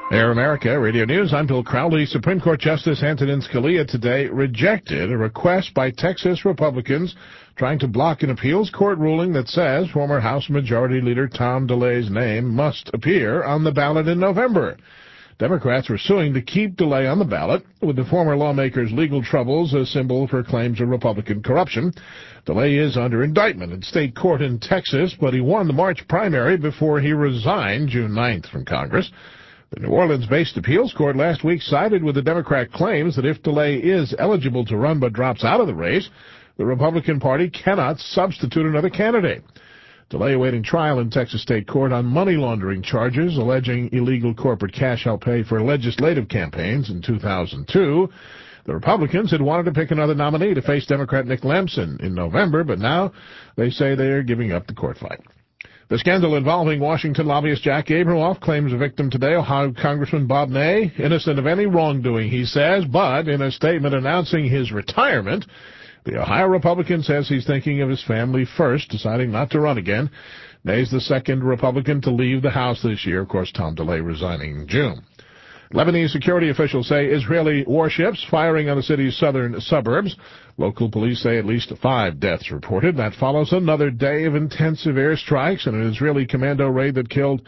Air America Radio News. I'm Bill Crowley. Supreme Court Justice Antonin Scalia today rejected a request by Texas Republicans trying to block an appeals court ruling that says former House Majority Leader Tom DeLay's name must appear on the ballot in November. Democrats were suing to keep DeLay on the ballot, with the former lawmaker's legal troubles a symbol for claims of Republican corruption. DeLay is under indictment in state court in Texas, but he won the March primary before he resigned June 9th from Congress. The New Orleans-based appeals court last week sided with the Democrat claims that if DeLay is eligible to run but drops out of the race, the Republican Party cannot substitute another candidate. DeLay awaiting trial in Texas state court on money laundering charges alleging illegal corporate cash help pay for legislative campaigns in 2002. The Republicans had wanted to pick another nominee to face Democrat Nick Lemson in November, but now they say they are giving up the court fight. The scandal involving Washington lobbyist Jack Abramoff claims a victim today, Ohio Congressman Bob Ney, innocent of any wrongdoing, he says, but in a statement announcing his retirement, the Ohio Republican says he's thinking of his family first, deciding not to run again. Ney's the second Republican to leave the House this year, of course, Tom DeLay resigning in June. Lebanese security officials say Israeli warships firing on the city's southern suburbs. Local police say at least 5 deaths reported. That follows another day of intensive airstrikes and an Israeli commando raid that killed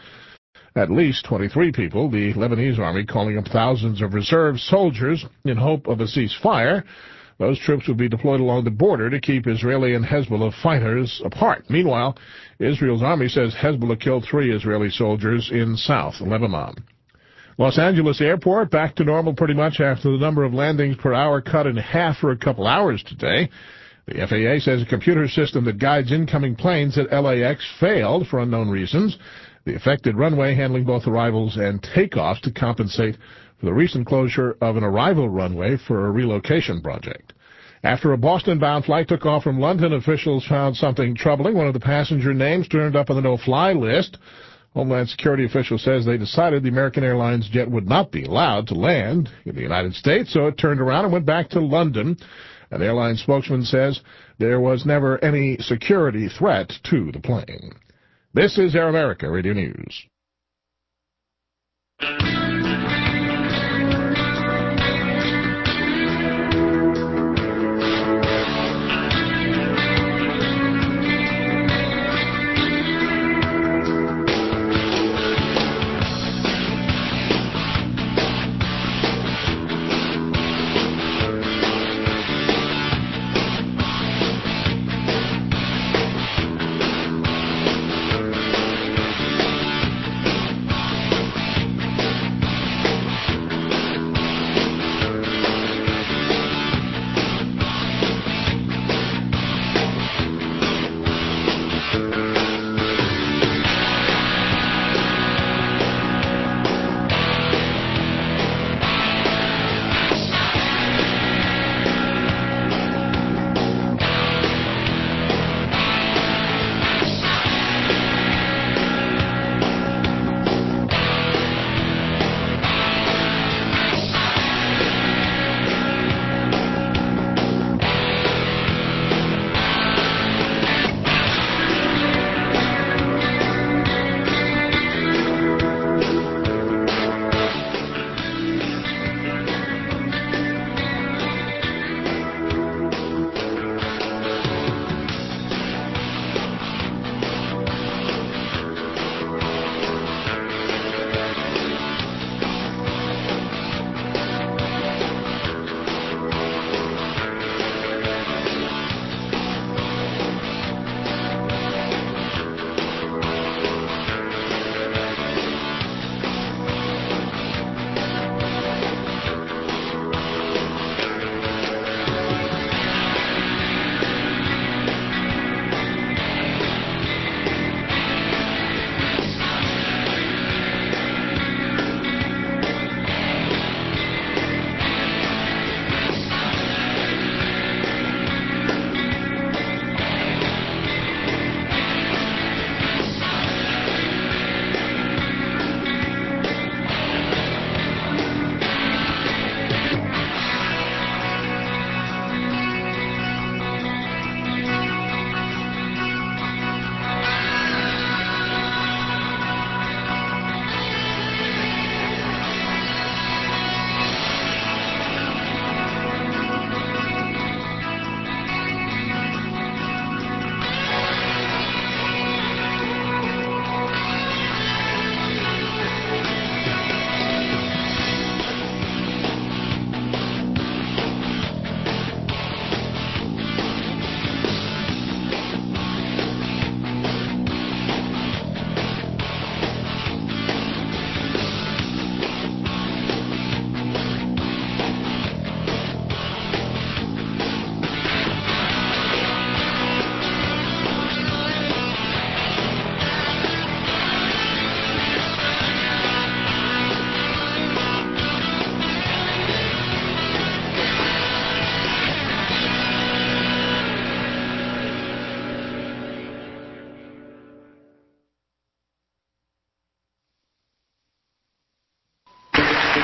at least 23 people. The Lebanese army calling up thousands of reserve soldiers in hope of a ceasefire. Those troops would be deployed along the border to keep Israeli and Hezbollah fighters apart. Meanwhile, Israel's army says Hezbollah killed 3 Israeli soldiers in South Lebanon. Los Angeles Airport back to normal pretty much after the number of landings per hour cut in half for a couple hours today. The FAA says a computer system that guides incoming planes at LAX failed for unknown reasons. The affected runway handling both arrivals and takeoffs to compensate for the recent closure of an arrival runway for a relocation project. After a Boston-bound flight took off from London, officials found something troubling. One of the passenger names turned up on the no-fly list. Homeland Security official says they decided the American Airlines jet would not be allowed to land in the United States, so it turned around and went back to London. An airline spokesman says there was never any security threat to the plane. This is Air America Radio News.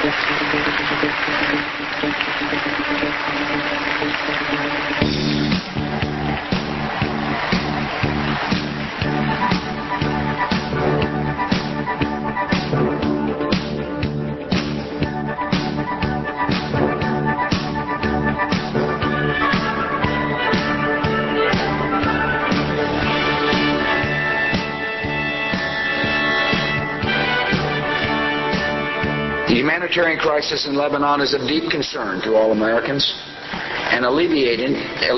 The humanitarian crisis in Lebanon is of deep concern to all Americans, and alleviating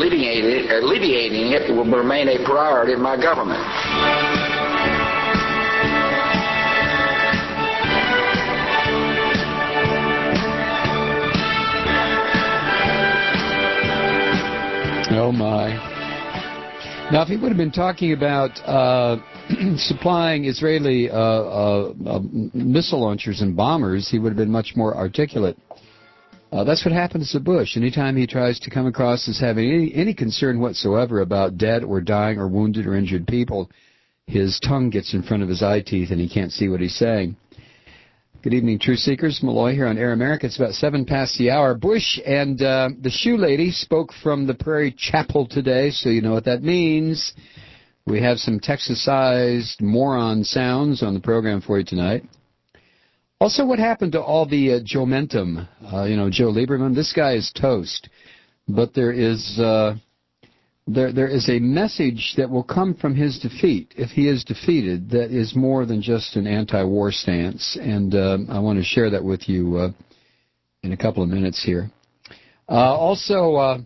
it will remain a priority of my government. Oh, my. Now, if he would have been talking about supplying Israeli missile launchers and bombers, he would have been much more articulate. That's what happens to Bush. Anytime he tries to come across as having any concern whatsoever about dead or dying or wounded or injured people, his tongue gets in front of his eye teeth and he can't see what he's saying. Good evening, Truth Seekers. Malloy here on Air America. It's about 7 past the hour. Bush and the shoe lady spoke from the Prairie Chapel today, so you know what that means. We have some Texas-sized moron sounds on the program for you tonight. Also, what happened to all the Joe-mentum? Joe Lieberman, this guy is toast. But there is a message that will come from his defeat, if he is defeated, that is more than just an anti-war stance. And I want to share that with you in a couple of minutes here. What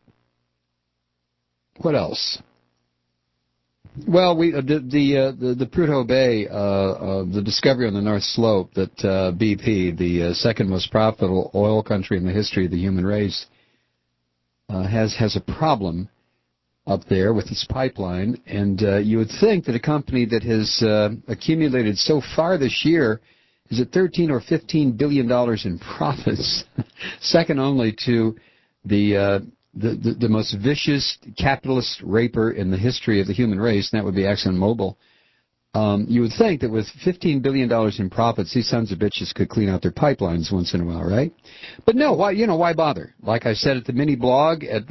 else? Well, the Prudhoe Bay, the discovery on the North Slope that BP, the second most profitable oil country in the history of the human race, has a problem up there with its pipeline. And you would think that a company that has accumulated so far this year is at $13 or $15 billion in profits, second only to the most vicious capitalist raper in the history of the human race, and that would be ExxonMobil. You would think that with $15 billion in profits, these sons of bitches could clean out their pipelines once in a while, right? But no, why bother? Like I said at the mini blog at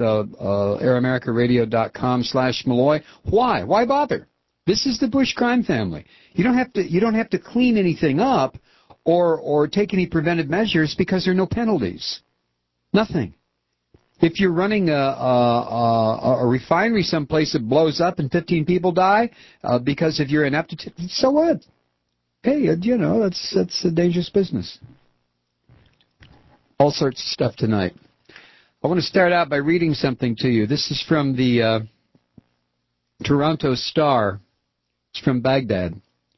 AirAmericaRadio.com/Malloy, why bother? This is the Bush crime family. You don't have to clean anything up or take any preventive measures because there are no penalties. Nothing. If you're running a refinery someplace that blows up and 15 people die because of your ineptitude, so what? Hey, that's a dangerous business. All sorts of stuff tonight. I want to start out by reading something to you. This is from the Toronto Star. It's from Baghdad.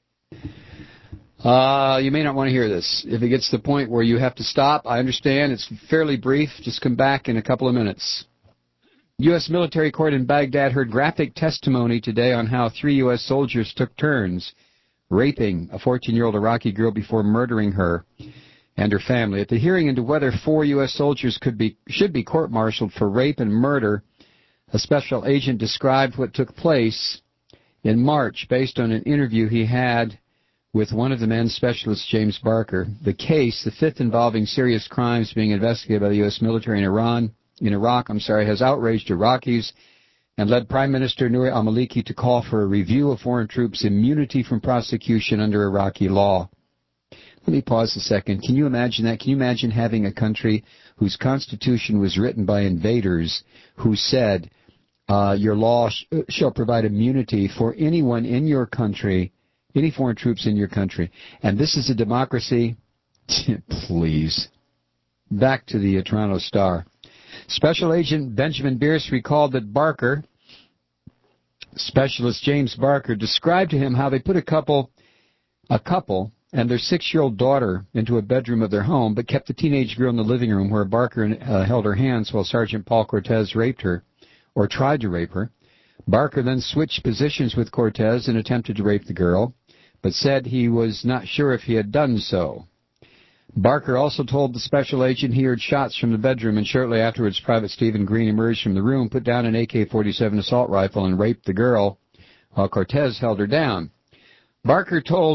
You may not want to hear this. If it gets to the point where you have to stop, I understand. It's fairly brief. Just come back in a couple of minutes. U.S. military court in Baghdad heard graphic testimony today on how 3 U.S. soldiers took turns raping a 14-year-old Iraqi girl before murdering her and her family. At the hearing into whether 4 U.S. soldiers should be court-martialed for rape and murder, a special agent described what took place in March based on an interview he had with one of the men's specialists, James Barker. The case, the fifth involving serious crimes being investigated by the U.S. military in Iraq, has outraged Iraqis and led Prime Minister Nouri al-Maliki to call for a review of foreign troops' immunity from prosecution under Iraqi law. Let me pause a second. Can you imagine that? Can you imagine having a country whose constitution was written by invaders who said, your law shall provide immunity for anyone in your country, any foreign troops in your country, and this is a democracy? Please. Back to the Toronto Star. Special Agent Benjamin Bierce recalled that Barker, Specialist James Barker, described to him how they put a couple and their 6-year-old daughter into a bedroom of their home, but kept the teenage girl in the living room where Barker held her hands while Sergeant Paul Cortez raped her, or tried to rape her. Barker then switched positions with Cortez and attempted to rape the girl, but said he was not sure if he had done so. Barker also told the special agent he heard shots from the bedroom, and shortly afterwards Private Stephen Green emerged from the room, put down an AK-47 assault rifle, and raped the girl while Cortez held her down. Barker told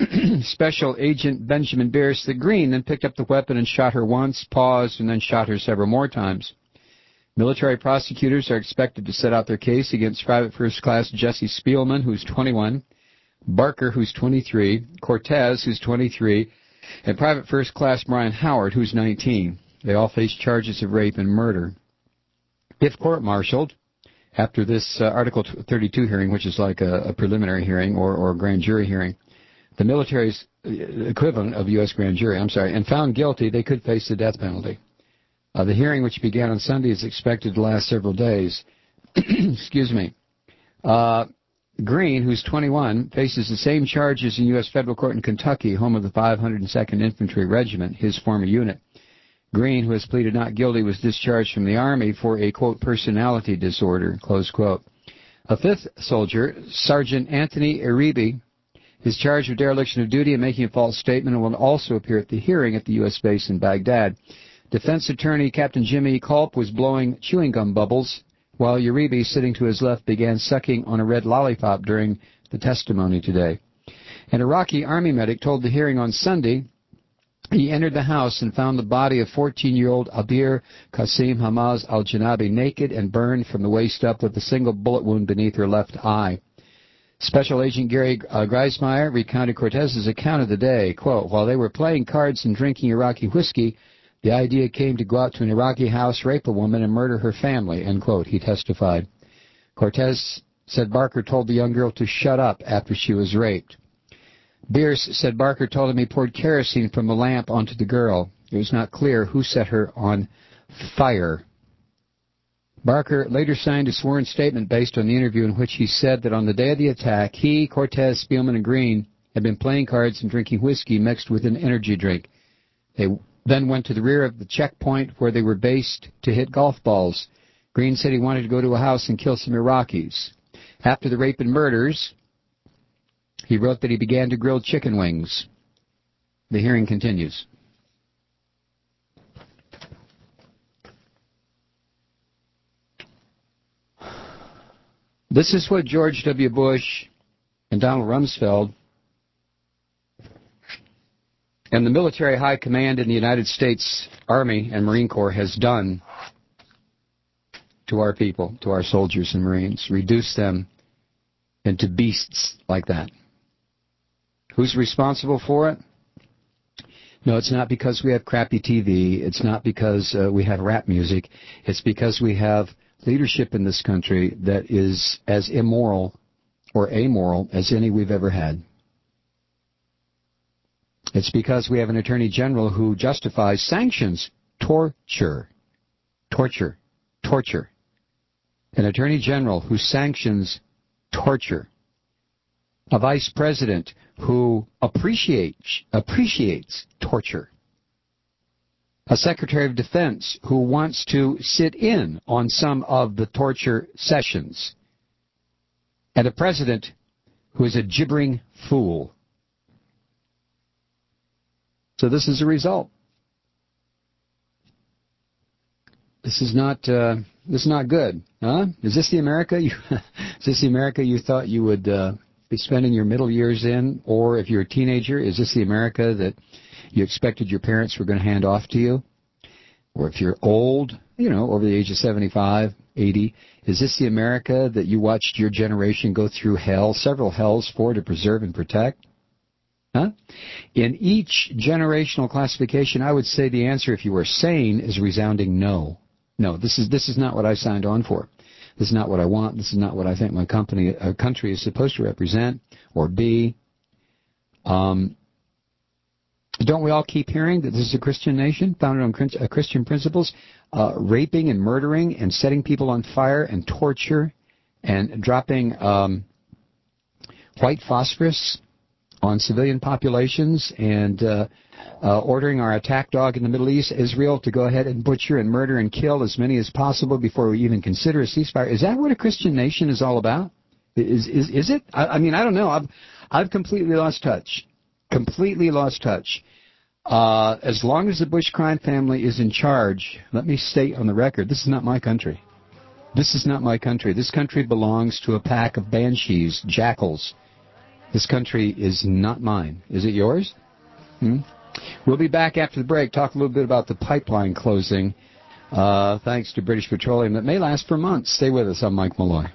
Special Agent Benjamin Bierce, the Green, then picked up the weapon and shot her once, paused, and then shot her several more times. Military prosecutors are expected to set out their case against Private First Class Jesse Spielman, who's 21, Barker, who's 23, Cortez, who's 23, and Private First Class Brian Howard, who's 19. They all face charges of rape and murder. If court-martialed, after this Article 32 hearing, which is like a preliminary hearing or a grand jury hearing, the military's equivalent of U.S. grand jury, and found guilty, they could face the death penalty. The hearing, which began on Sunday, is expected to last several days. Excuse me. Green, who's 21, faces the same charges in U.S. federal court in Kentucky, home of the 502nd Infantry Regiment, his former unit. Green, who has pleaded not guilty, was discharged from the Army for a, quote, personality disorder, close quote. A fifth soldier, Sergeant Anthony Iribe, is charged with dereliction of duty and making a false statement and will also appear at the hearing at the U.S. base in Baghdad. Defense attorney Captain Jimmy Culp was blowing chewing gum bubbles while Uribe, sitting to his left, began sucking on a red lollipop during the testimony today. An Iraqi army medic told the hearing on Sunday he entered the house and found the body of 14-year-old Abir Qasim Hamaz al-Janabi naked and burned from the waist up with a single bullet wound beneath her left eye. Special Agent Gary Greismeyer recounted Cortez's account of the day. Quote, while they were playing cards and drinking Iraqi whiskey, the idea came to go out to an Iraqi house, rape a woman, and murder her family, end quote, he testified. Cortez said Barker told the young girl to shut up after she was raped. Bierce said Barker told him he poured kerosene from a lamp onto the girl. It was not clear who set her on fire. Barker later signed a sworn statement based on the interview in which he said that on the day of the attack, he, Cortez, Spielman, and Green had been playing cards and drinking whiskey mixed with an energy drink. They then went to the rear of the checkpoint where they were based to hit golf balls. Green said he wanted to go to a house and kill some Iraqis. After the rape and murders, he wrote that he began to grill chicken wings. The hearing continues. This is what George W. Bush and Donald Rumsfeld and the military high command in the United States Army and Marine Corps has done to our people, to our soldiers and Marines, reduce them into beasts like that. Who's responsible for it? No, it's not because we have crappy TV. It's not because we have rap music. It's because we have leadership in this country that is as immoral or amoral as any we've ever had. It's because we have an attorney general who justifies sanctions, torture. An attorney general who sanctions torture. A vice president who appreciates torture. A secretary of defense who wants to sit in on some of the torture sessions. And a president who is a gibbering fool. So this is a result. This is not good, huh? Is this the America? Is this the America you thought you would be spending your middle years in? Or if you're a teenager, is this the America that you expected your parents were going to hand off to you? Or if you're old, over the age of 75, 80, is this the America that you watched your generation go through hell, several hells to preserve and protect? Huh? In each generational classification, I would say the answer, if you were sane, is a resounding no. No, this is not what I signed on for. This is not what I want. This is not what I think my country is supposed to represent or be. Don't we all keep hearing that this is a Christian nation founded on Christian principles? Raping and murdering and setting people on fire and torture and dropping white phosphorus on civilian populations and ordering our attack dog in the Middle East, Israel, to go ahead and butcher and murder and kill as many as possible before we even consider a ceasefire. Is that what a Christian nation is all about? Is it? I mean, I don't know. I've completely lost touch. Completely lost touch. As long as the Bush crime family is in charge, let me state on the record, this is not my country. This is not my country. This country belongs to a pack of banshees, jackals, This country is not mine. Is it yours? We'll be back after the break, talk a little bit about the pipeline closing, thanks to British Petroleum, that may last for months. Stay with us. I'm Mike Malloy.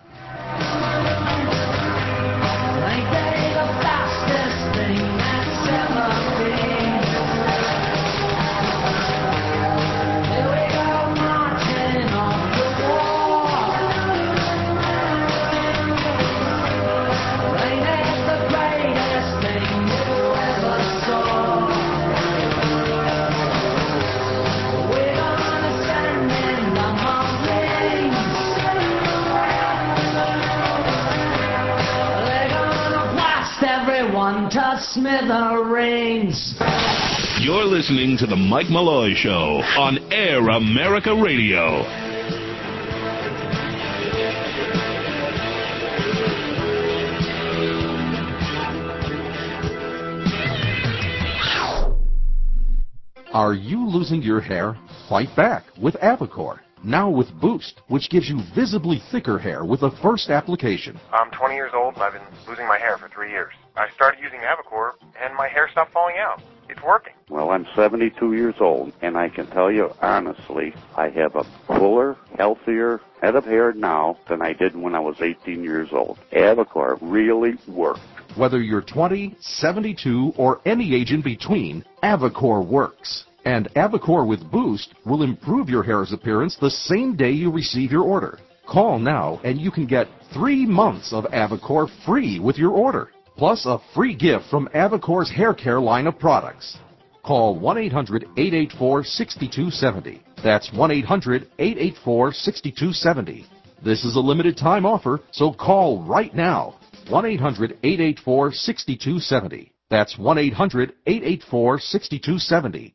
To smithereens. You're listening to the Mike Malloy Show on Air America Radio. Are you losing your hair? Fight back with Avocor. Now with Boost, which gives you visibly thicker hair with the first application. I'm 20 years old and I've been losing my hair for 3 years. I started using Avocor and my hair stopped falling out. It's working. Well, I'm 72 years old, and I can tell you honestly, I have a fuller, healthier head of hair now than I did when I was 18 years old. Avocor really worked. Whether you're 20, 72, or any age in between, Avocor works. And Avocor with Boost will improve your hair's appearance the same day you receive your order. Call now and you can get 3 months of Avocor free with your order, plus a free gift from Avocor's hair care line of products. Call 1-800-884-6270. That's 1-800-884-6270. This is a limited time offer, so call right now. 1-800-884-6270. That's 1-800-884-6270.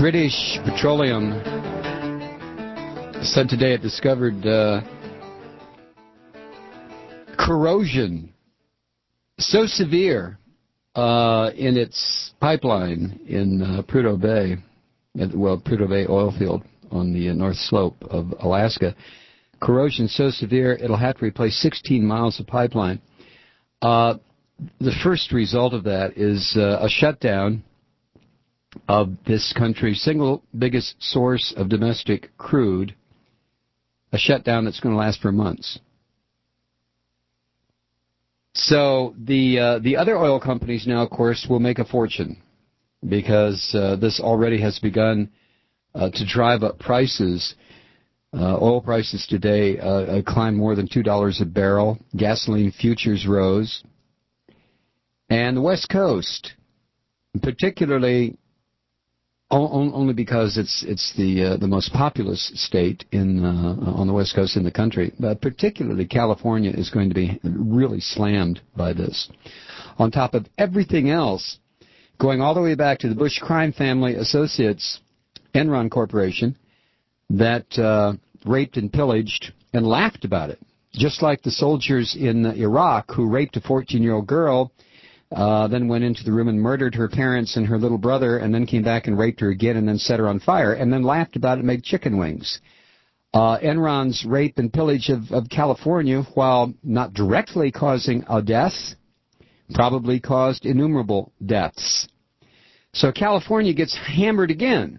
British Petroleum said today it discovered corrosion so severe in its pipeline in Prudhoe Bay, Prudhoe Bay oil field on the north slope of Alaska. Corrosion so severe it'll have to replace 16 miles of pipeline. The first result of that is a shutdown of this country's single biggest source of domestic crude, a shutdown that's going to last for months. So the other oil companies now, of course, will make a fortune because this already has begun to drive up prices. Oil prices today climbed more than $2 a barrel. Gasoline futures rose. And the West Coast, particularly only because it's the most populous state on the West Coast in the country, but particularly California is going to be really slammed by this. On top of everything else, going all the way back to the Bush crime family associates, Enron Corporation, that raped and pillaged and laughed about it, just like the soldiers in Iraq who raped a 14-year-old girl, then went into the room and murdered her parents and her little brother, and then came back and raped her again and then set her on fire, and then laughed about it and made chicken wings. Enron's rape and pillage of California, while not directly causing a death, probably caused innumerable deaths. So California gets hammered again.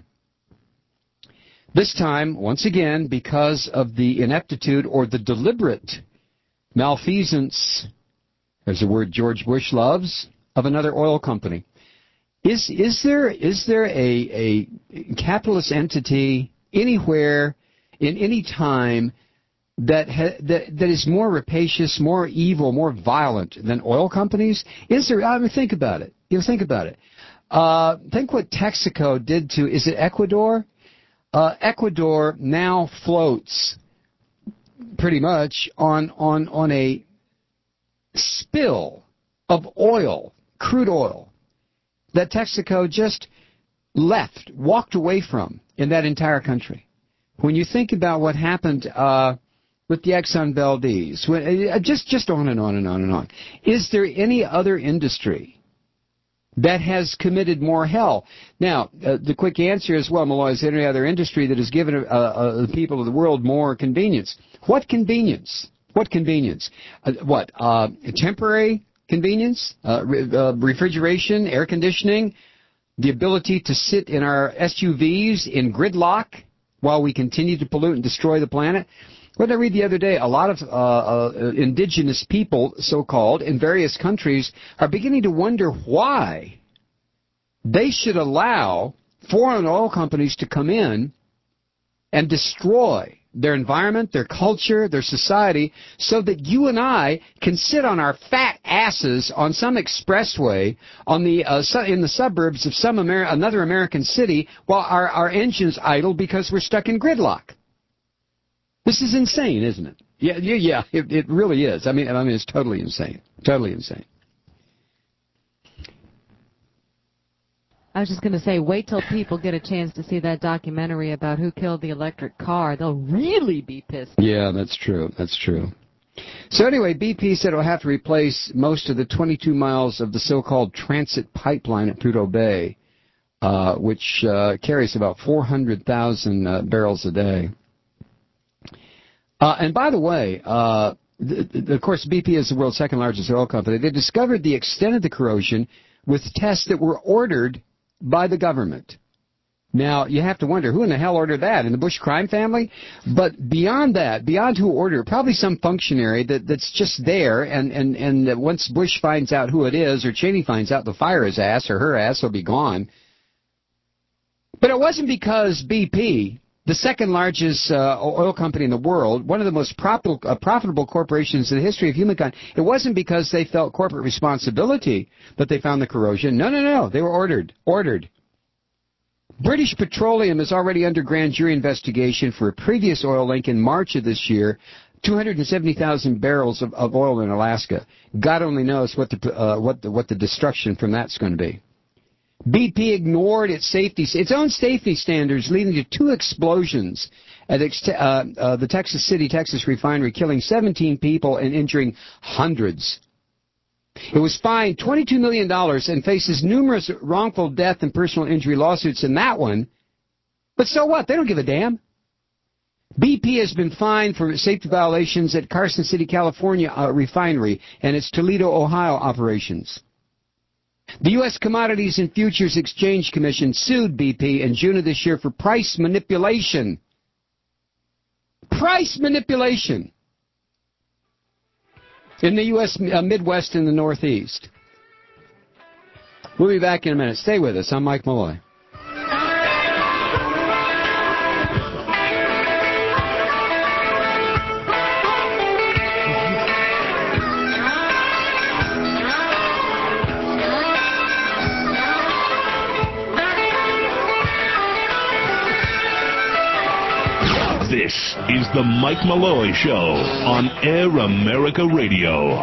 This time, once again, because of the ineptitude or the deliberate malfeasance, there's a word George Bush loves, of another oil company. Is there a capitalist entity anywhere in any time that is more rapacious, more evil, more violent than oil companies? Is there? I mean, think about it. Think about it. Think what Texaco did to, is it Ecuador? Ecuador now floats pretty much on a spill of oil, crude oil, that Texaco just walked away from in that entire country. When you think about what happened with the Exxon Valdez, just on and on and on and on, is there any other industry that has committed more hell? Now, the quick answer is, well, Malloy, is there any other industry that has given the people of the world more convenience? What convenience? What convenience? Temporary convenience? Refrigeration, air conditioning, the ability to sit in our SUVs in gridlock while we continue to pollute and destroy the planet? What did I read the other day? A lot of indigenous people, so-called, in various countries are beginning to wonder why they should allow foreign oil companies to come in and destroy their environment, their culture, their society, so that you and I can sit on our fat asses on some expressway in the suburbs of another American city while our engines idle because we're stuck in gridlock. This is insane, isn't it? Yeah, it really is. I mean, it's totally insane. Totally insane. I was just going to say, wait till people get a chance to see that documentary about who killed the electric car. They'll really be pissed. Yeah, that's true. That's true. So anyway, BP said it will have to replace most of the 22 miles of the so-called transit pipeline at Prudhoe Bay, which carries about 400,000 barrels a day. And by the way, of course, BP is the world's second largest oil company. They discovered the extent of the corrosion with tests that were ordered by the government. Now, you have to wonder, who in the hell ordered that? In the Bush crime family? But beyond that, beyond who ordered, probably some functionary that's just there, and once Bush finds out who it is, or Cheney finds out, they'll fire his ass, or her ass will be gone. But it wasn't because BP, the second largest oil company in the world, one of the most profitable corporations in the history of humankind, it wasn't because they felt corporate responsibility that they found the corrosion. No. They were ordered. British Petroleum is already under grand jury investigation for a previous oil link in March of this year, 270,000 barrels of oil in Alaska. God only knows what the destruction from that's going to be. BP ignored its own safety standards, leading to 2 explosions at the Texas City, Texas refinery, killing 17 people and injuring hundreds. It was fined $22 million and faces numerous wrongful death and personal injury lawsuits in that one. But so what? They don't give a damn. BP has been fined for safety violations at Carson City, California refinery and its Toledo, Ohio operations. The U.S. Commodities and Futures Exchange Commission sued BP in June of this year for price manipulation. Price manipulation in the U.S. Midwest and the Northeast. We'll be back in a minute. Stay with us. I'm Mike Malloy. This is the Mike Malloy Show on Air America Radio.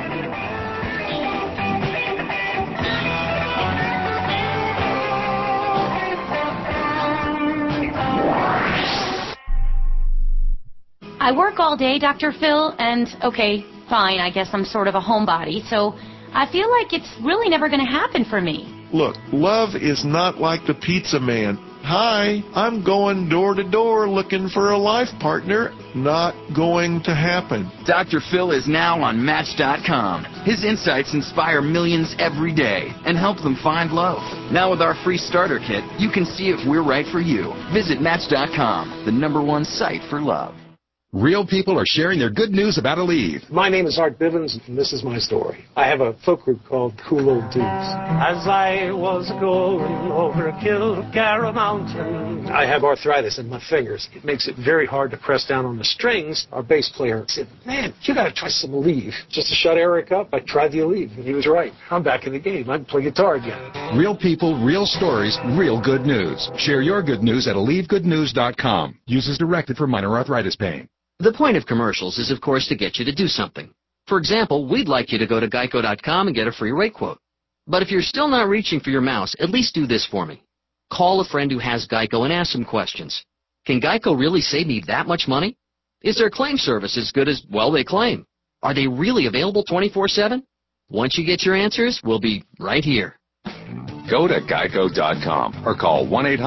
I work all day, Dr. Phil, and okay, fine, I guess I'm sort of a homebody, so I feel like it's really never going to happen for me. Look, love is not like the pizza man. Hi, I'm going door to door looking for a life partner. Not going to happen. Dr. Phil is now on Match.com. His insights inspire millions every day and help them find love. Now with our free starter kit, you can see if we're right for you. Visit Match.com, the #1 site for love. Real people are sharing their good news about Aleve. My name is Art Bivens, and this is my story. I have a folk group called Cool Old Dudes. As I was going over Kilcara Mountain, I have arthritis in my fingers. It makes it very hard to press down on the strings. Our bass player said, man, you got to try some Aleve. Just to shut Eric up, I tried the Aleve, and he was right. I'm back in the game. I can play guitar again. Real people, real stories, real good news. Share your good news at AleveGoodNews.com. Uses directed for minor arthritis pain. The point of commercials is, of course, to get you to do something. For example, we'd like you to go to Geico.com and get a free rate quote. But if you're still not reaching for your mouse, at least do this for me. Call a friend who has Geico and ask some questions. Can Geico really save me that much money? Is their claim service as good as, well, they claim? Are they really available 24/7? Once you get your answers, we'll be right here. Go to Geico.com or call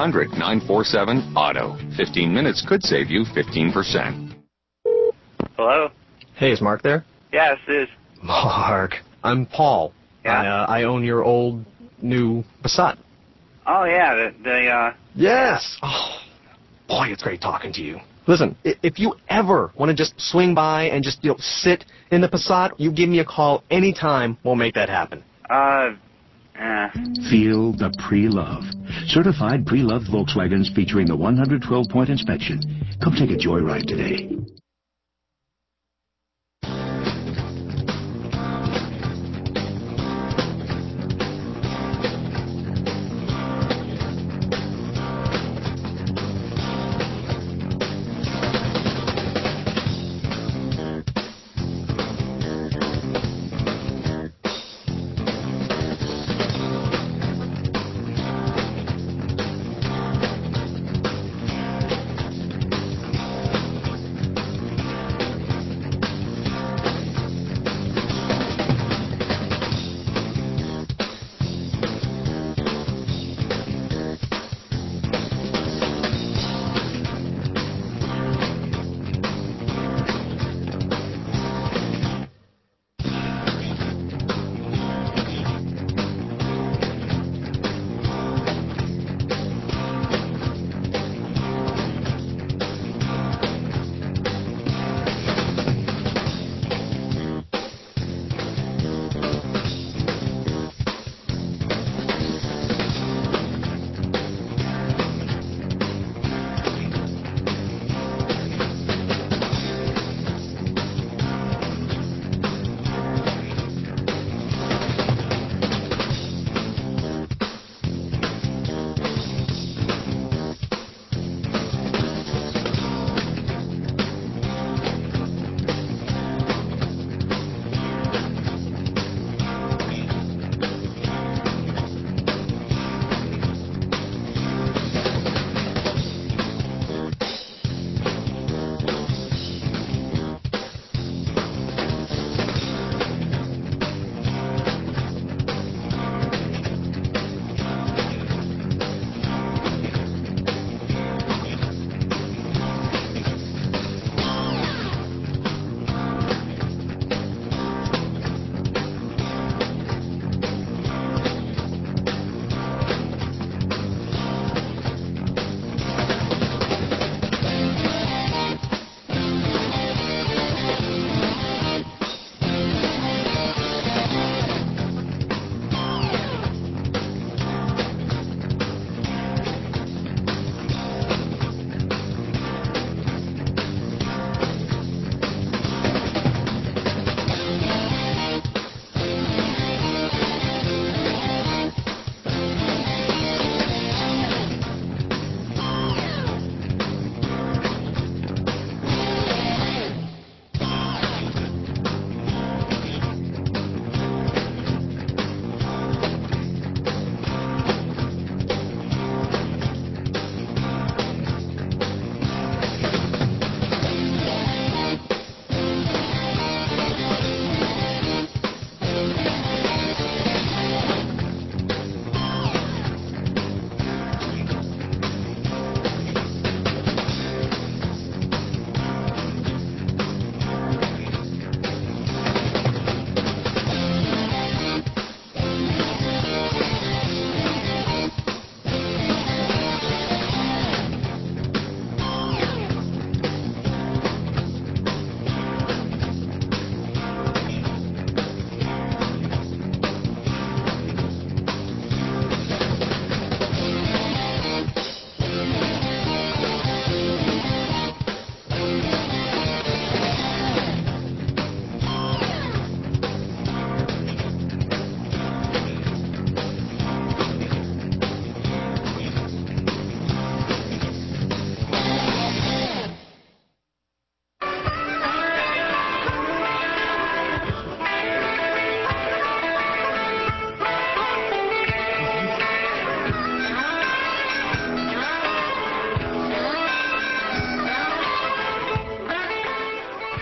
1-800-947-AUTO. 15 minutes could save you 15%. Hello? Hey, is Mark there? Yes, it is. Mark, I'm Paul. Yeah? I own your old, new Passat. Oh, yeah, Yes! Oh, boy, it's great talking to you. Listen, if you ever want to just swing by and just, sit in the Passat, you give me a call anytime. We'll make that happen. Feel the pre-love. Certified pre-loved Volkswagens featuring the 112-point inspection. Come take a joyride today.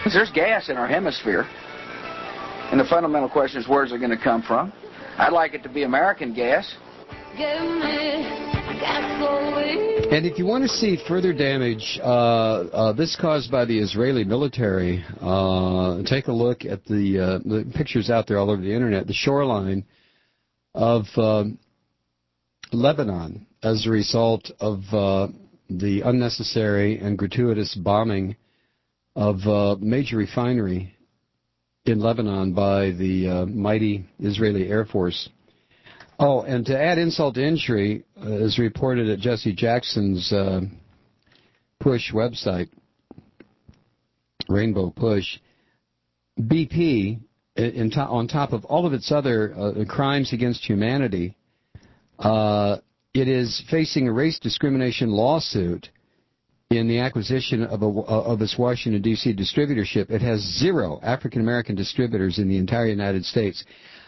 Because there's gas in our hemisphere. And the fundamental question is, where's it going to come from? I'd like it to be American gas. And if you want to see further damage, this caused by the Israeli military, take a look at the pictures out there all over the internet, the shoreline of Lebanon as a result of the unnecessary and gratuitous bombing of a major refinery in Lebanon by the mighty Israeli Air Force. Oh, and to add insult to injury, as reported at Jesse Jackson's Push website, Rainbow Push, BP, on top of all of its other crimes against humanity, it is facing a race discrimination lawsuit in the acquisition of its Washington, D.C. distributorship. It has 0 African-American distributors in the entire United States.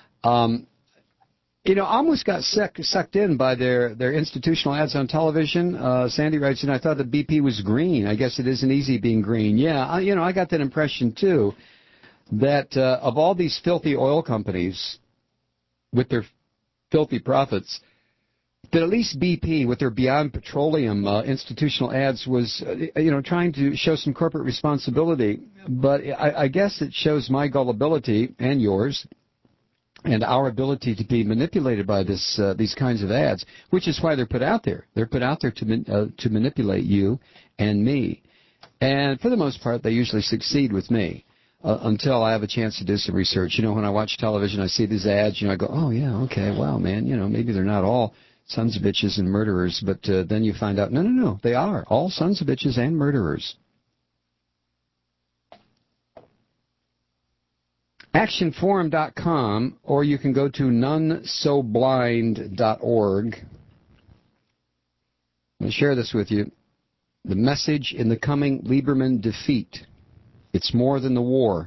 I almost got sucked in by their institutional ads on television. Sandy writes, and I thought that BP was green. I guess it isn't easy being green. Yeah, I got that impression, too, that of all these filthy oil companies with their filthy profits, that at least BP, with their Beyond Petroleum institutional ads, was, trying to show some corporate responsibility. But I guess it shows my gullibility and yours and our ability to be manipulated by these kinds of ads, which is why they're put out there. They're put out there to manipulate you and me. And for the most part, they usually succeed with me until I have a chance to do some research. When I watch television, I see these ads, I go, oh, yeah, okay, wow, man, maybe they're not all sons of bitches and murderers, but then you find out, no, they are all sons of bitches and murderers. actionforum.com, or you can go to nonesoblind.org. I'll share this with you. The message in the coming Lieberman defeat. It's more than the war.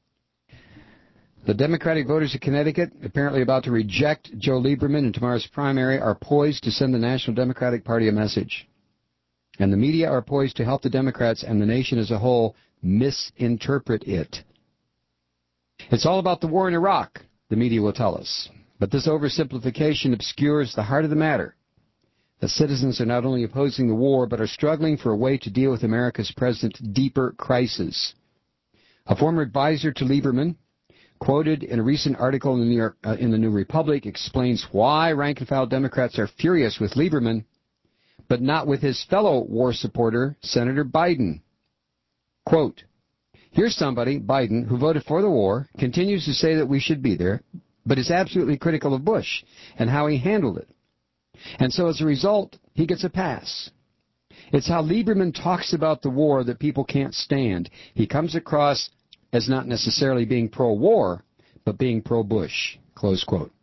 The Democratic voters of Connecticut, apparently about to reject Joe Lieberman in tomorrow's primary, are poised to send the National Democratic Party a message. And the media are poised to help the Democrats and the nation as a whole misinterpret it. It's all about the war in Iraq, the media will tell us. But this oversimplification obscures the heart of the matter. The citizens are not only opposing the war, but are struggling for a way to deal with America's present deeper crisis. A former advisor to Lieberman, quoted in a recent article in the New Republic, explains why rank-and-file Democrats are furious with Lieberman, but not with his fellow war supporter, Senator Biden. Quote, here's somebody, Biden, who voted for the war, continues to say that we should be there, but is absolutely critical of Bush and how he handled it. And so as a result, he gets a pass. It's how Lieberman talks about the war that people can't stand. He comes across as not necessarily being pro-war, but being pro-Bush, close quote.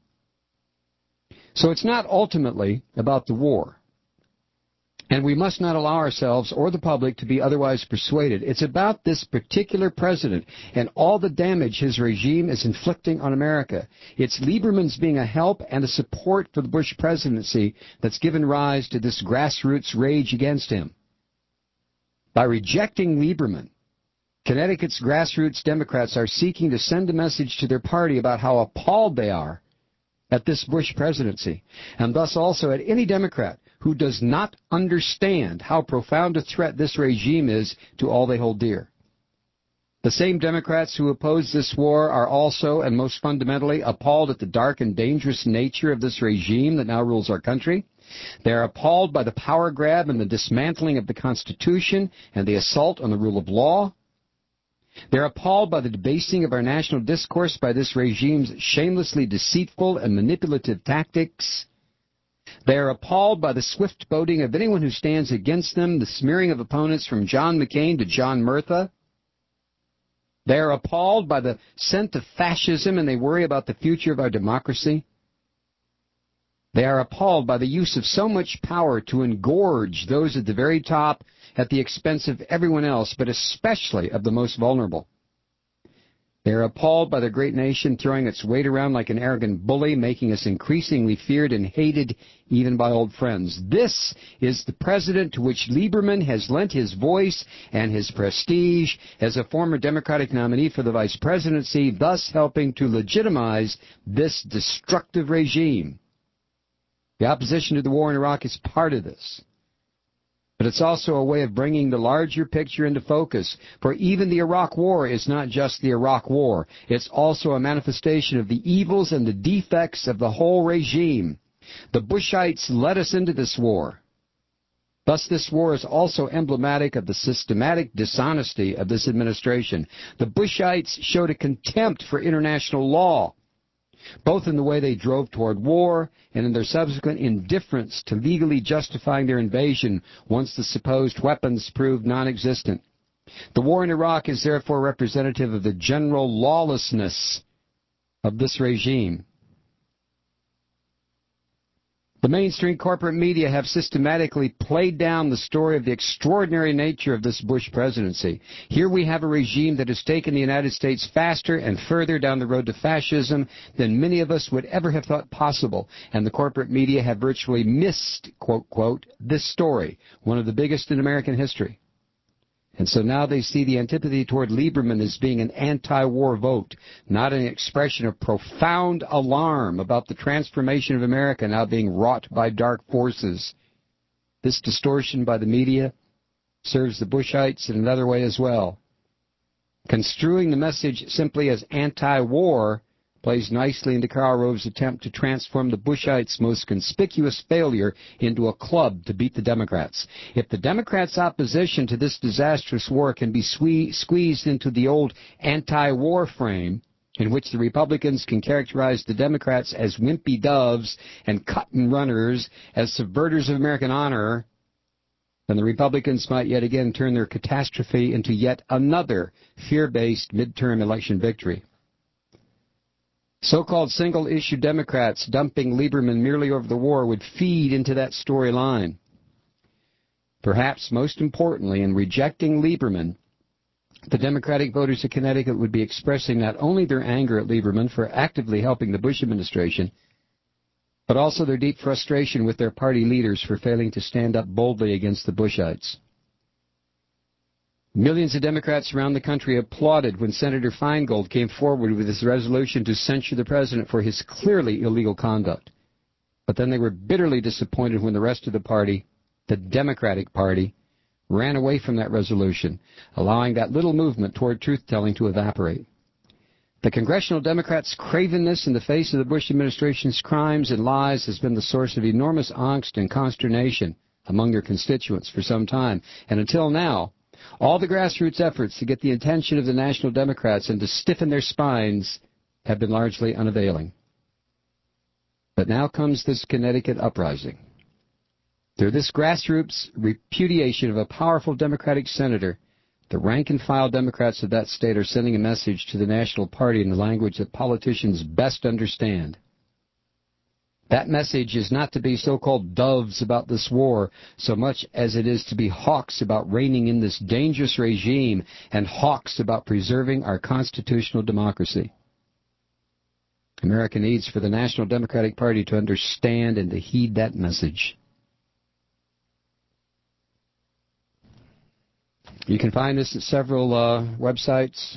So it's not ultimately about the war. And we must not allow ourselves or the public to be otherwise persuaded. It's about this particular president and all the damage his regime is inflicting on America. It's Lieberman's being a help and a support for the Bush presidency that's given rise to this grassroots rage against him. By rejecting Lieberman, Connecticut's grassroots Democrats are seeking to send a message to their party about how appalled they are at this Bush presidency, and thus also at any Democrat who does not understand how profound a threat this regime is to all they hold dear. The same Democrats who oppose this war are also, and most fundamentally, appalled at the dark and dangerous nature of this regime that now rules our country. They are appalled by the power grab and the dismantling of the Constitution and the assault on the rule of law. They're appalled by the debasing of our national discourse by this regime's shamelessly deceitful and manipulative tactics. They are appalled by the swift voting of anyone who stands against them, the smearing of opponents from John McCain to John Murtha. They are appalled by the scent of fascism, and they worry about the future of our democracy. They are appalled by the use of so much power to engorge those at the very top at the expense of everyone else, but especially of the most vulnerable. They are appalled by the great nation throwing its weight around like an arrogant bully, making us increasingly feared and hated even by old friends. This is the president to which Lieberman has lent his voice and his prestige as a former Democratic nominee for the vice presidency, thus helping to legitimize this destructive regime. The opposition to the war in Iraq is part of this. But it's also a way of bringing the larger picture into focus. For even the Iraq War is not just the Iraq War. It's also a manifestation of the evils and the defects of the whole regime. The Bushites led us into this war. Thus, this war is also emblematic of the systematic dishonesty of this administration. The Bushites showed a contempt for international law, both in the way they drove toward war and in their subsequent indifference to legally justifying their invasion once the supposed weapons proved non-existent. The war in Iraq is therefore representative of the general lawlessness of this regime. The mainstream corporate media have systematically played down the story of the extraordinary nature of this Bush presidency. Here we have a regime that has taken the United States faster and further down the road to fascism than many of us would ever have thought possible. And the corporate media have virtually missed, quote, quote, this story, one of the biggest in American history. And so now they see the antipathy toward Lieberman as being an anti-war vote, not an expression of profound alarm about the transformation of America now being wrought by dark forces. This distortion by the media serves the Bushites in another way as well. Construing the message simply as anti-war plays nicely into Karl Rove's attempt to transform the Bushites' most conspicuous failure into a club to beat the Democrats. If the Democrats' opposition to this disastrous war can be squeezed into the old anti-war frame, in which the Republicans can characterize the Democrats as wimpy doves and cut-and runners, as subverters of American honor, then the Republicans might yet again turn their catastrophe into yet another fear-based midterm election victory. So-called single-issue Democrats dumping Lieberman merely over the war would feed into that storyline. Perhaps most importantly, in rejecting Lieberman, the Democratic voters of Connecticut would be expressing not only their anger at Lieberman for actively helping the Bush administration, but also their deep frustration with their party leaders for failing to stand up boldly against the Bushites. Millions of Democrats around the country applauded when Senator Feingold came forward with his resolution to censure the president for his clearly illegal conduct. But then they were bitterly disappointed when the rest of the party, the Democratic Party, ran away from that resolution, allowing that little movement toward truth-telling to evaporate. The congressional Democrats' cravenness in the face of the Bush administration's crimes and lies has been the source of enormous angst and consternation among their constituents for some time, and until now, all the grassroots efforts to get the attention of the National Democrats and to stiffen their spines have been largely unavailing. But now comes this Connecticut uprising. Through this grassroots repudiation of a powerful Democratic senator, the rank-and-file Democrats of that state are sending a message to the National Party in the language that politicians best understand. That message is not to be so-called doves about this war so much as it is to be hawks about reigning in this dangerous regime and hawks about preserving our constitutional democracy. America needs for the National Democratic Party to understand and to heed that message. You can find this at several websites,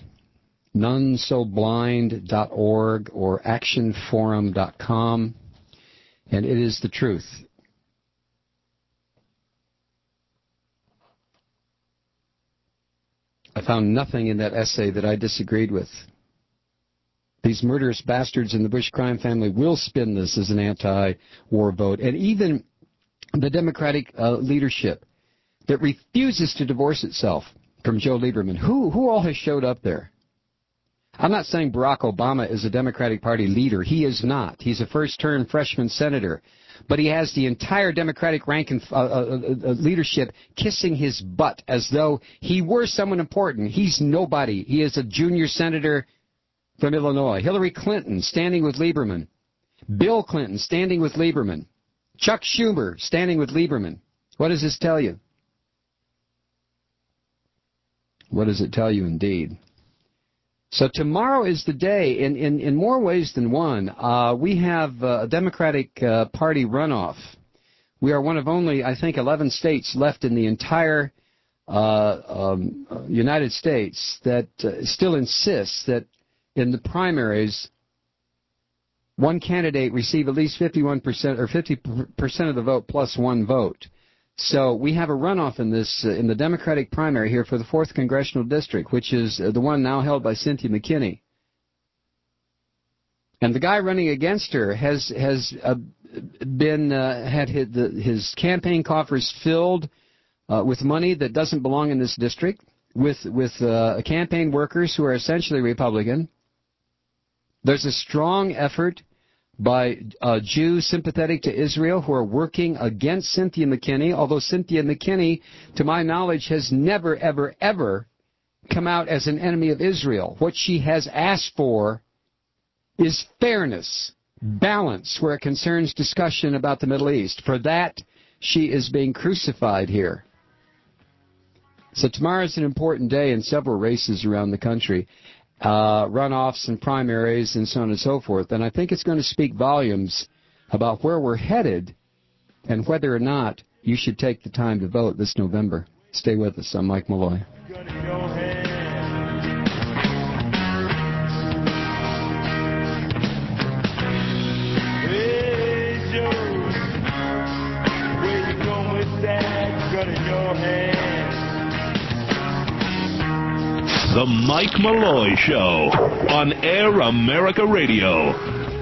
nonesoblind.org or actionforum.com. And it is the truth. I found nothing in that essay that I disagreed with. These murderous bastards in the Bush crime family will spin this as an anti-war vote. And even the Democratic leadership that refuses to divorce itself from Joe Lieberman. Who all has showed up there? I'm not saying Barack Obama is a Democratic Party leader. He is not. He's a first-term freshman senator. But he has the entire Democratic rank and leadership kissing his butt as though he were someone important. He's nobody. He is a junior senator from Illinois. Hillary Clinton standing with Lieberman. Bill Clinton standing with Lieberman. Chuck Schumer standing with Lieberman. What does this tell you? What does it tell you indeed? So tomorrow is the day, in more ways than one. We have a Democratic Party runoff. We are one of only, I think, 11 states left in the entire United States that still insists that in the primaries, one candidate receive at least 51% or 50% of the vote plus one vote. So we have a runoff in the Democratic primary here for the 4th Congressional District, which is the one now held by Cynthia McKinney. And the guy running against her has had his campaign coffers filled with money that doesn't belong in this district, with campaign workers who are essentially Republican. There's a strong effort by Jews sympathetic to Israel who are working against Cynthia McKinney, although Cynthia McKinney, to my knowledge, has never, ever, ever come out as an enemy of Israel. What she has asked for is fairness, balance, where it concerns discussion about the Middle East. For that, she is being crucified here. So tomorrow is an important day in several races around the country. Runoffs and primaries and so on and so forth. And I think it's going to speak volumes about where we're headed and whether or not you should take the time to vote this November. Stay with us. I'm Mike Malloy. The Mike Malloy Show on Air America Radio.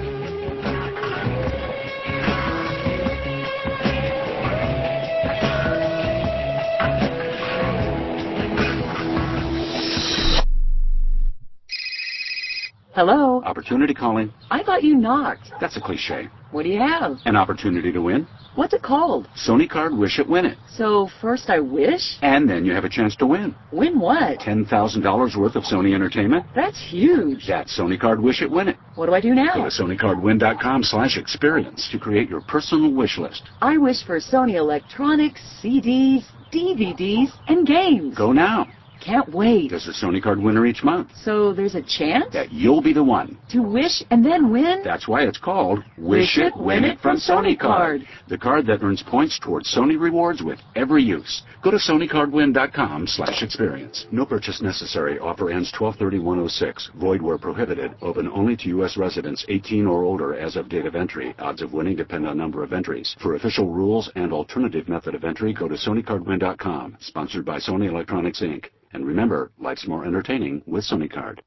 Hello? Opportunity calling. I thought you knocked. That's a cliche. What do you have? An opportunity to win. What's it called? Sony Card Wish It Win It. So first I wish? And then you have a chance to win. Win what? $10,000 worth of Sony entertainment. That's huge. That's Sony Card Wish It Win It. What do I do now? Go to SonyCardWin.com/experience to create your personal wish list. I wish for Sony electronics, CDs, DVDs, and games. Go now. Can't wait. There's a Sony Card winner each month. So there's a chance? That you'll be the one. To wish and then win? That's why it's called Wish It, Win It from Sony Card. The card that earns points towards Sony rewards with every use. Go to SonyCardWin.com/experience. No purchase necessary. Offer ends 12/31/06. Void where prohibited. Open only to U.S. residents 18 or older as of date of entry. Odds of winning depend on number of entries. For official rules and alternative method of entry, go to SonyCardWin.com. Sponsored by Sony Electronics, Inc. And remember, life's more entertaining with Sony Card.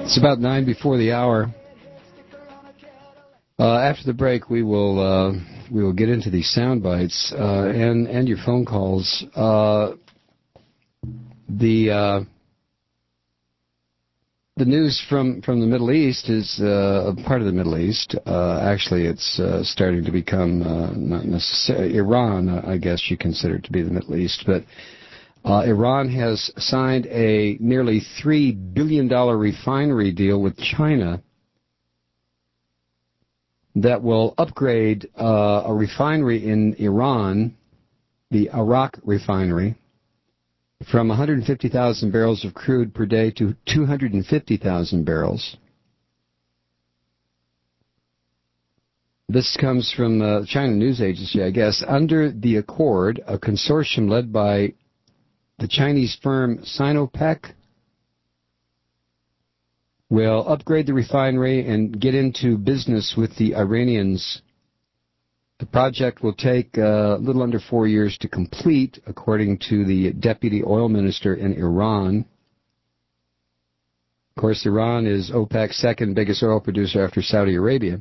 It's about 9 before the hour. After the break, we will get into these sound bites and your phone calls. The news from the Middle East is part of the Middle East. Actually, it's starting to become not necessarily Iran. I guess you consider it to be the Middle East, but Iran has signed a nearly $3 billion refinery deal with China that will upgrade a refinery in Iran, the Arak refinery, from 150,000 barrels of crude per day to 250,000 barrels. This comes from the China news agency, I guess. Under the accord, a consortium led by the Chinese firm Sinopec will upgrade the refinery and get into business with the Iranians. The project will take a little under 4 years to complete, according to the deputy oil minister in Iran. Of course, Iran is OPEC's second biggest oil producer after Saudi Arabia.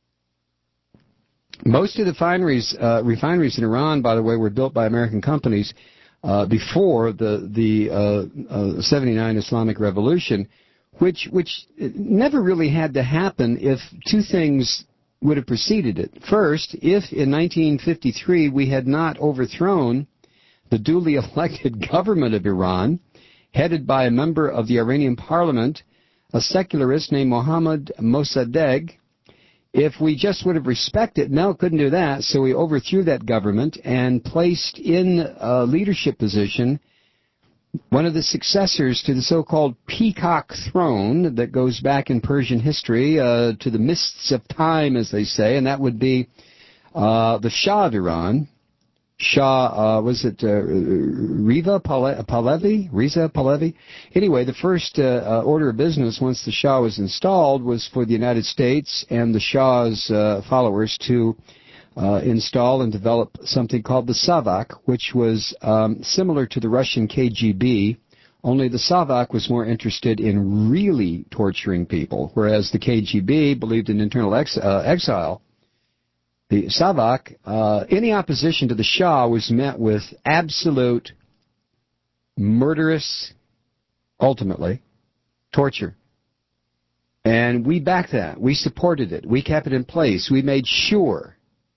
Most of the refineries in Iran, by the way, were built by American companies before the 79 Islamic Revolution, which never really had to happen if two things would have preceded it. First, if in 1953 we had not overthrown the duly elected government of Iran, headed by a member of the Iranian parliament, a secularist named Mohammad Mossadegh, if we just would have respected, no, couldn't do that, so we overthrew that government and placed in a leadership position one of the successors to the so-called peacock throne that goes back in Persian history to the mists of time, as they say, and that would be the Shah of Iran. Shah, was it Reza Pahlavi? Anyway, the first order of business once the Shah was installed was for the United States and the Shah's followers to install and develop something called the Savak, which was similar to the Russian KGB, only the Savak was more interested in really torturing people, whereas the KGB believed in internal exile. The Savak, any opposition to the Shah was met with absolute, murderous, ultimately, torture. And we backed that. We supported it. We kept it in place. We made sure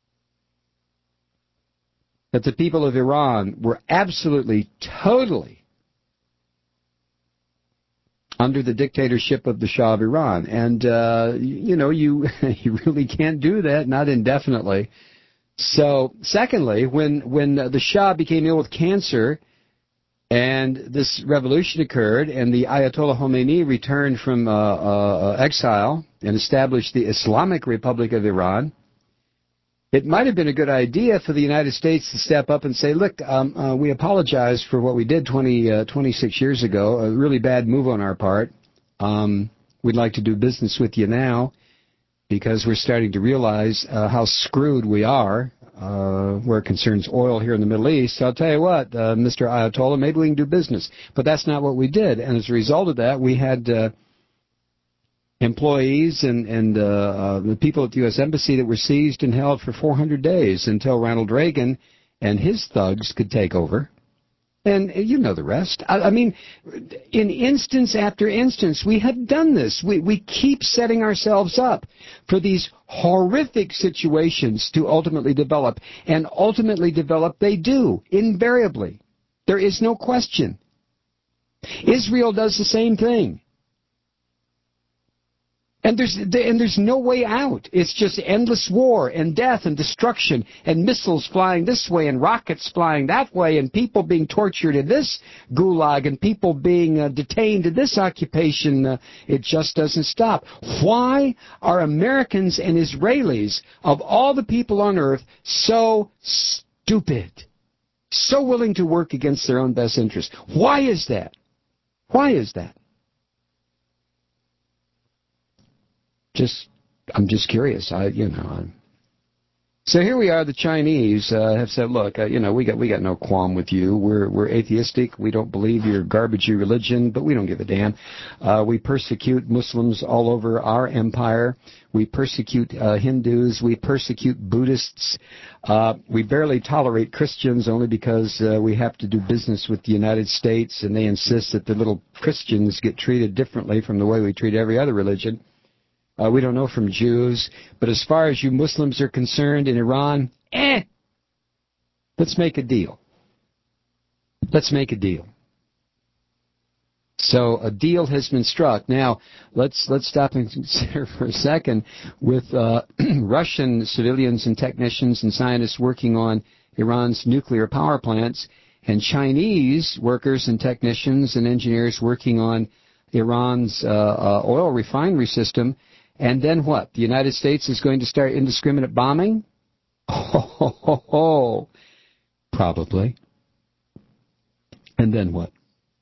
that the people of Iran were absolutely, totally under the dictatorship of the Shah of Iran. And, you really can't do that, not indefinitely. So, secondly, when the Shah became ill with cancer and this revolution occurred and the Ayatollah Khomeini returned from exile and established the Islamic Republic of Iran, it might have been a good idea for the United States to step up and say, look, we apologize for what we did 26 years ago, a really bad move on our part. We'd like to do business with you now because we're starting to realize how screwed we are where it concerns oil here in the Middle East. So I'll tell you what, Mr. Ayatollah, maybe we can do business. But that's not what we did. And as a result of that, we had employees and the people at the U.S. Embassy that were seized and held for 400 days until Ronald Reagan and his thugs could take over. And you know the rest. I mean, in instance after instance, we have done this. We keep setting ourselves up for these horrific situations to ultimately develop. And ultimately develop they do, invariably. There is no question. Israel does the same thing. And there's no way out. It's just endless war and death and destruction and missiles flying this way and rockets flying that way and people being tortured in this gulag and people being detained in this occupation. It just doesn't stop. Why are Americans and Israelis, of all the people on earth, so stupid? So willing to work against their own best interests? Why is that? Why is that? I'm just curious. So here we are. The Chinese have said, "Look, we got no qualm with you. We're atheistic. We don't believe your garbagey religion, but we don't give a damn. We persecute Muslims all over our empire. We persecute Hindus. We persecute Buddhists. We barely tolerate Christians only because we have to do business with the United States, and they insist that the little Christians get treated differently from the way we treat every other religion. We don't know from Jews, but as far as you Muslims are concerned in Iran, let's make a deal. Let's make a deal." So a deal has been struck. Now, let's stop and consider for a second with Russian civilians and technicians and scientists working on Iran's nuclear power plants and Chinese workers and technicians and engineers working on Iran's oil refinery system. And then what? The United States is going to start indiscriminate bombing? Probably. And then what?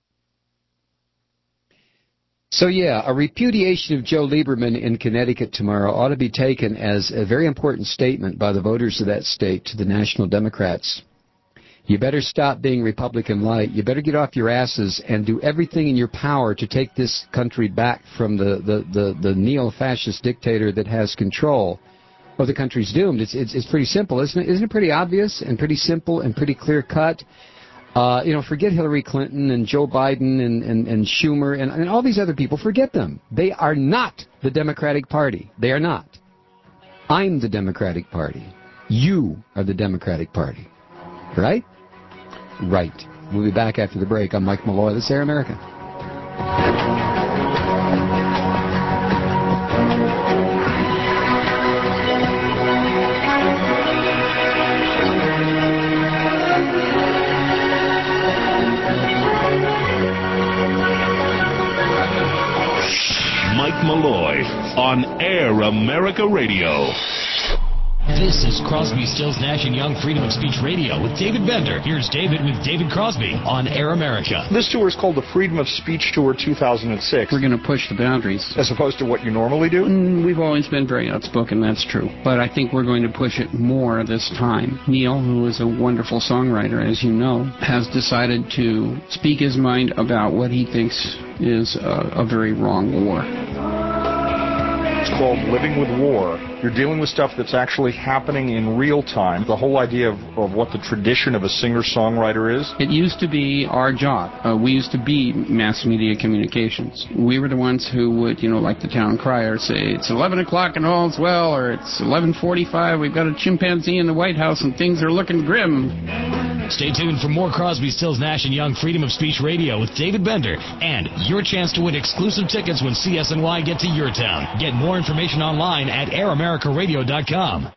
So, yeah, a repudiation of Joe Lieberman in Connecticut tomorrow ought to be taken as a very important statement by the voters of that state to the National Democrats. You better stop being Republican light. You better get off your asses and do everything in your power to take this country back from the neo-fascist dictator that has control, or the country's doomed. It's pretty simple, isn't it? Isn't it pretty obvious and pretty simple and pretty clear-cut? Forget Hillary Clinton and Joe Biden and Schumer and all these other people. Forget them. They are not the Democratic Party. They are not. I'm the Democratic Party. You are the Democratic Party. Right? Right. We'll be back after the break. I'm Mike Malloy. This is Air America. Mike Malloy on Air America Radio. This is Crosby, Stills, Nash & Young Freedom of Speech Radio with David Bender. Here's David with David Crosby on Air America. This tour is called the Freedom of Speech Tour 2006. We're going to push the boundaries. As opposed to what you normally do? We've always been very outspoken, that's true. But I think we're going to push it more this time. Neil, who is a wonderful songwriter, as you know, has decided to speak his mind about what he thinks is a very wrong war. It's called Living with War. You're dealing with stuff that's actually happening in real time. The whole idea of what the tradition of a singer-songwriter is. It used to be our job. We used to be mass media communications. We were the ones who would, like the town crier, say, it's 11 o'clock and all's well, or it's 11:45, we've got a chimpanzee in the White House and things are looking grim. Stay tuned for more Crosby, Stills, Nash & Young Freedom of Speech Radio with David Bender and your chance to win exclusive tickets when CSNY get to your town. Get more information online at AirAmericaRadio.com.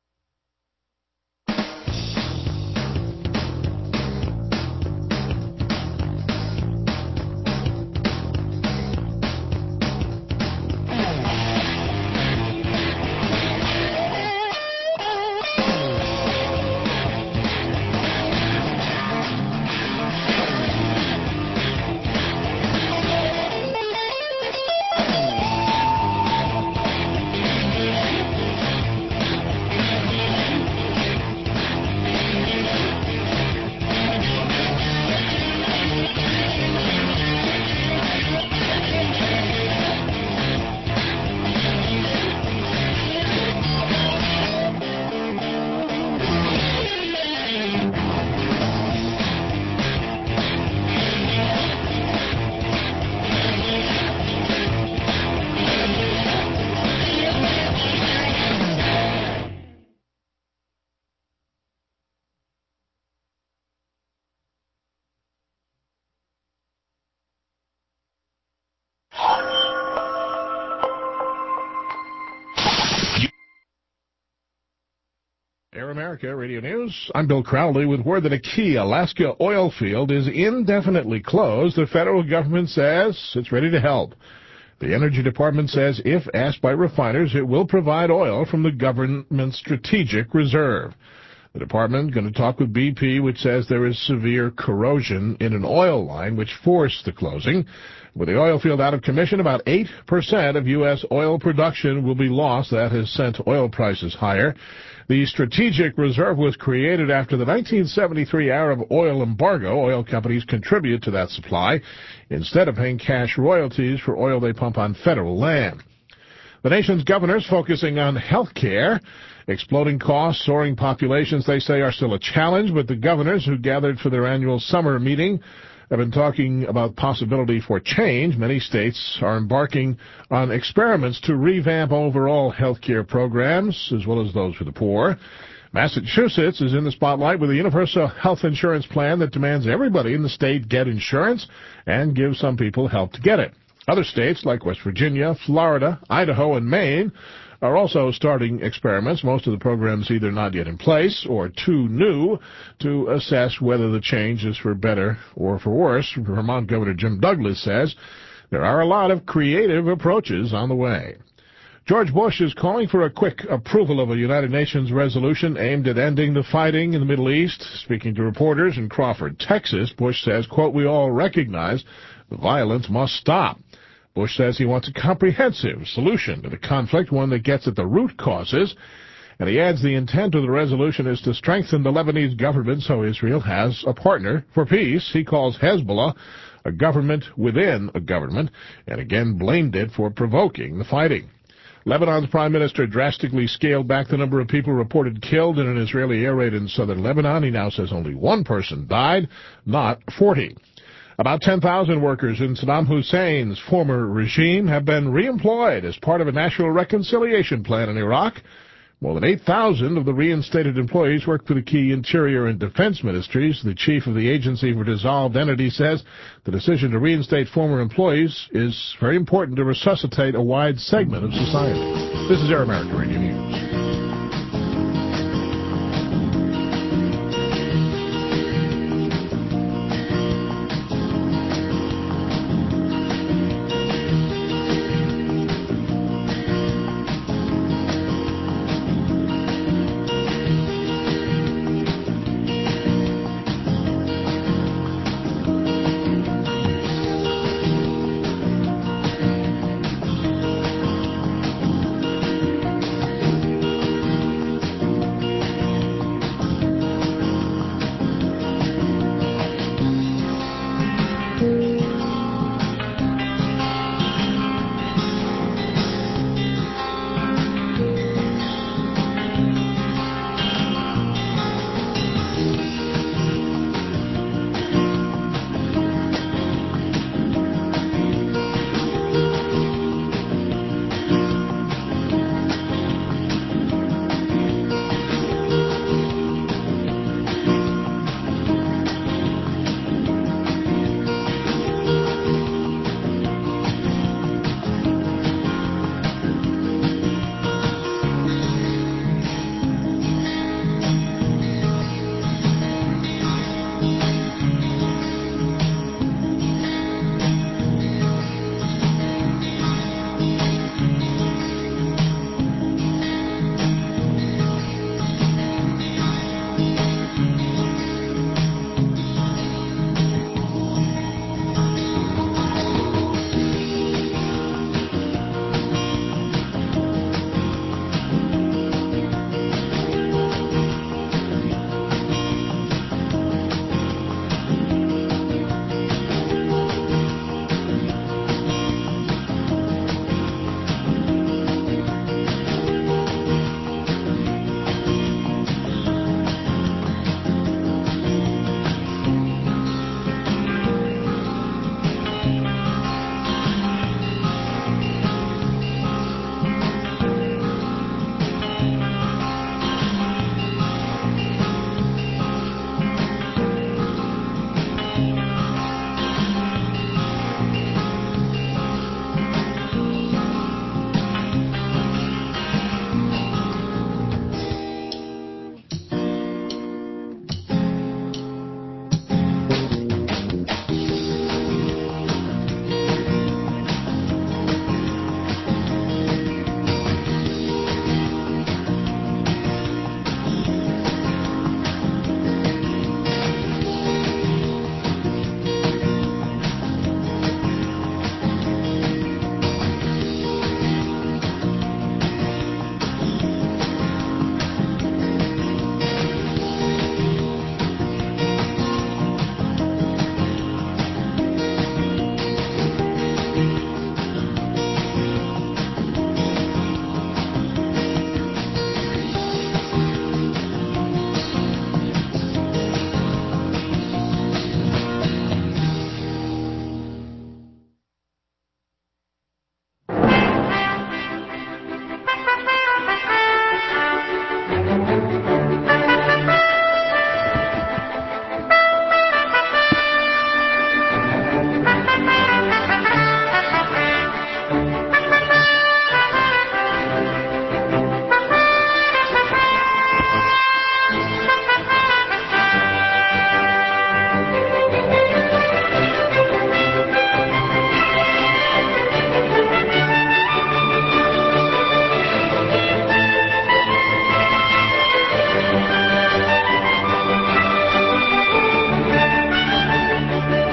Air America Radio News. I'm Bill Crowley with word that a key Alaska oil field is indefinitely closed. The federal government says it's ready to help. The Energy Department says if asked by refiners, it will provide oil from the government's strategic reserve. The department going to talk with BP, which says there is severe corrosion in an oil line which forced the closing. With the oil field out of commission, about 8% of U.S. oil production will be lost. That has sent oil prices higher. The strategic reserve was created after the 1973 Arab oil embargo. Oil companies contribute to that supply instead of paying cash royalties for oil they pump on federal land. The nation's governors focusing on health care. Exploding costs, soaring populations, they say, are still a challenge, but the governors who gathered for their annual summer meeting have been talking about possibility for change. Many states are embarking on experiments to revamp overall health care programs, as well as those for the poor. Massachusetts is in the spotlight with a universal health insurance plan that demands everybody in the state get insurance and give some people help to get it. Other states like West Virginia, Florida, Idaho, and Maine are also starting experiments. Most of the programs either not yet in place or too new to assess whether the change is for better or for worse. Vermont Governor Jim Douglas says there are a lot of creative approaches on the way. George Bush is calling for a quick approval of a United Nations resolution aimed at ending the fighting in the Middle East. Speaking to reporters in Crawford, Texas, Bush says, quote, "We all recognize the violence must stop." Bush says he wants a comprehensive solution to the conflict, one that gets at the root causes, and he adds the intent of the resolution is to strengthen the Lebanese government so Israel has a partner for peace. He calls Hezbollah a government within a government, and again blamed it for provoking the fighting. Lebanon's prime minister drastically scaled back the number of people reported killed in an Israeli air raid in southern Lebanon. He now says only one person died, not 40. About 10,000 workers in Saddam Hussein's former regime have been reemployed as part of a national reconciliation plan in Iraq. More than 8,000 of the reinstated employees work for the key Interior and Defense Ministries. The chief of the agency for dissolved entity says the decision to reinstate former employees is very important to resuscitate a wide segment of society. This is Air America Radio News.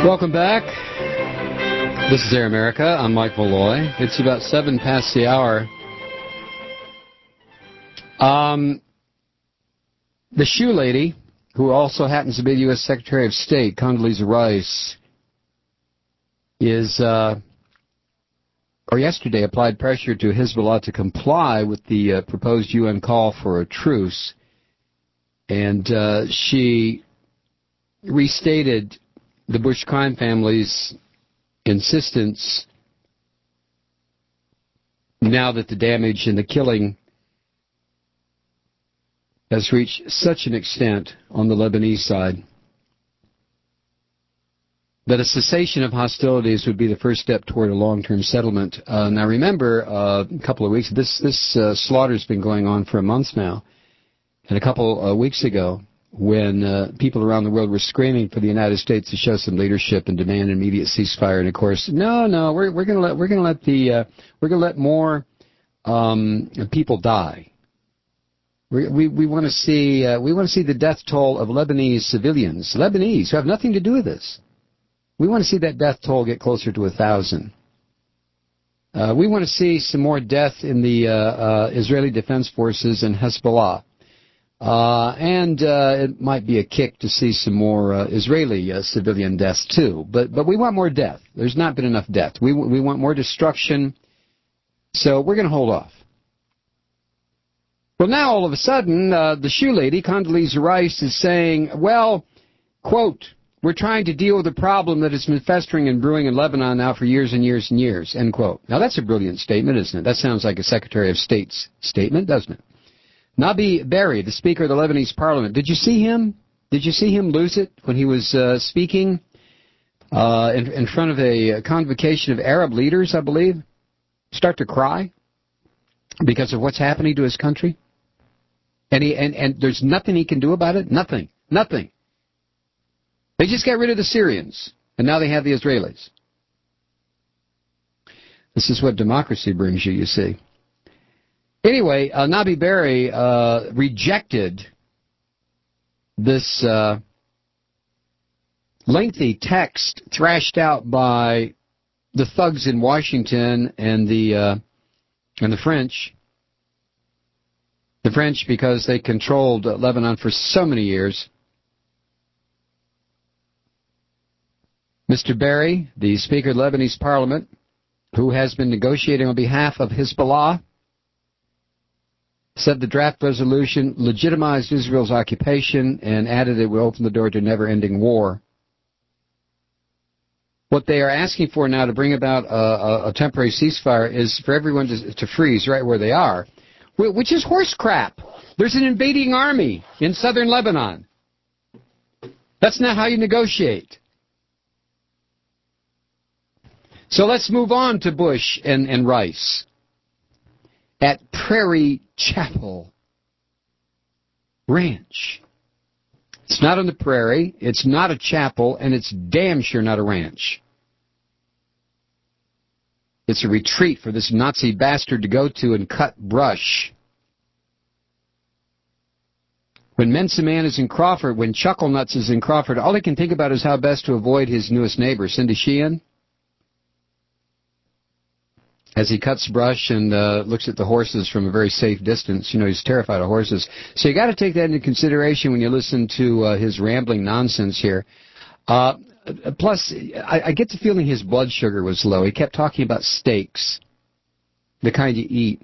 Welcome back. This is Air America. I'm Mike Malloy. It's about 7 past the hour. The shoe lady, who also happens to be the U.S. Secretary of State, Condoleezza Rice, yesterday applied pressure to Hezbollah to comply with the proposed UN call for a truce. And she restated the Bush crime family's insistence, now that the damage and the killing has reached such an extent on the Lebanese side, that a cessation of hostilities would be the first step toward a long-term settlement. Now remember, a couple of weeks, this slaughter's been going on for a month now, and a couple of weeks ago, when people around the world were screaming for the United States to show some leadership and demand an immediate ceasefire, and of course, we're going to let more people die. We want to see the death toll of Lebanese civilians, Lebanese who have nothing to do with this. We want to see that death toll get closer to 1,000. We want to see some more death in the Israeli Defense Forces and Hezbollah. And it might be a kick to see some more Israeli civilian deaths too. But we want more death. There's not been enough death. We want more destruction. So we're going to hold off. Well, now all of a sudden, the shoe lady, Condoleezza Rice, is saying, well, quote, we're trying to deal with a problem that has been festering and brewing in Lebanon now for years and years and years, end quote. Now that's a brilliant statement, isn't it? That sounds like a Secretary of State's statement, doesn't it? Nabi Berri, the Speaker of the Lebanese Parliament, did you see him? Did you see him lose it when he was speaking in front of a convocation of Arab leaders, I believe? Start to cry because of what's happening to his country? And there's nothing he can do about it? Nothing. They just got rid of the Syrians, and now they have the Israelis. This is what democracy brings you see. Anyway, Nabi Berri rejected this lengthy text thrashed out by the thugs in Washington and the French. The French, because they controlled Lebanon for so many years. Mr. Berri, the Speaker of the Lebanese Parliament, who has been negotiating on behalf of Hezbollah, said the draft resolution legitimized Israel's occupation and added it would open the door to never-ending war. What they are asking for now to bring about a temporary ceasefire is for everyone to freeze right where they are, which is horse crap. There's an invading army in southern Lebanon. That's not how you negotiate. So let's move on to Bush and Rice at Prairie Chapel Ranch. It's not on the prairie, it's not a chapel, and it's damn sure not a ranch. It's a retreat for this Nazi bastard to go to and cut brush. When Mensa Man is in Crawford, when Chuckle Nuts is in Crawford, all he can think about is how best to avoid his newest neighbor, Cindy Sheehan, as he cuts brush and looks at the horses from a very safe distance. You know, he's terrified of horses. So you got to take that into consideration when you listen to his rambling nonsense here. Plus, I get the feeling his blood sugar was low. He kept talking about steaks, the kind you eat.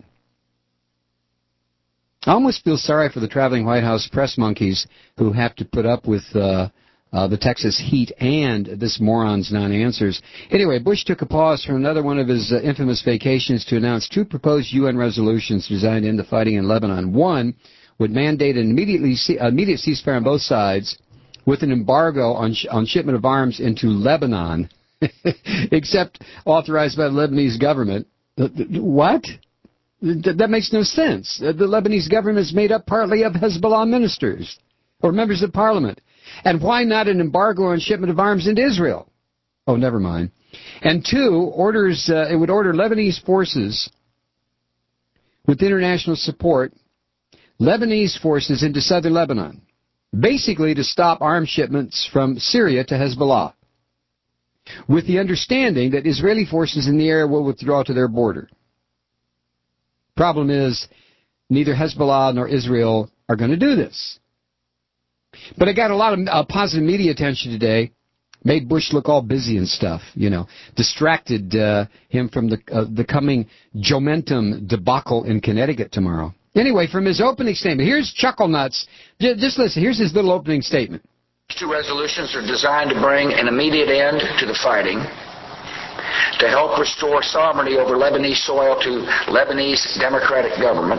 I almost feel sorry for the traveling White House press monkeys who have to put up with the Texas heat and this moron's non-answers. Anyway, Bush took a pause from another one of his infamous vacations to announce two proposed UN resolutions designed to end the fighting in Lebanon. One would mandate an immediate ceasefire on both sides with an embargo on shipment of arms into Lebanon, except authorized by the Lebanese government. What? That makes no sense. The Lebanese government is made up partly of Hezbollah ministers or members of parliament. And why not an embargo on shipment of arms into Israel? Oh, never mind. And two, it would order Lebanese forces with international support, Lebanese forces into southern Lebanon, basically to stop arms shipments from Syria to Hezbollah. with the understanding that Israeli forces in the area will withdraw to their border. Problem is, neither Hezbollah nor Israel are going to do this. But it got a lot of positive media attention today. Made Bush look all busy and stuff, distracted him from the coming Jomentum debacle in Connecticut tomorrow. Anyway, from his opening statement, here's Chuckle Nuts. Just listen, here's his little opening statement. These two resolutions are designed to bring an immediate end to the fighting, to help restore sovereignty over Lebanese soil to Lebanese democratic government,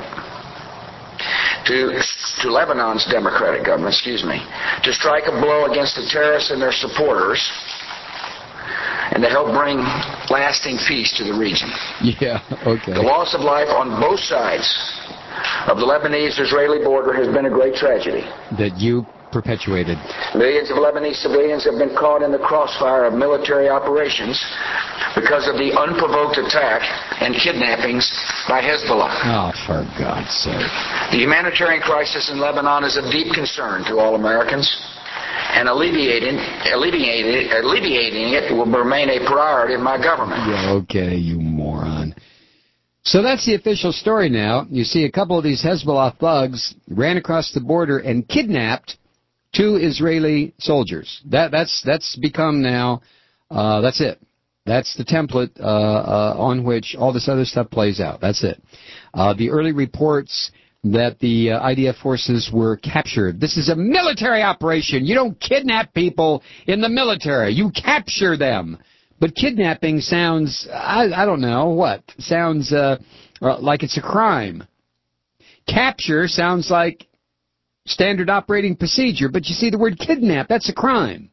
to Lebanon's democratic government, to strike a blow against the terrorists and their supporters, and to help bring lasting peace to the region. Yeah, okay. The loss of life on both sides of the Lebanese-Israeli border has been a great tragedy. That you perpetuated. Millions of Lebanese civilians have been caught in the crossfire of military operations because of the unprovoked attack and kidnappings by Hezbollah. Oh, for God's sake. The humanitarian crisis in Lebanon is of deep concern to all Americans, and alleviating it will remain a priority of my government. Yeah, okay, you moron. So that's the official story now. You see a couple of these Hezbollah thugs ran across the border and kidnapped 2 Israeli soldiers. That's become now, that's it. That's the template on which all this other stuff plays out. That's it. The early reports that the IDF forces were captured. This is a military operation. You don't kidnap people in the military. You capture them. But kidnapping sounds, I don't know, what? Sounds like it's a crime. Capture sounds like standard operating procedure. But you see, the word kidnap, that's a crime.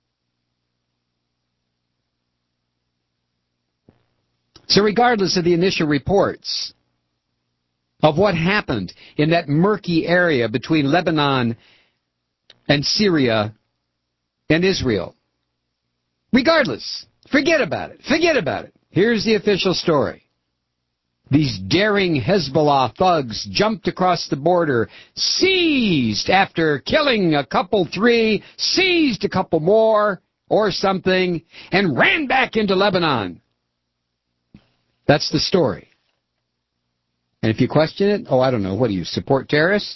So regardless of the initial reports of what happened in that murky area between Lebanon and Syria and Israel, regardless, forget about it. Forget about it. Here's the official story. These daring Hezbollah thugs jumped across the border, seized after killing a couple, 3, seized a couple more or something, and ran back into Lebanon. That's the story. And if you question it, I don't know, what do you, support terrorists?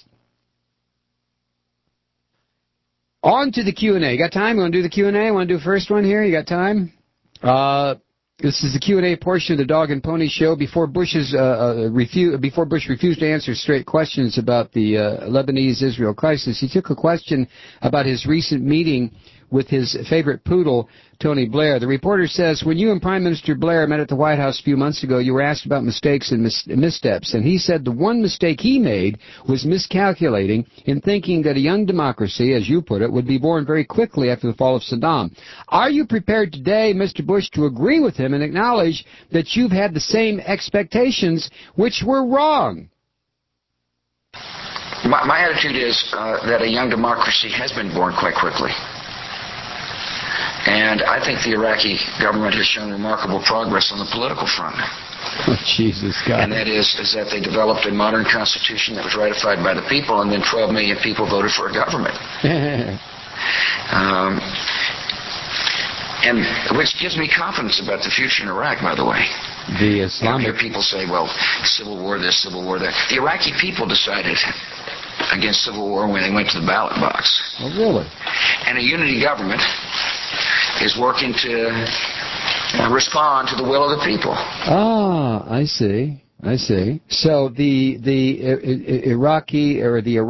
On to the Q&A. You got time? You want to do the Q&A? Want to do the first one here? You got time? This is the Q&A portion of the Dog and Pony Show. Before Bush refused to answer straight questions about the Lebanese-Israel crisis, he took a question about his recent meeting with his favorite poodle, Tony Blair. The reporter says, when you and Prime Minister Blair met at the White House a few months ago, you were asked about mistakes and missteps, and he said the one mistake he made was miscalculating in thinking that a young democracy, as you put it, would be born very quickly after the fall of Saddam. Are you prepared today, Mr. Bush, to agree with him and acknowledge that you've had the same expectations which were wrong? My attitude is that a young democracy has been born quite quickly. And I think the Iraqi government has shown remarkable progress on the political front. Oh, Jesus, God. And that is that they developed a modern constitution that was ratified by the people, and then 12 million people voted for a government. And which gives me confidence about the future in Iraq, by the way. The Islamic... I hear people say, well, civil war this, civil war that. The Iraqi people decided against civil war when they went to the ballot box. Oh, really? And a unity government is working to respond to the will of the people. Ah, I see. So the Iraqi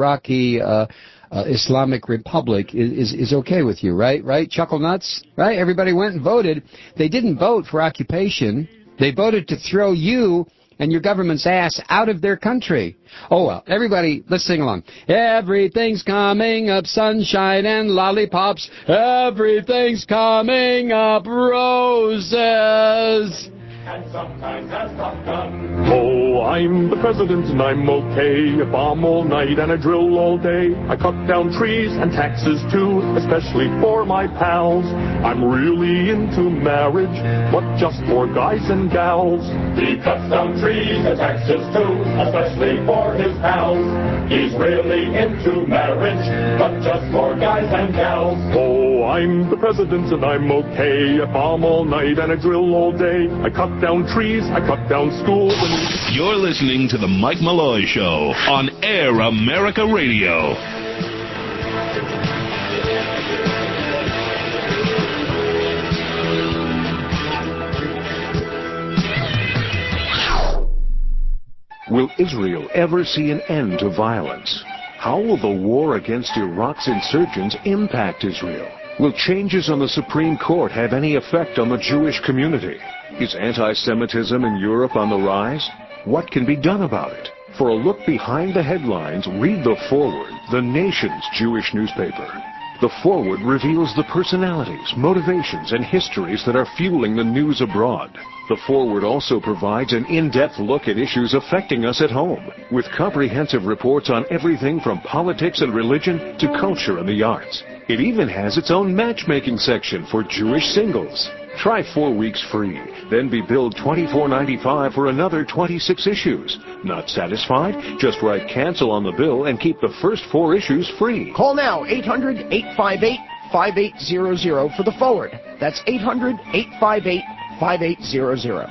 Islamic Republic is okay with you, right? Right? Chuckle Nuts? Right? Everybody went and voted. They didn't vote for occupation. They voted to throw you and your government's ass out of their country. Oh, well, everybody, let's sing along. Everything's coming up, sunshine and lollipops. Everything's coming up, roses. and sometimes has Top Gun. Oh, I'm the president and I'm okay. I bomb all night and I drill all day. I cut down trees and taxes too, especially for my pals. I'm really into marriage, but just for guys and gals. He cuts down trees and taxes too, especially for his pals. He's really into marriage, but just for guys and gals. Oh, I'm the president and I'm okay. I bomb all night and I drill all day. I cut down trees, I cut down schools. You're listening to The Mike Malloy Show on Air America Radio. Will Israel ever see an end to violence? How will the war against Iraq's insurgents impact Israel? Will changes on the Supreme Court have any effect on the Jewish community? Is anti-Semitism in Europe on the rise? What can be done about it? For a look behind the headlines, read The Forward, the nation's Jewish newspaper. The Forward reveals the personalities, motivations, and histories that are fueling the news abroad. The Forward also provides an in-depth look at issues affecting us at home, with comprehensive reports on everything from politics and religion to culture and the arts. It even has its own matchmaking section for Jewish singles. Try 4 weeks free, then be billed $24.95 for another 26 issues. Not satisfied? Just write cancel on the bill and keep the first 4 issues free. Call now, 800-858-5800 for The Forward. That's 800-858-5800.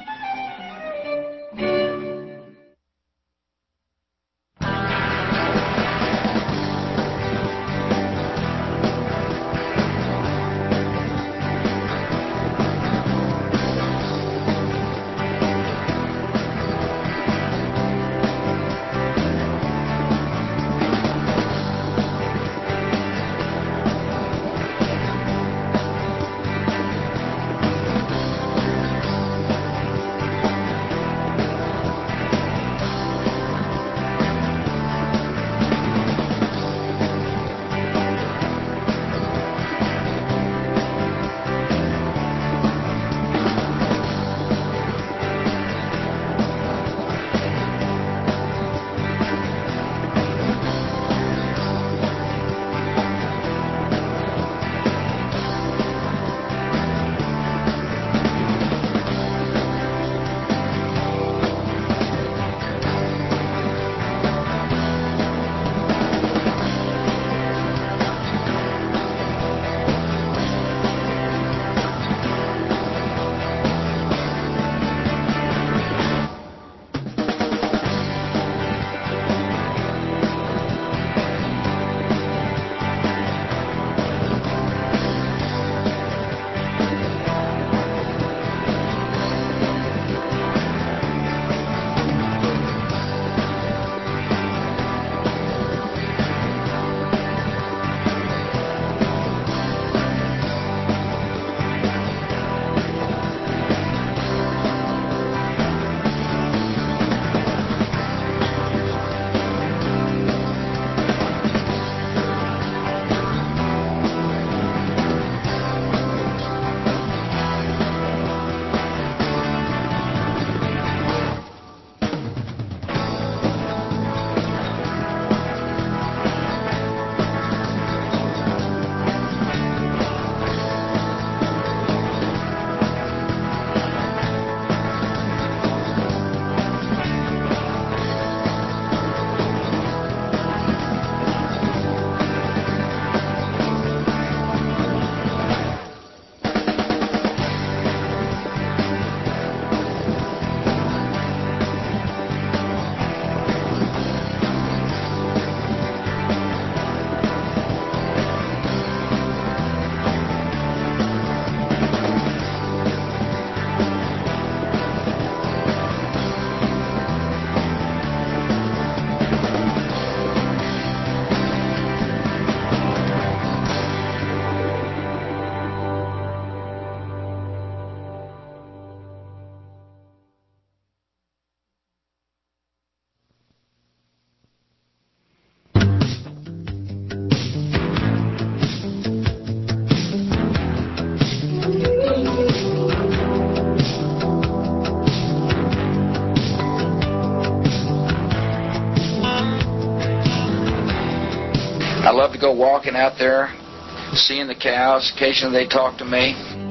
love to go walking out there, seeing the cows. Occasionally they talk to me.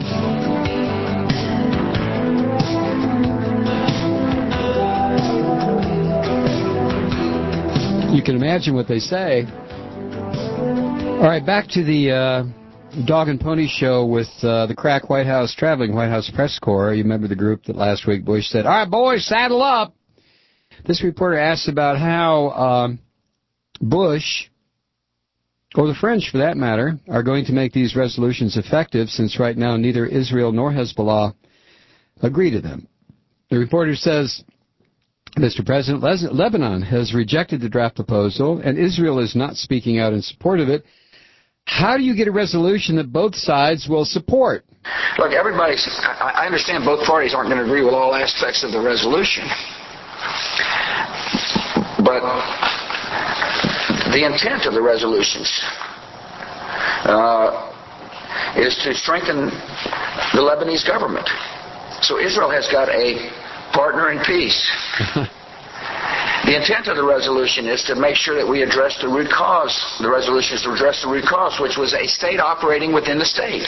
You can imagine what they say. All right, back to the Dog and Pony show with the crack traveling White House press corps. You remember the group that last week Bush said, "All right, boys, saddle up." This reporter asked about how Bush, or the French for that matter, are going to make these resolutions effective, since right now neither Israel nor Hezbollah agree to them. The reporter says, Mr. President, Lebanon has rejected the draft proposal, and Israel is not speaking out in support of it. How do you get a resolution that both sides will support? Look, I understand both parties aren't going to agree with all aspects of the resolution. But the intent of the resolutions is to strengthen the Lebanese government. So Israel has got a partner in peace. The intent of the resolution is to make sure that we address the root cause. The resolution is to address the root cause, which was a state operating within the state.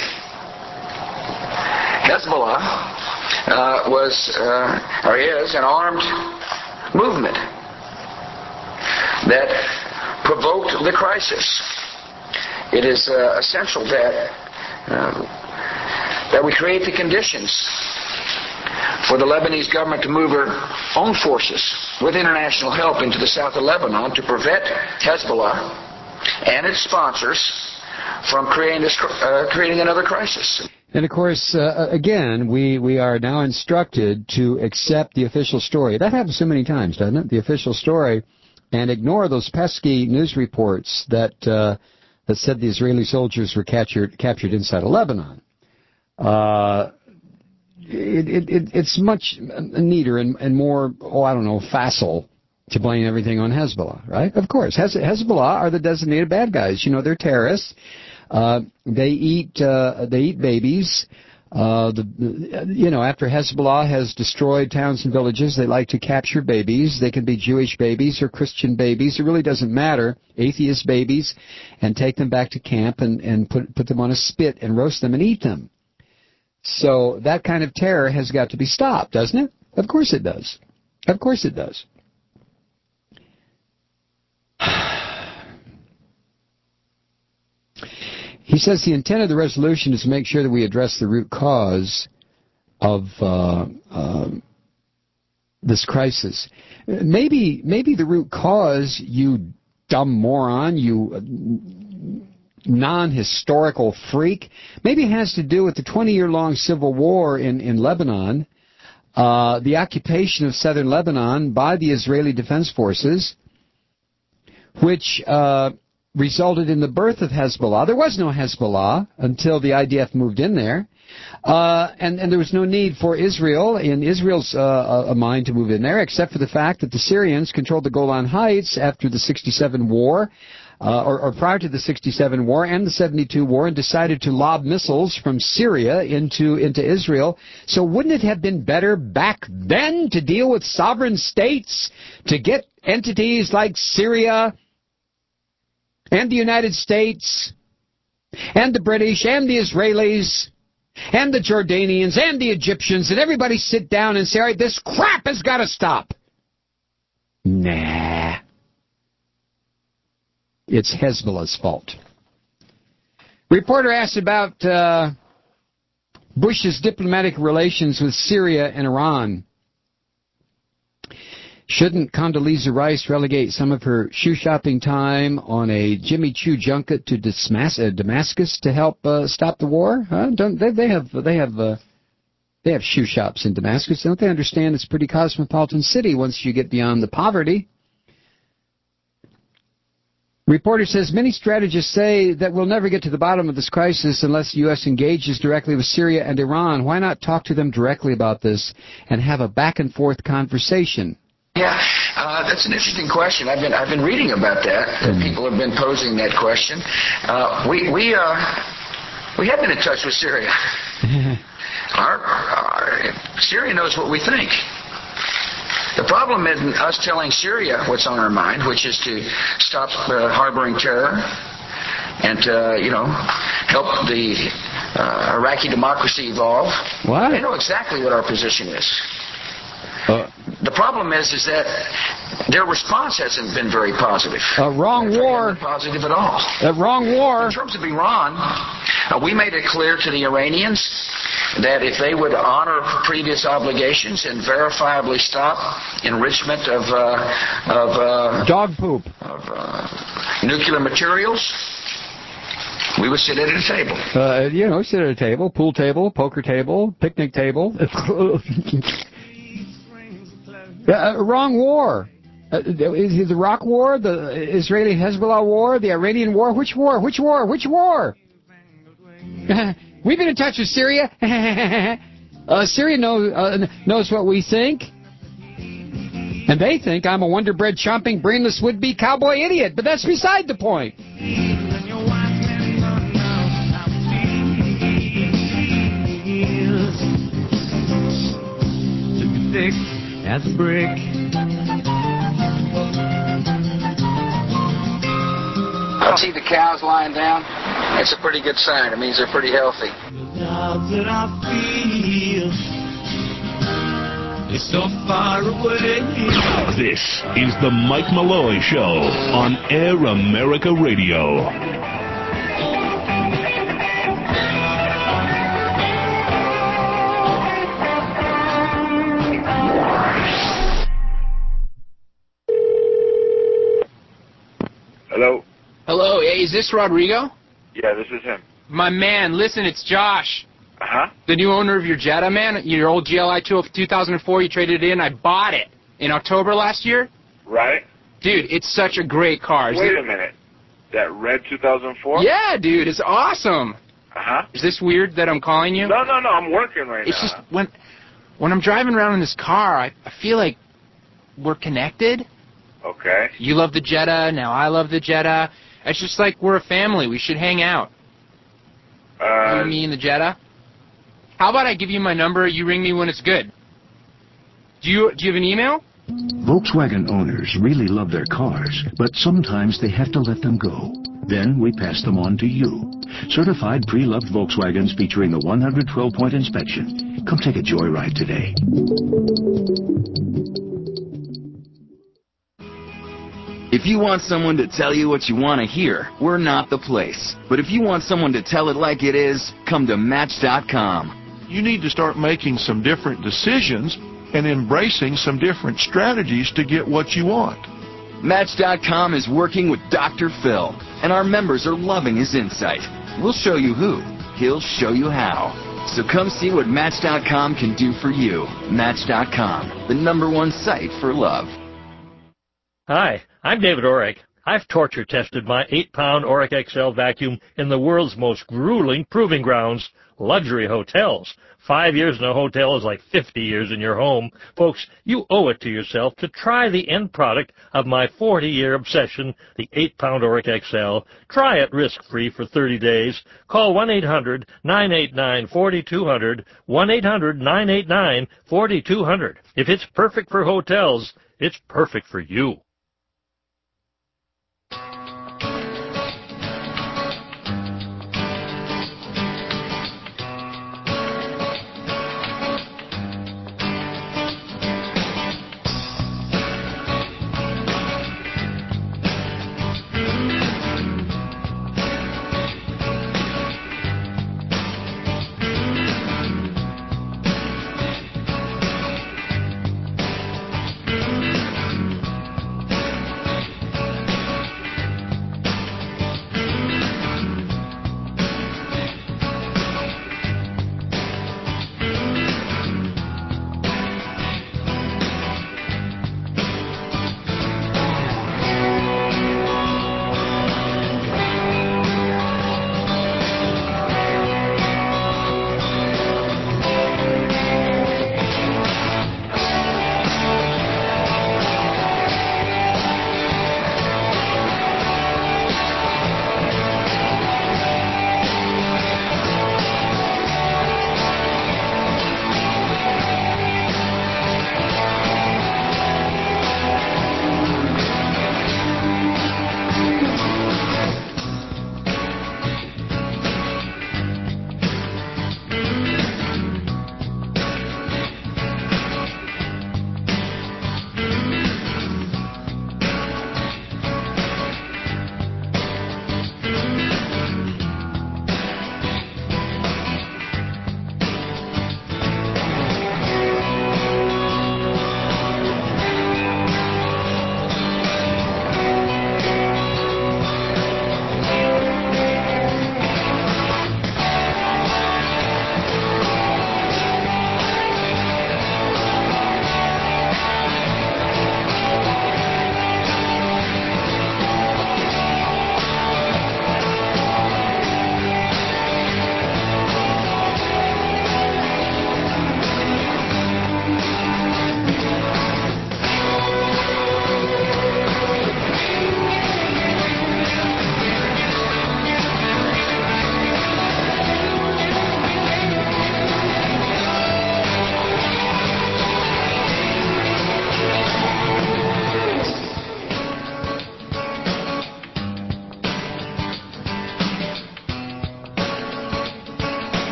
Hezbollah is an armed movement that provoked the crisis. It is essential that we create the conditions for the Lebanese government to move her own forces with international help into the south of Lebanon to prevent Hezbollah and its sponsors from creating another crisis. And of course, again, we are now instructed to accept the official story. That happens so many times, doesn't it? The official story, and ignore those pesky news reports that said the Israeli soldiers were captured inside of Lebanon. It's much neater and more, facile to blame everything on Hezbollah, right? Of course. Hezbollah are the designated bad guys. You know, they're terrorists. They eat babies. After Hezbollah has destroyed towns and villages, they like to capture babies. They can be Jewish babies or Christian babies. It really doesn't matter. Atheist babies, and take them back to camp and put them on a spit and roast them and eat them. So that kind of terror has got to be stopped, doesn't it? Of course it does. Of course it does. He says the intent of the resolution is to make sure that we address the root cause of this crisis. Maybe the root cause, you dumb moron, you non-historical freak, maybe it has to do with the 20-year-long civil war in Lebanon, the occupation of southern Lebanon by the Israeli Defense Forces, which resulted in the birth of Hezbollah. There was no Hezbollah until the IDF moved in there. And there was no need for Israel, in Israel's mind, to move in there, except for the fact that the Syrians controlled the Golan Heights after the 67 war, or prior to the 67 war and the 72 war, and decided to lob missiles from Syria into Israel. So wouldn't it have been better back then to deal with sovereign states, to get entities like Syria and the United States and the British and the Israelis and the Jordanians and the Egyptians, and everybody sit down and say, all right, this crap has got to stop? Nah. It's Hezbollah's fault. Reporter asked about Bush's diplomatic relations with Syria and Iran. Shouldn't Condoleezza Rice relegate some of her shoe shopping time on a Jimmy Choo junket to Damascus to help stop the war? Huh? They have shoe shops in Damascus. Don't they understand it's a pretty cosmopolitan city once you get beyond the poverty? Reporter says many strategists say that we'll never get to the bottom of this crisis unless the U.S. engages directly with Syria and Iran. Why not talk to them directly about this and have a back-and-forth conversation? Yeah, that's an interesting question. I've been reading about that. People have been posing that question. We have been in touch with Syria. Syria knows what we think. The problem isn't us telling Syria what's on our mind, which is to stop harboring terror, and to, help the Iraqi democracy evolve. What? They know exactly what our position is. The problem is that their response hasn't been very positive. Wrong war. Not positive at all. Wrong war. In terms of Iran, we made it clear to the Iranians that if they would honor previous obligations and verifiably stop enrichment of dog poop, of nuclear materials, we would sit at a table. Sit at a table, pool table, poker table, picnic table. Wrong war. Is it the Iraq war, the Israeli Hezbollah war, the Iranian war? Which war? Which war? Which war? We've been in touch with Syria. Syria knows what we think. And they think I'm a Wonder Bread chomping, brainless would-be cowboy idiot. But that's beside the point. Thick as a brick. I see the cows lying down. It's a pretty good sign. It means they're pretty healthy. The love that I feel is so far away. This is the Mike Malloy Show on Air America Radio. Hello? Hello, hey, is this Rodrigo? Yeah, this is him. My man, listen, it's Josh. Uh-huh. The new owner of your Jetta, man, your old GLI 2004, you traded it in. I bought it in October last year. Right? Dude, it's such a great car. Wait a minute. That red 2004? Yeah, dude, it's awesome. Uh-huh. Is this weird that I'm calling you? No, I'm working right now. It's just, when I'm driving around in this car, I feel like we're connected. Okay. You love the Jetta, now I love the Jetta. It's just like we're a family. We should hang out. You, me, and the Jetta. How about I give you my number, you ring me when it's good? Do you have an email? Volkswagen owners really love their cars, but sometimes they have to let them go. Then we pass them on to you. Certified pre-loved Volkswagens featuring the 112-point inspection. Come take a joyride today. If you want someone to tell you what you want to hear, we're not the place. But if you want someone to tell it like it is, come to Match.com. You need to start making some different decisions and embracing some different strategies to get what you want. Match.com is working with Dr. Phil, and our members are loving his insight. We'll show you who. He'll show you how. So come see what Match.com can do for you. Match.com, the #1 site for love. Hi, I'm David Orrick. I've torture tested my 8-pound Orrick XL vacuum in the world's most grueling proving grounds, luxury hotels. 5 years in a hotel is like 50 years in your home. Folks, you owe it to yourself to try the end product of my 40-year obsession, the 8-pound Orrick XL. Try it risk-free for 30 days. Call 1-800-989-4200, 1-800-989-4200. If it's perfect for hotels, it's perfect for you.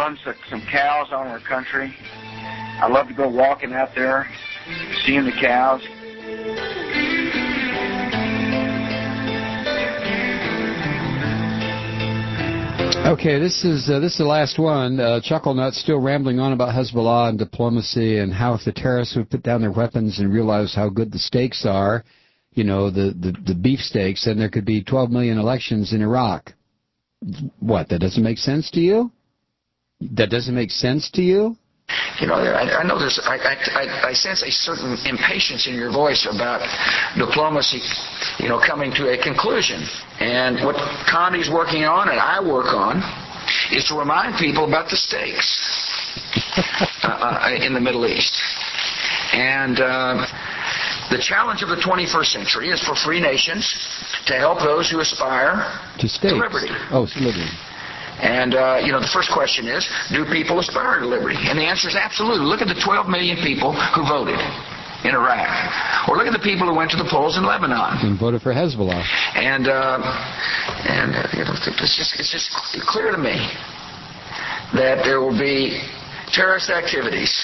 run some cows on our country. I love to go walking out there, seeing the cows. Okay, this is the last one. Chucklenut still rambling on about Hezbollah and diplomacy and how if the terrorists would put down their weapons and realize how good the steaks are, you know, the beef steaks, then there could be 12 million elections in Iraq. What, that doesn't make sense to you? That doesn't make sense to you? You know, I know there's, I sense a certain impatience in your voice about diplomacy, you know, coming to a conclusion. And what Connie's working on and I work on is to remind people about the stakes in the Middle East. And the challenge of the 21st century is for free nations to help those who aspire to liberty. Oh, liberty. And, you know, the first question is, do people aspire to liberty? And the answer is absolutely. Look at the 12 million people who voted in Iraq. Or look at the people who went to the polls in Lebanon. And voted for Hezbollah. And you know, it's just clear to me that there will be terrorist activities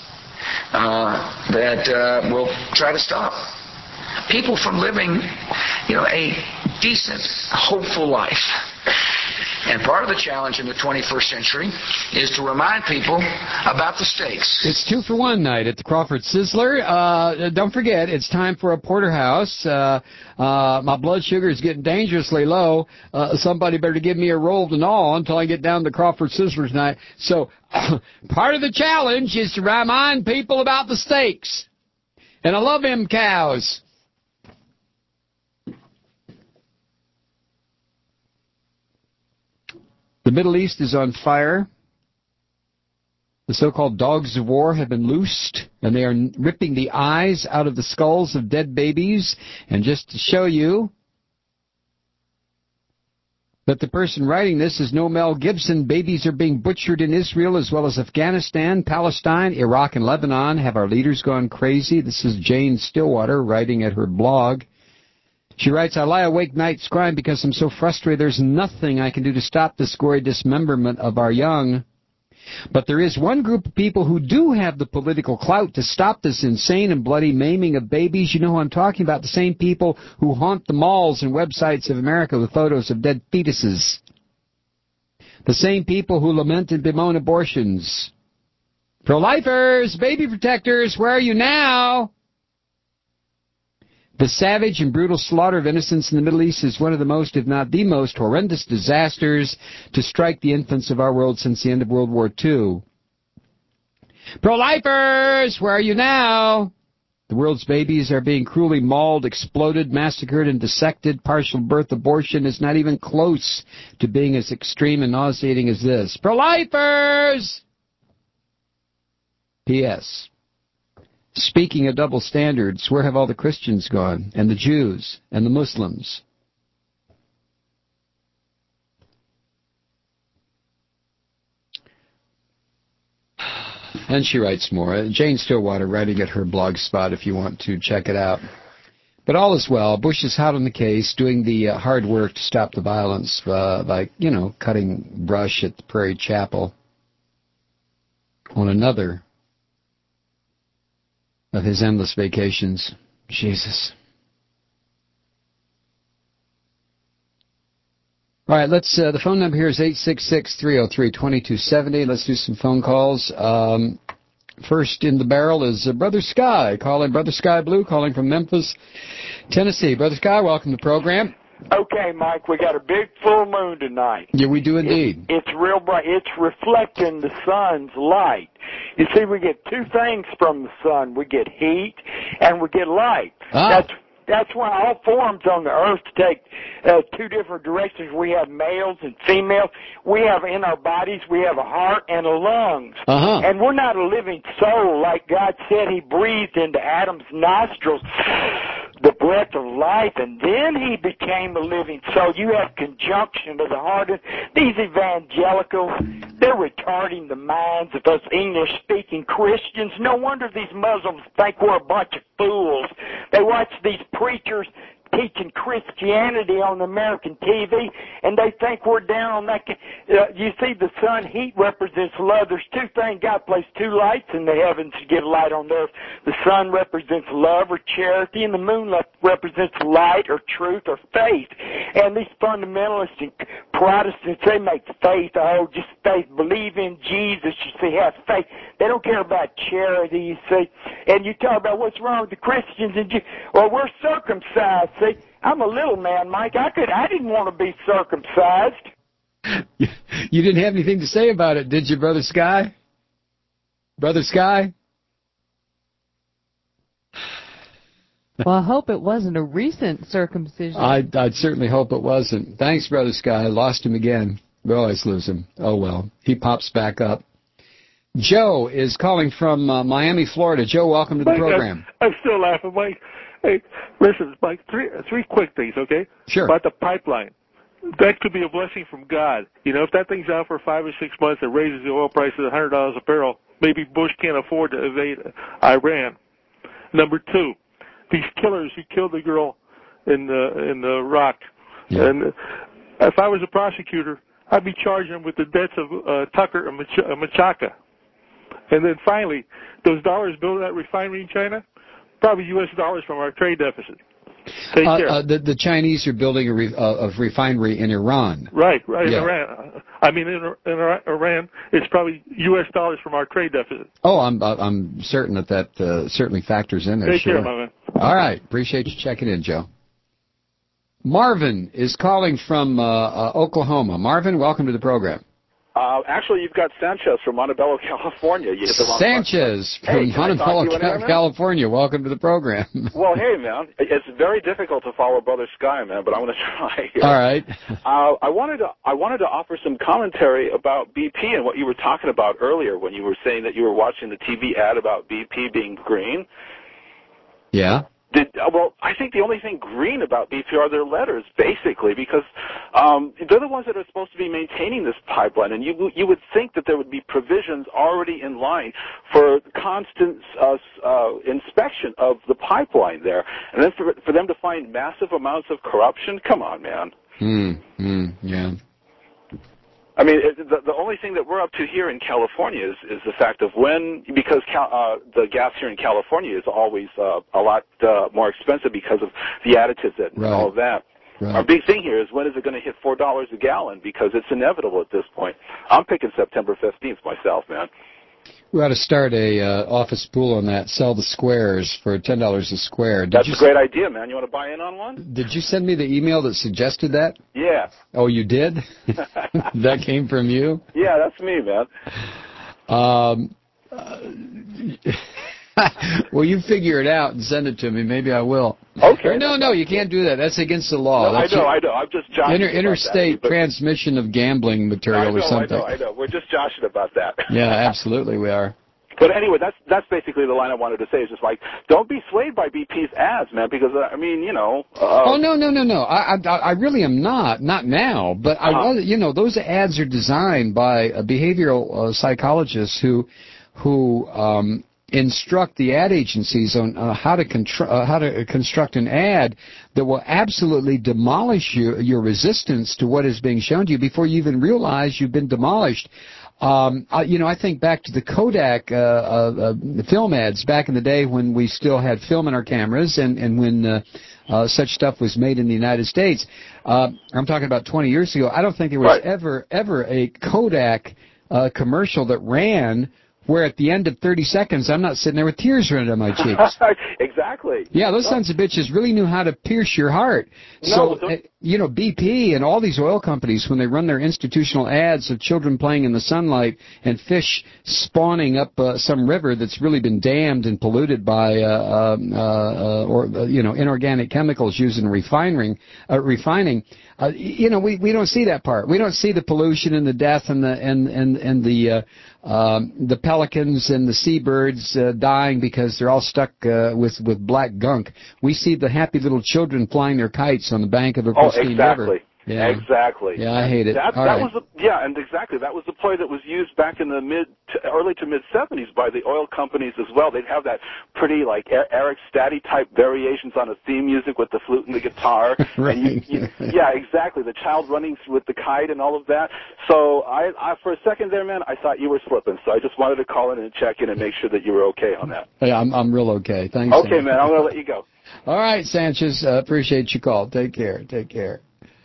that will try to stop people from living, you know, a decent, hopeful life. And part of the challenge in the 21st century is to remind people about the stakes. It's 2 for 1 night at the Crawford Sizzler. Don't forget, it's time for a porterhouse. My blood sugar is getting dangerously low. Somebody better give me a roll to gnaw until I get down to Crawford Sizzler tonight. So part of the challenge is to remind people about the stakes. And I love them cows. The Middle East is on fire. The so-called dogs of war have been loosed, and they are ripping the eyes out of the skulls of dead babies. And just to show you that the person writing this is no Mel Gibson, babies are being butchered in Israel as well as Afghanistan, Palestine, Iraq, and Lebanon. Have our leaders gone crazy? This is Jane Stillwater writing at her blog. She writes, I lie awake nights crying because I'm so frustrated. There's nothing I can do to stop this gory dismemberment of our young. But there is one group of people who do have the political clout to stop this insane and bloody maiming of babies. You know who I'm talking about, the same people who haunt the malls and websites of America with photos of dead fetuses. The same people who lament and bemoan abortions. Pro-lifers, baby protectors, where are you now? The savage and brutal slaughter of innocents in the Middle East is one of the most, if not the most, horrendous disasters to strike the infants of our world since the end of World War II. Pro-lifers, where are you now? The world's babies are being cruelly mauled, exploded, massacred, and dissected. Partial birth abortion is not even close to being as extreme and nauseating as this. Pro-lifers! P.S. Speaking of double standards, where have all the Christians gone, and the Jews, and the Muslims? And she writes more. Jane Stillwater writing at her blog spot if you want to check it out. But all is well. Bush is hot on the case, doing the hard work to stop the violence by, you know, cutting brush at the Prairie Chapel on another of his endless vacations. Jesus. All right, let's. The phone number here is 866-303-2270. Let's do some phone calls. First in the barrel is Brother Sky, Brother Sky Blue, calling from Memphis, Tennessee. Brother Sky, welcome to the program. Okay, Mike, we got a big full moon tonight. Yeah, we do indeed. It's real bright. It's reflecting the sun's light. You see, we get two things from the sun. We get heat and we get light. Ah. That's why all forms on the earth take two different directions. We have males and females. We have in our bodies, we have a heart and a lungs. Uh-huh. And we're not a living soul. Like God said, He breathed into Adam's nostrils the breath of life, and then he became a living soul. You have conjunction of the heart. These evangelicals, they're retarding the minds of us English-speaking Christians. No wonder these Muslims think we're a bunch of fools. They watch these preachers teaching Christianity on American TV, and they think we're down on that. You see, the sun, heat represents love. There's two things. God placed two lights in the heavens to give light on earth. The sun represents love or charity, and the moon represents light or truth or faith. And these fundamentalists and Protestants, they make faith, just faith. Believe in Jesus, you see, have faith. They don't care about charity, you see. And you talk about what's wrong with the Christians, and we're circumcised. See, I'm a little man, Mike. I didn't want to be circumcised. You didn't have anything to say about it, did you, Brother Sky? Brother Sky? Well, I hope it wasn't a recent circumcision. I'd certainly hope it wasn't. Thanks, Brother Sky. I lost him again. We always lose him. Oh, well. He pops back up. Joe is calling from Miami, Florida. Joe, welcome to the program. I'm still laughing, Mike. Hey, listen, Mike, three quick things, okay? Sure. About the pipeline. That could be a blessing from God. You know, if that thing's out for 5 or 6 months and raises the oil price to $100 a barrel, maybe Bush can't afford to evade Iran. Number two, these killers who killed the girl in the Iraq. Yeah. And if I was a prosecutor, I'd be charging them with the deaths of Tucker and Machaca. And then finally, those dollars building that refinery in China, probably U.S. dollars from our trade deficit. Take care. The Chinese are building a refinery in Iran. Right, yeah. in Iran. I mean, in Iran, it's probably U.S. dollars from our trade deficit. Oh, I'm certain that certainly factors in there. Take sure. care, my man. All right. Appreciate you checking in, Joe. Marvin is calling from Oklahoma. Marvin, welcome to the program. Actually, you've got Sanchez from Montebello, California. You hit the wrong Sanchez from Montebello, California. Welcome to the program. Well, hey, man. It's very difficult to follow Brother Sky, man, but I'm going to try here. All right. I wanted to offer some commentary about BP and what you were talking about earlier when you were saying that you were watching the TV ad about BP being green. Yeah. Well, I think the only thing green about BP are their letters, basically, because they're the ones that are supposed to be maintaining this pipeline, and you would think that there would be provisions already in line for constant inspection of the pipeline there, and then for them to find massive amounts of corruption, come on, man. Yeah. I mean, the only thing that we're up to here in California is the fact of because the gas here in California is always a lot more expensive because of the additives and all of that. Right. Our big thing here is when is it going to hit $4 a gallon, because it's inevitable at this point. I'm picking September 15th myself, man. We ought to start a office pool on that. Sell the squares for $10 a square. That's a great idea, man. You want to buy in on one? Did you send me the email that suggested that? Yeah. Oh, you did? That came from you? Yeah, that's me, man. Well, you figure it out and send it to me. Maybe I will. Okay. No, you can't do that. That's against the law. No, I know. I'm just joshing interstate transmission of gambling material or something. I know. We're just joshing about that. Yeah, absolutely we are. But anyway, that's basically the line I wanted to say. Is just like, don't be swayed by BP's ads, man, because I mean, you know. Oh no! I really am not now. But I was, those ads are designed by behavioral psychologists who instruct the ad agencies on how to construct an ad that will absolutely demolish your resistance to what is being shown to you before you even realize you've been demolished. I think back to the Kodak film ads back in the day when we still had film in our cameras and when such stuff was made in the United States. I'm talking about 20 years ago. I don't think there was ever a Kodak commercial that ran where at the end of 30 seconds, I'm not sitting there with tears running down my cheeks. Exactly. Yeah, those sons of bitches really knew how to pierce your heart. So, BP and all these oil companies, when they run their institutional ads of children playing in the sunlight and fish spawning up some river that's really been dammed and polluted by inorganic chemicals used in refining, we don't see that part. We don't see the pollution and the death and the pelicans and the seabirds dying because they're all stuck with black gunk. We see the happy little children flying their kites on the bank of a pristine river. Yeah. Exactly. Yeah, I hate it. That All right. was and exactly that was the ploy that was used back in the early to mid 70s by the oil companies as well. They'd have that pretty like Eric Staddy type variations on a theme music with the flute and the guitar. Right. And yeah, exactly. The child running with the kite and all of that. So I for a second there, man, I thought you were slipping. So I just wanted to call in and check in and make sure that you were okay on that. Yeah, I'm real okay. Thanks. Okay, Sanchez. man. I'm gonna let you go. All right, Sanchez. Appreciate your call. Take care. Take care.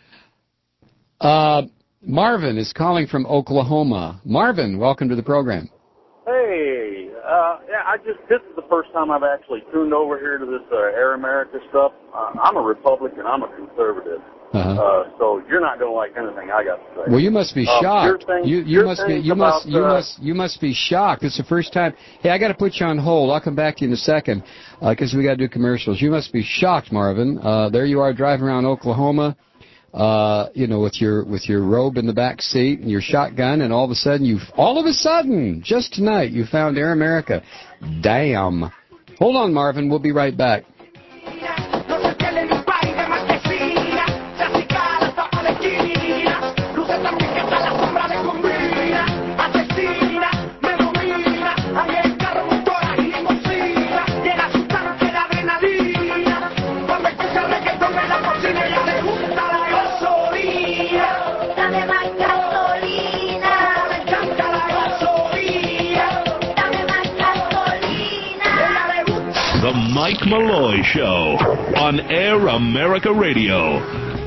Marvin is calling from Oklahoma. Marvin, welcome to the program. Hey, yeah, this is the first time I've actually tuned over here to this Air America stuff. I'm a Republican. I'm a conservative. So you're not going to like anything I got to say. Well, you must be shocked. You must be shocked. It's the first time. Hey, I got to put you on hold. I'll come back to you in a second because we got to do commercials. You must be shocked, Marvin. There you are driving around Oklahoma. With your robe in the back seat and your shotgun, and all of a sudden, just tonight, you found Air America. Damn. Hold on, Marvin. We'll be right back. The Mike Malloy Show on Air America Radio.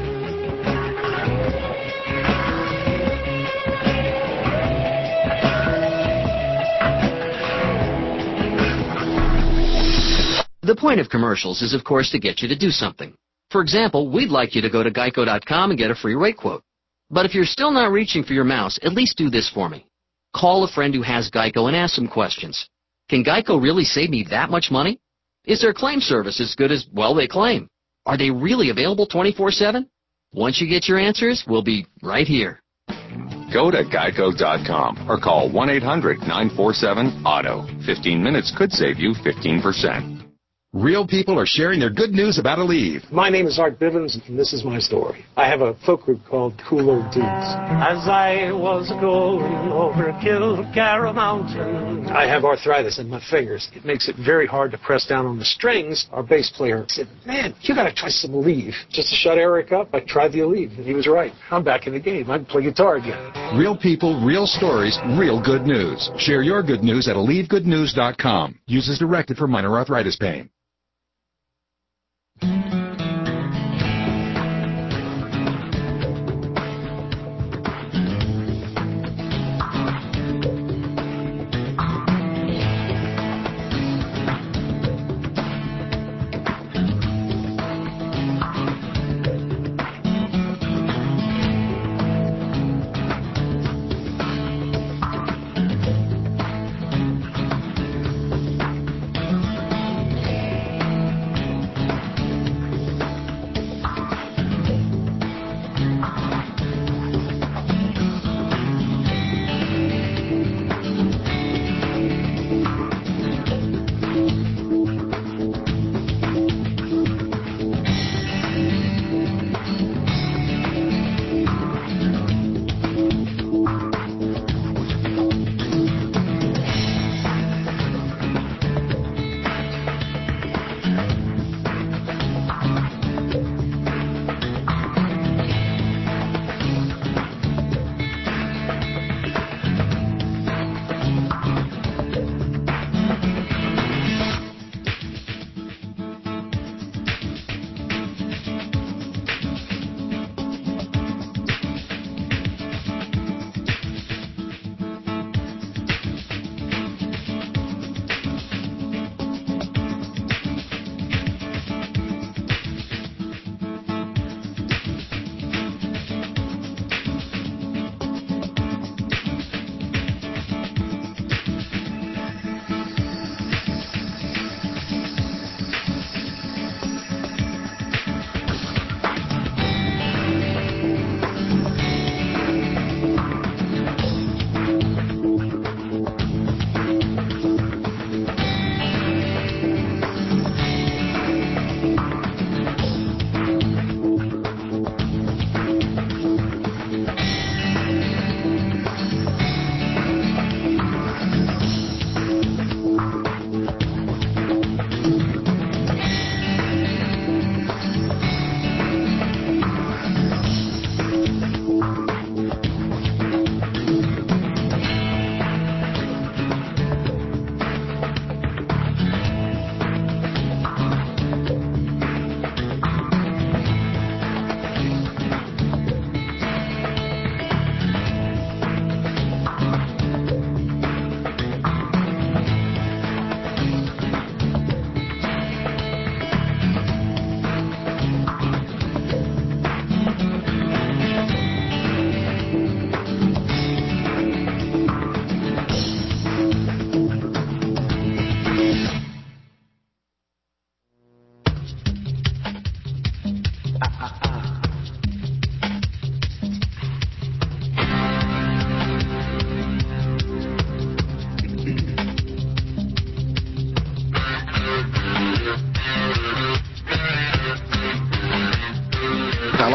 The point of commercials is, of course, to get you to do something. For example, we'd like you to go to Geico.com and get a free rate quote. But if you're still not reaching for your mouse, at least do this for me. Call a friend who has Geico and ask some questions. Can Geico really save me that much money? Is their claim service as good as, well, they claim? Are they really available 24/7? Once you get your answers, we'll be right here. Go to Geico.com or call 1-800-947-AUTO. 15 minutes could save you 15%. Real people are sharing their good news about Aleve. My name is Art Bivens, and this is my story. I have a folk group called Cool Old Dudes. As I was going over Kilcara Mountain. I have arthritis in my fingers. It makes it very hard to press down on the strings. Our bass player said, man, you got to try some Aleve. Just to shut Eric up, I tried the Aleve, and he was right. I'm back in the game. I can play guitar again. Real people, real stories, real good news. Share your good news at AleveGoodNews.com. Use as directed for minor arthritis pain.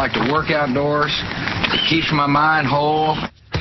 like to work outdoors. It keeps my mind whole.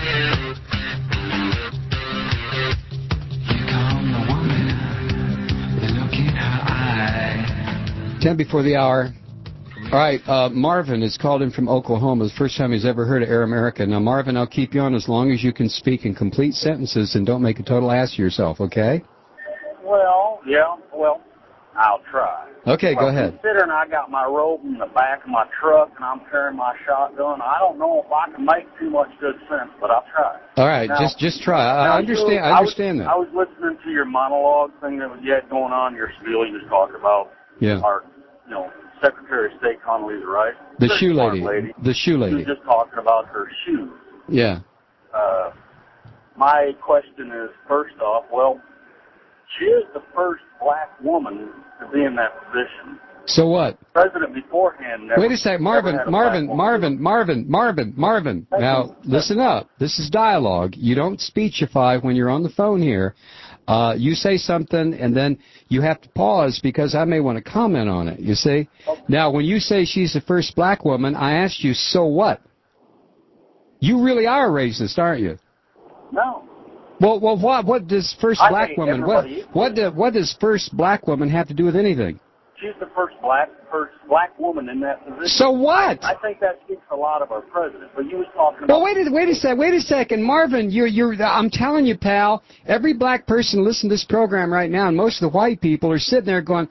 10 before the hour. All right, Marvin has called in from Oklahoma. The first time he's ever heard of Air America. Now, Marvin, I'll keep you on as long as you can speak in complete sentences and don't make a total ass of yourself, okay? Well, I'll try. Okay, go ahead. Considering I got my robe in the back of my truck and I'm carrying my shotgun, I don't know if I can make too much good sense, but I'll try. All right, now, just try. I understand that. I was listening to your monologue thing that you had going on, your spiel you was talking about. Yeah. Our, Secretary of State Condoleezza Rice. The shoe lady. The shoe She lady. was just talking about her shoes. Yeah. My question is, first off, she is the first black woman to be in that position. So what? The president beforehand never... Wait a sec, Marvin. Now, listen up. This is dialogue. You don't speechify when you're on the phone here. You say something, and then you have to pause because I may want to comment on it, you see? Now, when you say she's the first black woman, I asked you, so what? You really are a racist, aren't you? No. Well, what does first black woman, what does first black woman have to do with anything? She's the first black woman in that position. So what? I think that speaks a lot of our president. But you was talking about... Well, wait a second, Marvin. I'm telling you, pal. Every black person listening to this program right now, and most of the white people are sitting there going,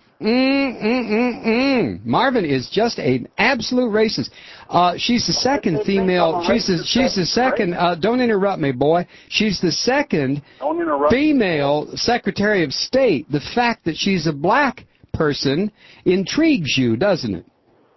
Marvin is just an absolute racist. She's the second female. She's the second. Don't interrupt me, boy. She's the second female Secretary of State. The fact that she's a black person intrigues you, doesn't it?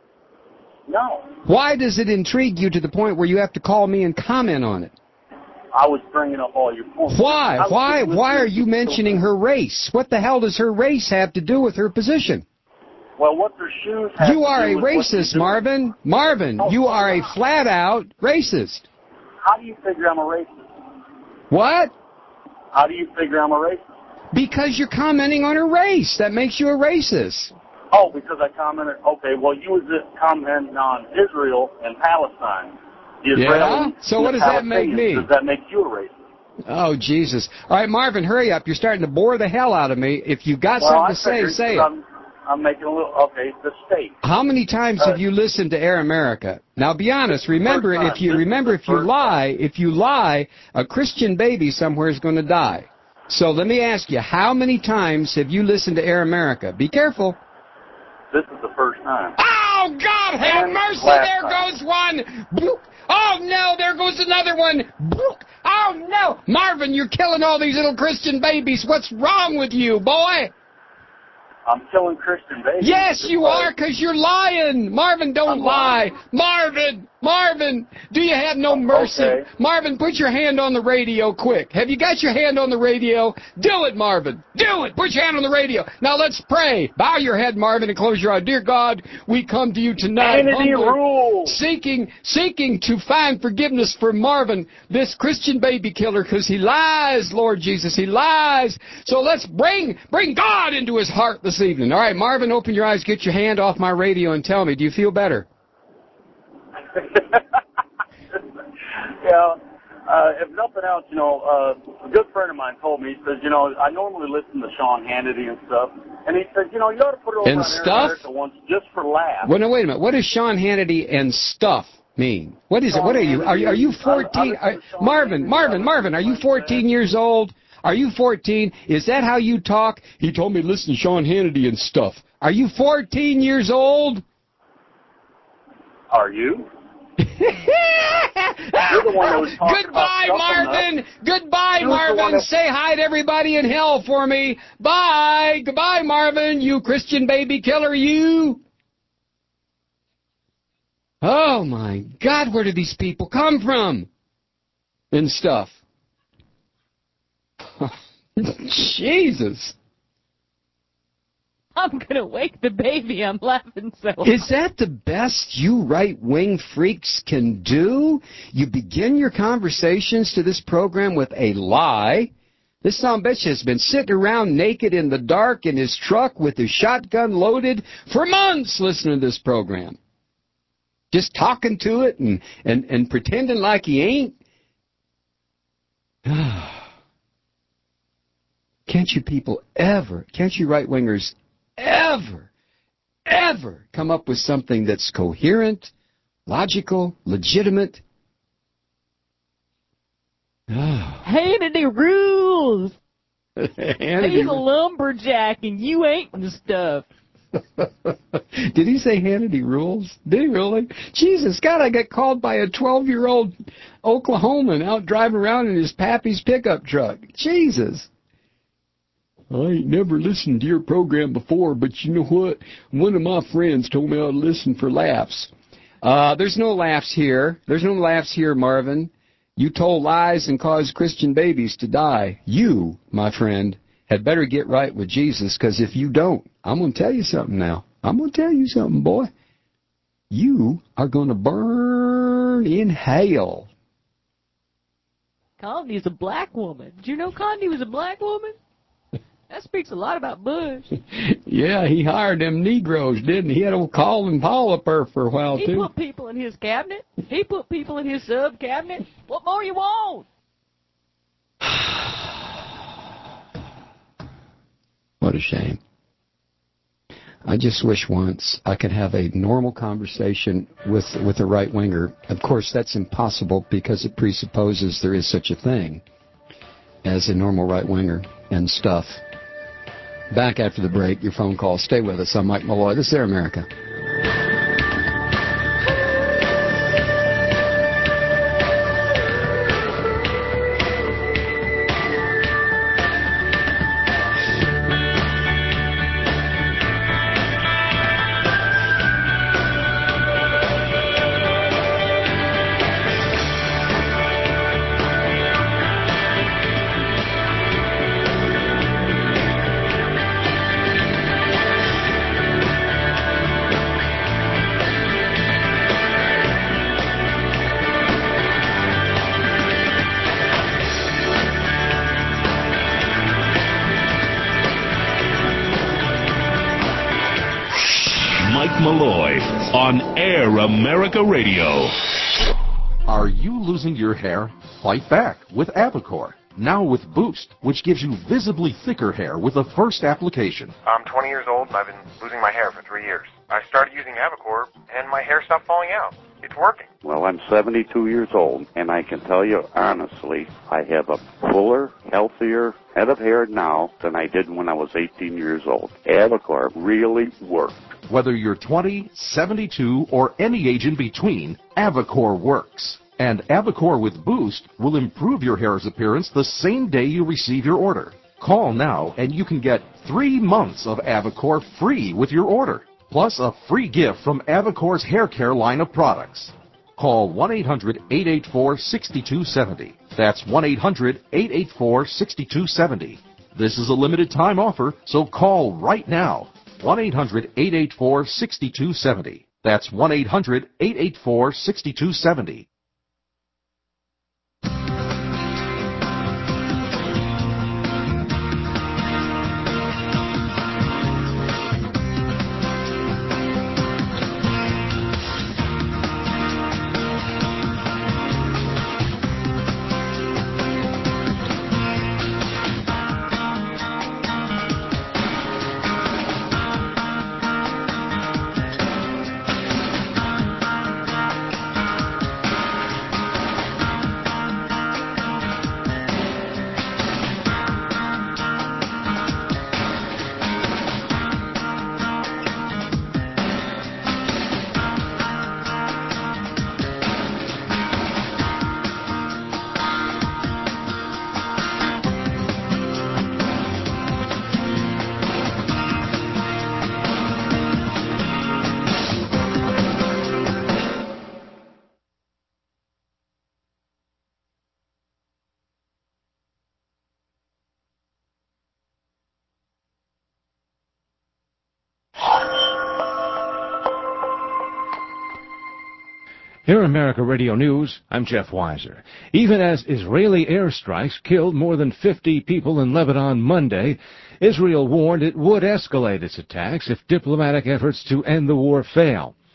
No. Why does it intrigue you to the point where you have to call me and comment on it? I was bringing up all your points. Why? Why are you mentioning her race? What the hell does her race have to do with her position? Well, what their shoes have You are a racist, Marvin. Marvin, you are a flat-out racist. How do you figure I'm a racist? What? How do you figure I'm a racist? Because you're commenting on her race. That makes you a racist. Oh, because I commented. Okay, well, you was commenting on Israel and Palestine. Yeah? So what does that make me? Does that make you a racist? Oh, Jesus. All right, Marvin, hurry up. You're starting to bore the hell out of me. If you've got something to say it. I'm making a little... Okay, the state. How many times have you listened to Air America? Now, be honest. Remember, if you lie, a Christian baby somewhere is going to die. So let me ask you, how many times have you listened to Air America? Be careful. This is the first time. Oh, God have mercy. There goes one. Bloop. Oh, no, there goes another one. Bloop. Oh, no. Marvin, you're killing all these little Christian babies. What's wrong with you, boy? I'm killing Christian babies. Yes, you are, because you're lying. Marvin, don't lie. Marvin, do you have no mercy? Okay. Marvin, put your hand on the radio quick. Have you got your hand on the radio? Do it, Marvin. Do it. Put your hand on the radio. Now let's pray. Bow your head, Marvin, and close your eyes. Dear God, we come to you tonight, seeking to find forgiveness for Marvin, this Christian baby killer, because he lies, Lord Jesus. He lies. So let's bring God into his heart this evening. All right, Marvin, open your eyes, get your hand off my radio, and tell me, do you feel better? Yeah, if nothing else, a good friend of mine told me, he says, I normally listen to Sean Hannity and stuff, and he says, you ought to put it over on Air America once just for laughs. Well, no, wait a minute. What does Sean Hannity and stuff mean? What is it? What are you? Are you 14? Marvin, are you 14 years old? Are you 14? Is that how you talk? He told me to listen to Sean Hannity and stuff. Are you 14 years old? Are you? You're the one that was talking Goodbye, Marvin. Goodbye, Marvin. Say hi to everybody in hell for me. Bye. Goodbye, Marvin. You Christian baby killer, you. Oh, my God. Where do these people come from? And stuff. Jesus. I'm going to wake the baby. I'm laughing so hard. Is that the best you right-wing freaks can do? You begin your conversations to this program with a lie. This sumbitch has been sitting around naked in the dark in his truck with his shotgun loaded for months listening to this program. just talking to it and pretending like he ain't. Can't you people ever, can't you right-wingers ever come up with something that's coherent, logical, legitimate? Hannity rules. Hannity He's a lumberjack and you ain't the stuff. Did he say Hannity rules? Did he really? Jesus, God, I got called by a 12-year-old Oklahoman out driving around in his pappy's pickup truck. Jesus. I ain't never listened to your program before, but you know what? One of my friends told me I ought to listen for laughs. There's no laughs here. There's no laughs here, Marvin. You told lies and caused Christian babies to die. You, my friend, had better get right with Jesus, because if you don't, I'm going to tell you something now. I'm going to tell you something, boy. You are going to burn in hell. Condi's a black woman. Did you know Condi was a black woman? That speaks a lot about Bush. Yeah, he hired them Negroes, didn't he? He had old Colin Powell up there for a while, too. He put people in his cabinet. He put people in his sub-cabinet. What more you want? What a shame. I just wish once I could have a normal conversation with a right-winger. Of course, that's impossible because it presupposes there is such a thing as a normal right-winger and stuff. Back after the break, your phone call. Stay with us. I'm Mike Malloy. This is Air America. Malloy on Air America Radio. Are you losing your hair? Fight back with Avocor. Now with Boost, which gives you visibly thicker hair with the first application. I'm 20 years old and I've been losing my hair for 3 years. I started using Avocor and my hair stopped falling out. It's working. Well, I'm 72 years old, and I can tell you honestly, I have a fuller, healthier head of hair now than I did when I was 18 years old. Avocor really worked. Whether you're 20, 72, or any age in between, Avocor works. And Avocor with Boost will improve your hair's appearance the same day you receive your order. Call now and you can get 3 months of Avocor free with your order, plus a free gift from Avocor's hair care line of products. Call 1-800-884-6270. That's 1-800-884-6270. This is a limited time offer, so call right now. 1-800-884-6270. That's 1-800-884-6270. Here in America Radio News, I'm Jeff Weiser. Even as Israeli airstrikes killed more than 50 people in Lebanon Monday, Israel warned it would escalate its attacks if diplomatic efforts to end the war fail.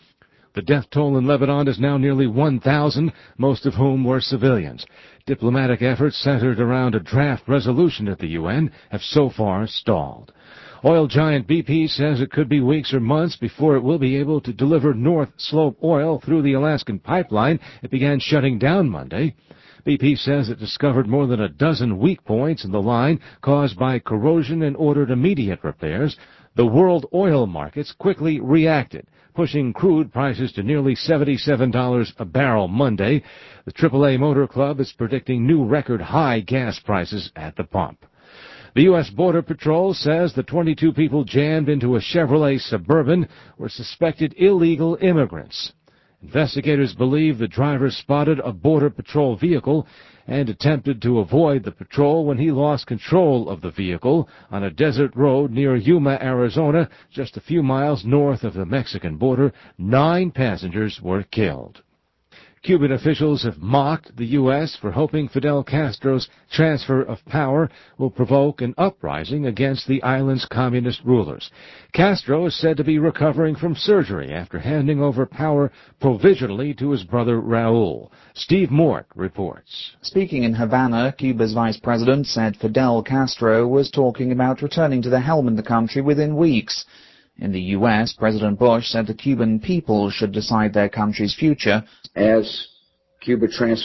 The death toll in Lebanon is now nearly 1,000, most of whom were civilians. Diplomatic efforts centered around a draft resolution at the UN have so far stalled. Oil giant BP says it could be weeks or months before it will be able to deliver North Slope oil through the Alaskan pipeline it began shutting down Monday. BP says it discovered more than a dozen weak points in the line caused by corrosion and ordered immediate repairs. The world oil markets quickly reacted, pushing crude prices to nearly $77 a barrel Monday. The AAA Motor Club is predicting new record high gas prices at the pump. The U.S. Border Patrol says the 22 people jammed into a Chevrolet Suburban were suspected illegal immigrants. Investigators believe the driver spotted a Border Patrol vehicle and attempted to avoid the patrol when he lost control of the vehicle on a desert road near Yuma, Arizona, just a few miles north of the Mexican border. 9 passengers were killed. Cuban officials have mocked the U.S. for hoping Fidel Castro's transfer of power will provoke an uprising against the island's communist rulers. Castro is said to be recovering from surgery after handing over power provisionally to his brother Raul. Steve Mort reports. Speaking in Havana, Cuba's vice president said Fidel Castro was talking about returning to the helm in the country within weeks. In the U.S., President Bush said the Cuban people should decide their country's future. As Cuba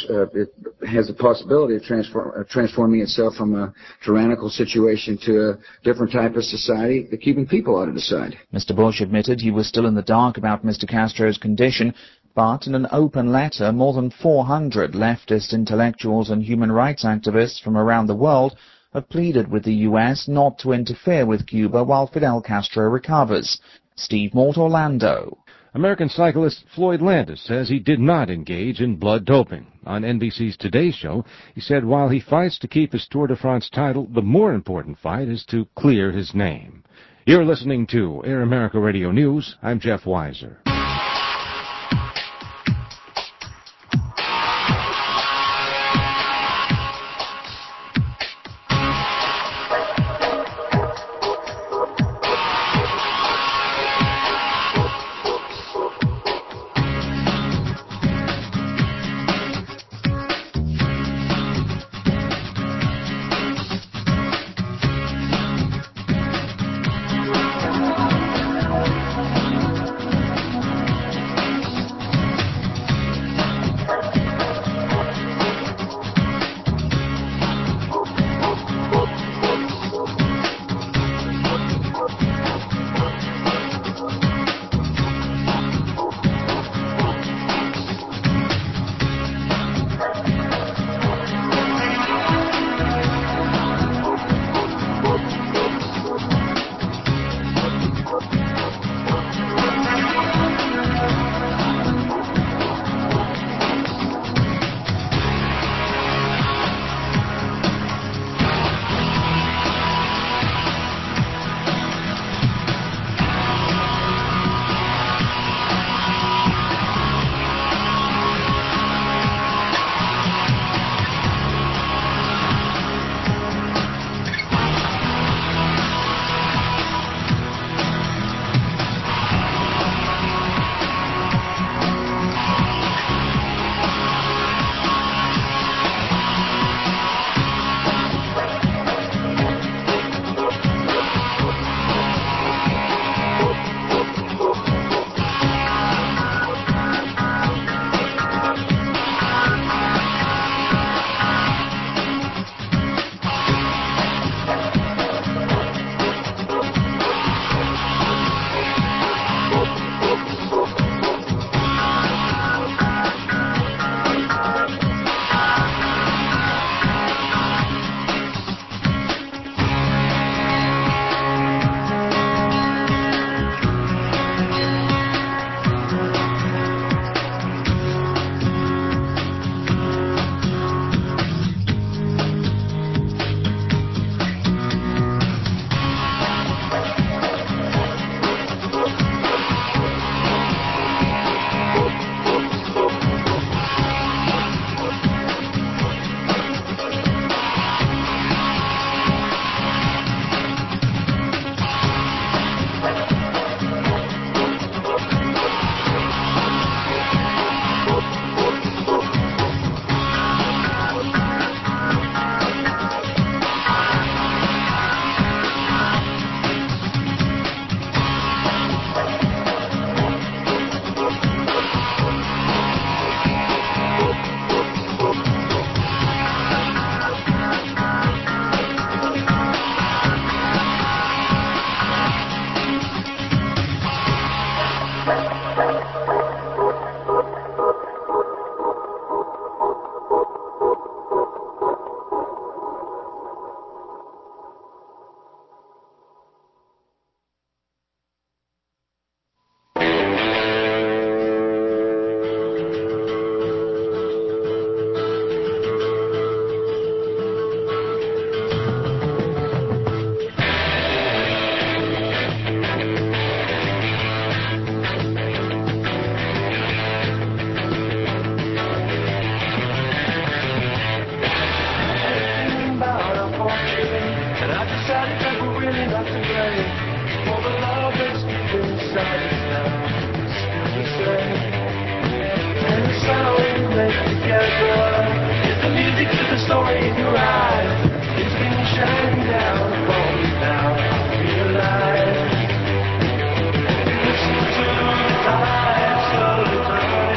has the possibility of transforming itself from a tyrannical situation to a different type of society, the Cuban people ought to decide. Mr. Bush admitted he was still in the dark about Mr. Castro's condition, but in an open letter, more than 400 leftist intellectuals and human rights activists from around the world have pleaded with the U.S. not to interfere with Cuba while Fidel Castro recovers. Steve Mort, Orlando. American cyclist Floyd Landis says he did not engage in blood doping. On NBC's Today Show, he said while he fights to keep his Tour de France title, the more important fight is to clear his name. You're listening to Air America Radio News. I'm Jeff Weiser.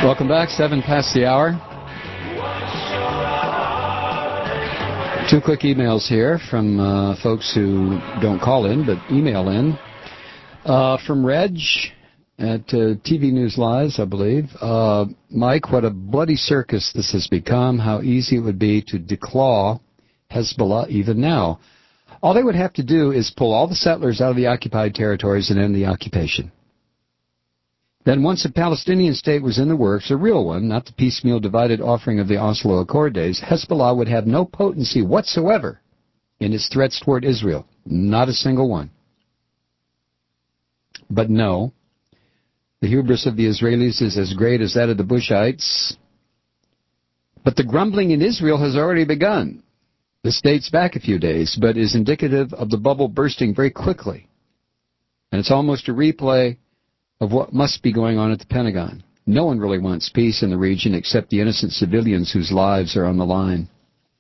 Welcome back, 7 past the hour. 2 quick emails here from folks who don't call in, but email in. From Reg at TV News Lives, I believe. Mike, what a bloody circus this has become. How easy it would be to declaw Hezbollah even now. All they would have to do is pull all the settlers out of the occupied territories and end the occupation. Then once a Palestinian state was in the works, a real one, not the piecemeal divided offering of the Oslo Accord days, Hezbollah would have no potency whatsoever in its threats toward Israel. Not a single one. But no, the hubris of the Israelis is as great as that of the Bushites. But the grumbling in Israel has already begun. This dates back a few days, but is indicative of the bubble bursting very quickly. And it's almost a replay of what must be going on at the Pentagon. No one really wants peace in the region except the innocent civilians whose lives are on the line.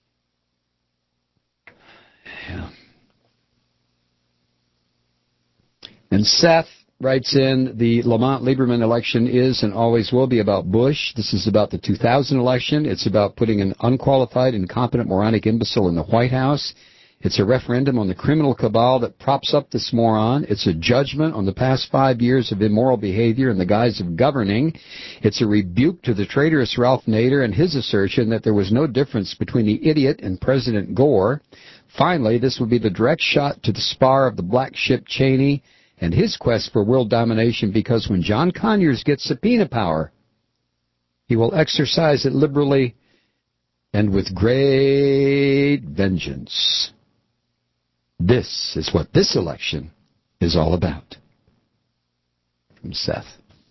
Yeah. And Seth writes in, the Lamont-Lieberman election is and always will be about Bush. This is about the 2000 election. It's about putting an unqualified, incompetent, moronic imbecile in the White House. It's a referendum on the criminal cabal that props up this moron. It's a judgment on the past 5 years of immoral behavior in the guise of governing. It's a rebuke to the traitorous Ralph Nader and his assertion that there was no difference between the idiot and President Gore. Finally, this would be the direct shot to the spar of the black ship Cheney and his quest for world domination, because when John Conyers gets subpoena power, he will exercise it liberally and with great vengeance. This is what this election is all about. From Seth.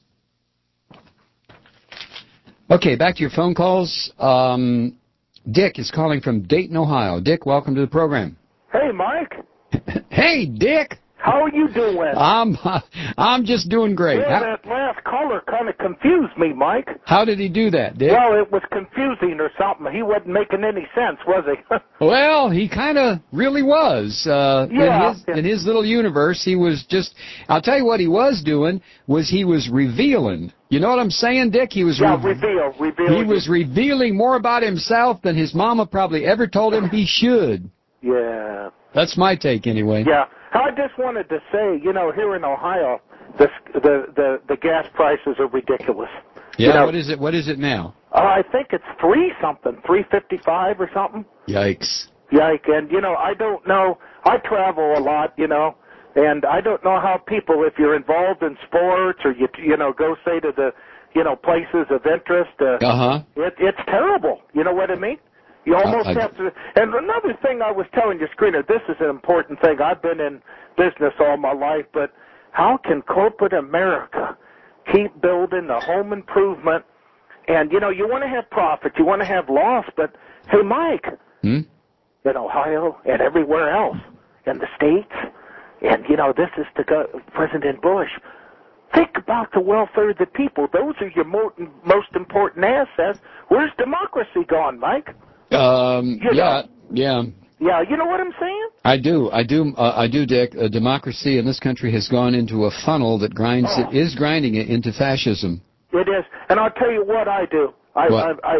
Okay, back to your phone calls. Dick is calling from Dayton, Ohio. Dick, welcome to the program. Hey, Mike. Hey, Dick. How are you doing? I'm just doing great. Well, that last caller kind of confused me, Mike. How did he do that, Dick? Well, it was confusing or something. He wasn't making any sense, was he? Well, he kind of really was. In his little universe, he was just... I'll tell you what he was doing, was he was revealing. You know what I'm saying, Dick? He was reveal. He was revealing more about himself than his mama probably ever told him he should. Yeah. That's my take, anyway. Yeah. I just wanted to say, you know, here in Ohio, the gas prices are ridiculous. Yeah, you know, what is it now? I think it's $3.55 or something. Yikes. And you know, I don't know. I travel a lot, you know, and I don't know how people, if you're involved in sports or you know go say to the places of interest, it's terrible. You know what I mean? You almost have to. And another thing I was telling you, Screener, this is an important thing. I've been in business all my life, but how can corporate America keep building the home improvement? And, you know, you want to have profit, you want to have loss, but, hey, Mike, in Ohio and everywhere else, in the States, and, you know, this is to President Bush, think about the welfare of the people. Those are your most important assets. Where's democracy gone, Mike? Yeah. Yeah, you know what I'm saying? I do, Dick. Democracy in this country has gone into a funnel that is grinding it into fascism. It is, and I'll tell you what I do. I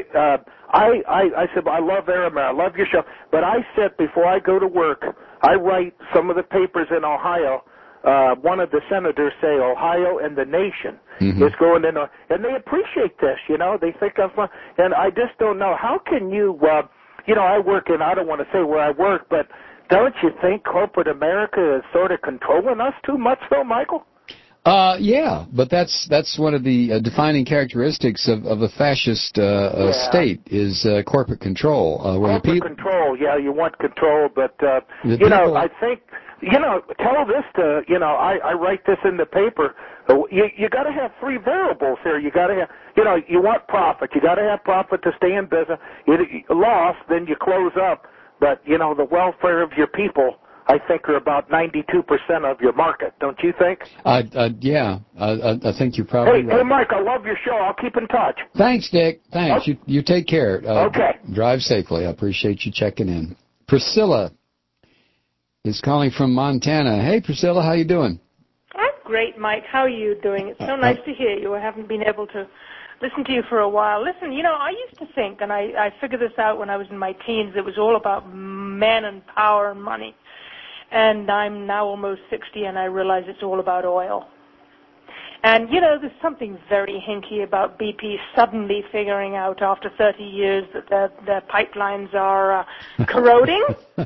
said, I love Aramir, I love your show, but I said before I go to work, I write some of the papers in Ohio. One of the senators say Ohio and the nation is going in, and they appreciate this, you know. They think of, and I just don't know. How can you, you know, I work in, I don't want to say where I work, but don't you think corporate America is sort of controlling us too much, though, Michael? Yeah, but that's one of the defining characteristics of a fascist state is corporate control. Corporate control, yeah, you want control, but, you know, I think... You know, tell this to, you know, I write this in the paper. You got to have three variables here. You got to have, you know, you want profit. You got to have profit to stay in business. Loss, then you close up. But, you know, the welfare of your people, I think, are about 92% of your market. Don't you think? Yeah, I think you're probably right. Hey, Mike, I love your show. I'll keep in touch. Thanks, Dick. Thanks. Okay. You take care. Okay. Drive safely. I appreciate you checking in. Priscilla is calling from Montana. Hey, Priscilla, how you doing? I'm great, Mike. How are you doing? It's so nice to hear you. I haven't been able to listened to you for a while. Listen, I used to think, and I figured this out when I was in my teens, it was all about men and power and money. And I'm now almost 60, and I realize it's all about oil. And, there's something very hinky about BP suddenly figuring out after 30 years that their pipelines are corroding.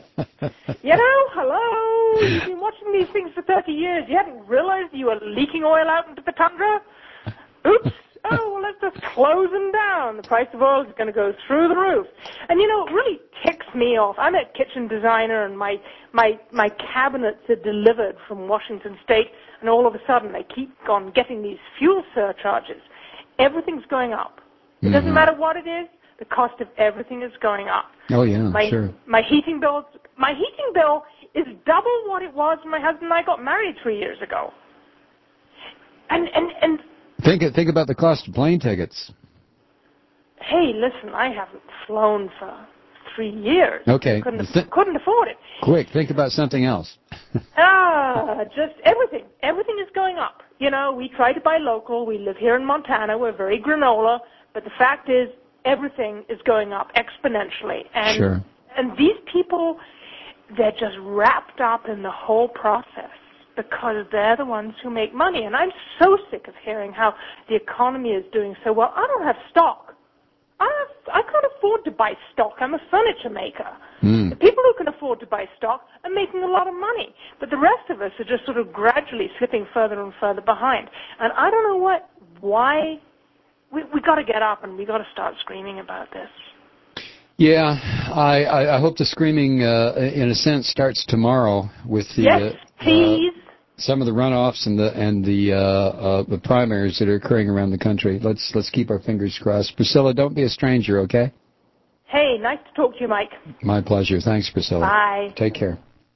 Hello? You've been watching these things for 30 years. You hadn't realized you were leaking oil out into the tundra? Oops. Oh, well, let's just close them down. The price of oil is going to go through the roof. And, it really ticks me off. I'm a kitchen designer, and my cabinets are delivered from Washington State, and all of a sudden they keep on getting these fuel surcharges. Everything's going up. It doesn't matter what it is. The cost of everything is going up. Oh, yeah, sure. My heating bill is double what it was when my husband and I got married 3 years ago. And Think about the cost of plane tickets. Hey, listen, I haven't flown for 3 years. Okay. Couldn't afford it. Quick, think about something else. Just everything. Everything is going up. We try to buy local. We live here in Montana. We're very granola. But the fact is, everything is going up exponentially. And, sure. And these people, they're just wrapped up in the whole process, because they're the ones who make money. And I'm so sick of hearing how the economy is doing so well. I don't have stock. I can't afford to buy stock. I'm a furniture maker. The people who can afford to buy stock are making a lot of money. But the rest of us are just sort of gradually slipping further and further behind. And I don't know why. We got to get up and we got to start screaming about this. Yeah, I hope the screaming, in a sense, starts tomorrow with the... Yes, please. Some of the runoffs and the primaries that are occurring around the country. Let's keep our fingers crossed. Priscilla, don't be a stranger, okay? Hey, nice to talk to you, Mike. My pleasure. Thanks, Priscilla. Bye. Take care.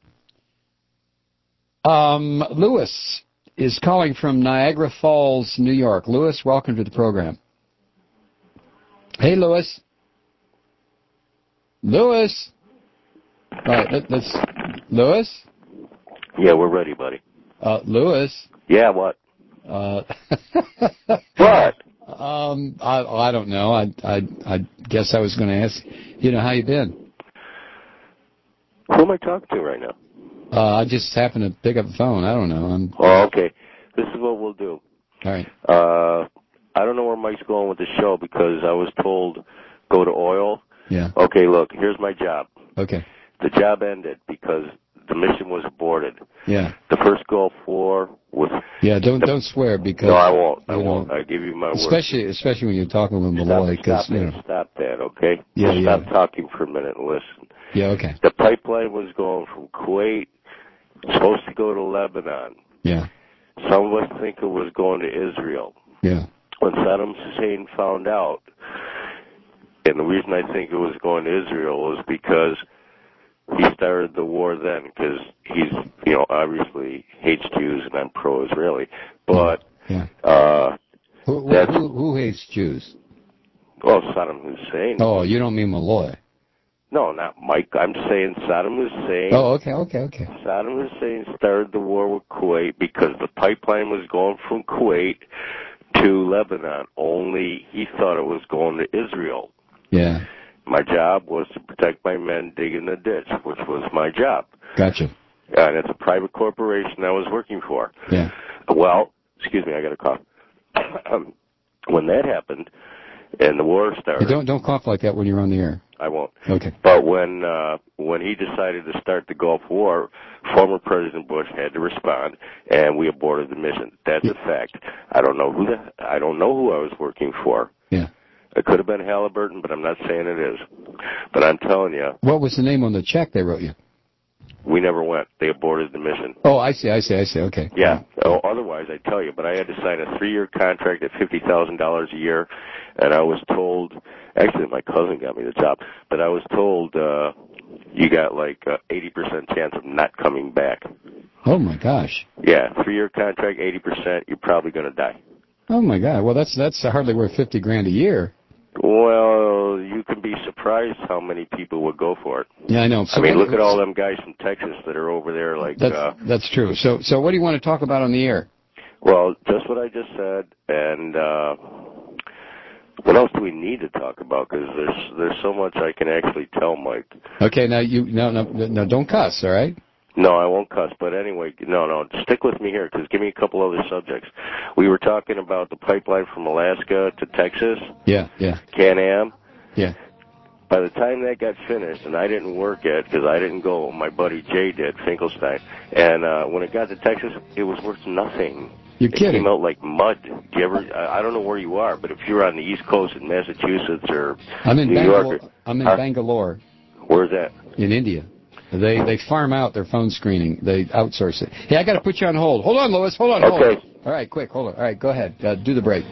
Lewis is calling from Niagara Falls, New York. Lewis, welcome to the program. Hey, Lewis. Lewis. All right, let's. Lewis. Yeah, we're ready, buddy. Lewis. Yeah, what? What? I don't know. I guess I was going to ask. How you been? Who am I talking to right now? I just happened to pick up the phone. I don't know. Okay. This is what we'll do. All right. I don't know where Mike's going with the show because I was told go to oil. Yeah. Okay, look, here's my job. Okay. The job ended because the mission was aborted. Yeah. The first Gulf War was... Yeah, don't swear because... No, I won't. I won't. I give you my word. Especially when you're talking with Malloy. Stop that, okay? Yeah, Stop talking for a minute and listen. Yeah, okay. The pipeline was going from Kuwait, supposed to go to Lebanon. Yeah. Some of us think it was going to Israel. Yeah. When Saddam Hussein found out, and the reason I think it was going to Israel was because he started the war then, because he's, obviously hates Jews, and I'm pro-Israeli. But who hates Jews? Oh, Saddam Hussein. Oh, you don't mean Malloy? No, not Mike. I'm saying Saddam Hussein. Oh, okay. Saddam Hussein started the war with Kuwait because the pipeline was going from Kuwait to Lebanon. Only he thought it was going to Israel. Yeah. My job was to protect my men digging the ditch, which was my job. Gotcha. And it's a private corporation I was working for. Yeah. Well, excuse me, I got a cough. When that happened and the war started... Hey, don't cough like that when you're on the air. I won't. Okay. But when he decided to start the Gulf War, former President Bush had to respond, and we aborted the mission. That's a fact. I don't know who I was working for. Yeah. It could have been Halliburton, but I'm not saying it is. But I'm telling you. What was the name on the check they wrote you? We never went. They aborted the mission. Oh, I see. Okay. Yeah. Oh, otherwise, I tell you. But I had to sign a 3-year contract at $50,000 a year, and I was told. Actually, my cousin got me the job, but I was told you got like 80% chance of not coming back. Oh my gosh. Yeah, 3-year contract, 80%. You're probably going to die. Oh my God. Well, that's hardly worth $50,000 a year. Well, you can be surprised how many people would go for it. Yeah, I know. So look at all them guys from Texas that are over there. Like that's true. So what do you want to talk about on the air? Well, just what I just said, and What else do we need to talk about? Because there's so much I can actually tell Mike. Okay, now no, don't cuss, all right? No, I won't cuss. But anyway, no, stick with me here, because give me a couple other subjects. We were talking about the pipeline from Alaska to Texas. Yeah. Can-Am. Yeah. By the time that got finished, and I didn't work it because I didn't go, my buddy Jay did, Finkelstein, and when it got to Texas, it was worth nothing. You're kidding. It came out like mud. Do you ever? I don't know where you are, but if you're on the East Coast in Massachusetts or New York, I'm in Bangalore. Where's that? In India. They farm out their phone screening. They outsource it. Hey, I got to put you on hold. Hold on, Lois. Hold on. Okay. All right, quick. Hold on. All right, go ahead. Do the break.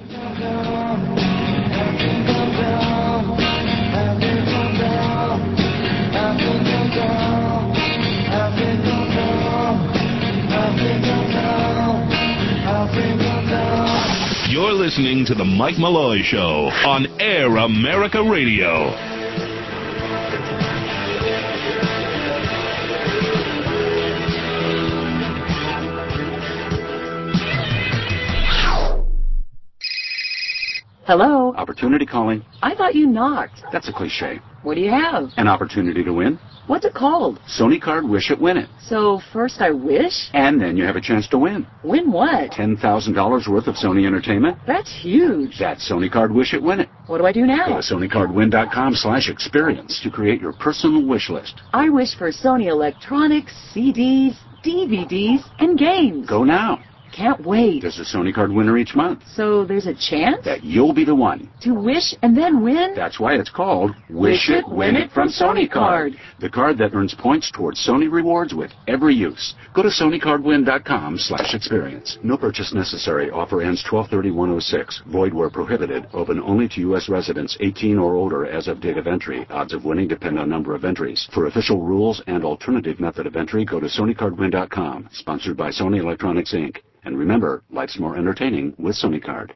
You're listening to The Mike Malloy Show on Air America Radio. Hello? Opportunity calling. I thought you knocked. That's a cliche. What do you have? An opportunity to win. What's it called? Sony Card Wish It Win It. So first I wish? And then you have a chance to win. Win what? $10,000 worth of Sony entertainment. That's huge. That's Sony Card Wish It Win It. What do I do now? Go to SonyCardWin.com/experience to create your personal wish list. I wish for Sony electronics, CDs, DVDs, and games. Go now. Can't wait. There's a Sony Card winner each month. So there's a chance? That you'll be the one. To wish and then win? That's why it's called Wish It, Win It from Sony Card. The card that earns points towards Sony rewards with every use. Go to SonyCardWin.com/experience. No purchase necessary. Offer ends 12/30/106. Void where prohibited. Open only to U.S. residents 18 or older as of date of entry. Odds of winning depend on number of entries. For official rules and alternative method of entry, go to SonyCardWin.com. Sponsored by Sony Electronics, Inc. And remember, life's more entertaining with Sony Card.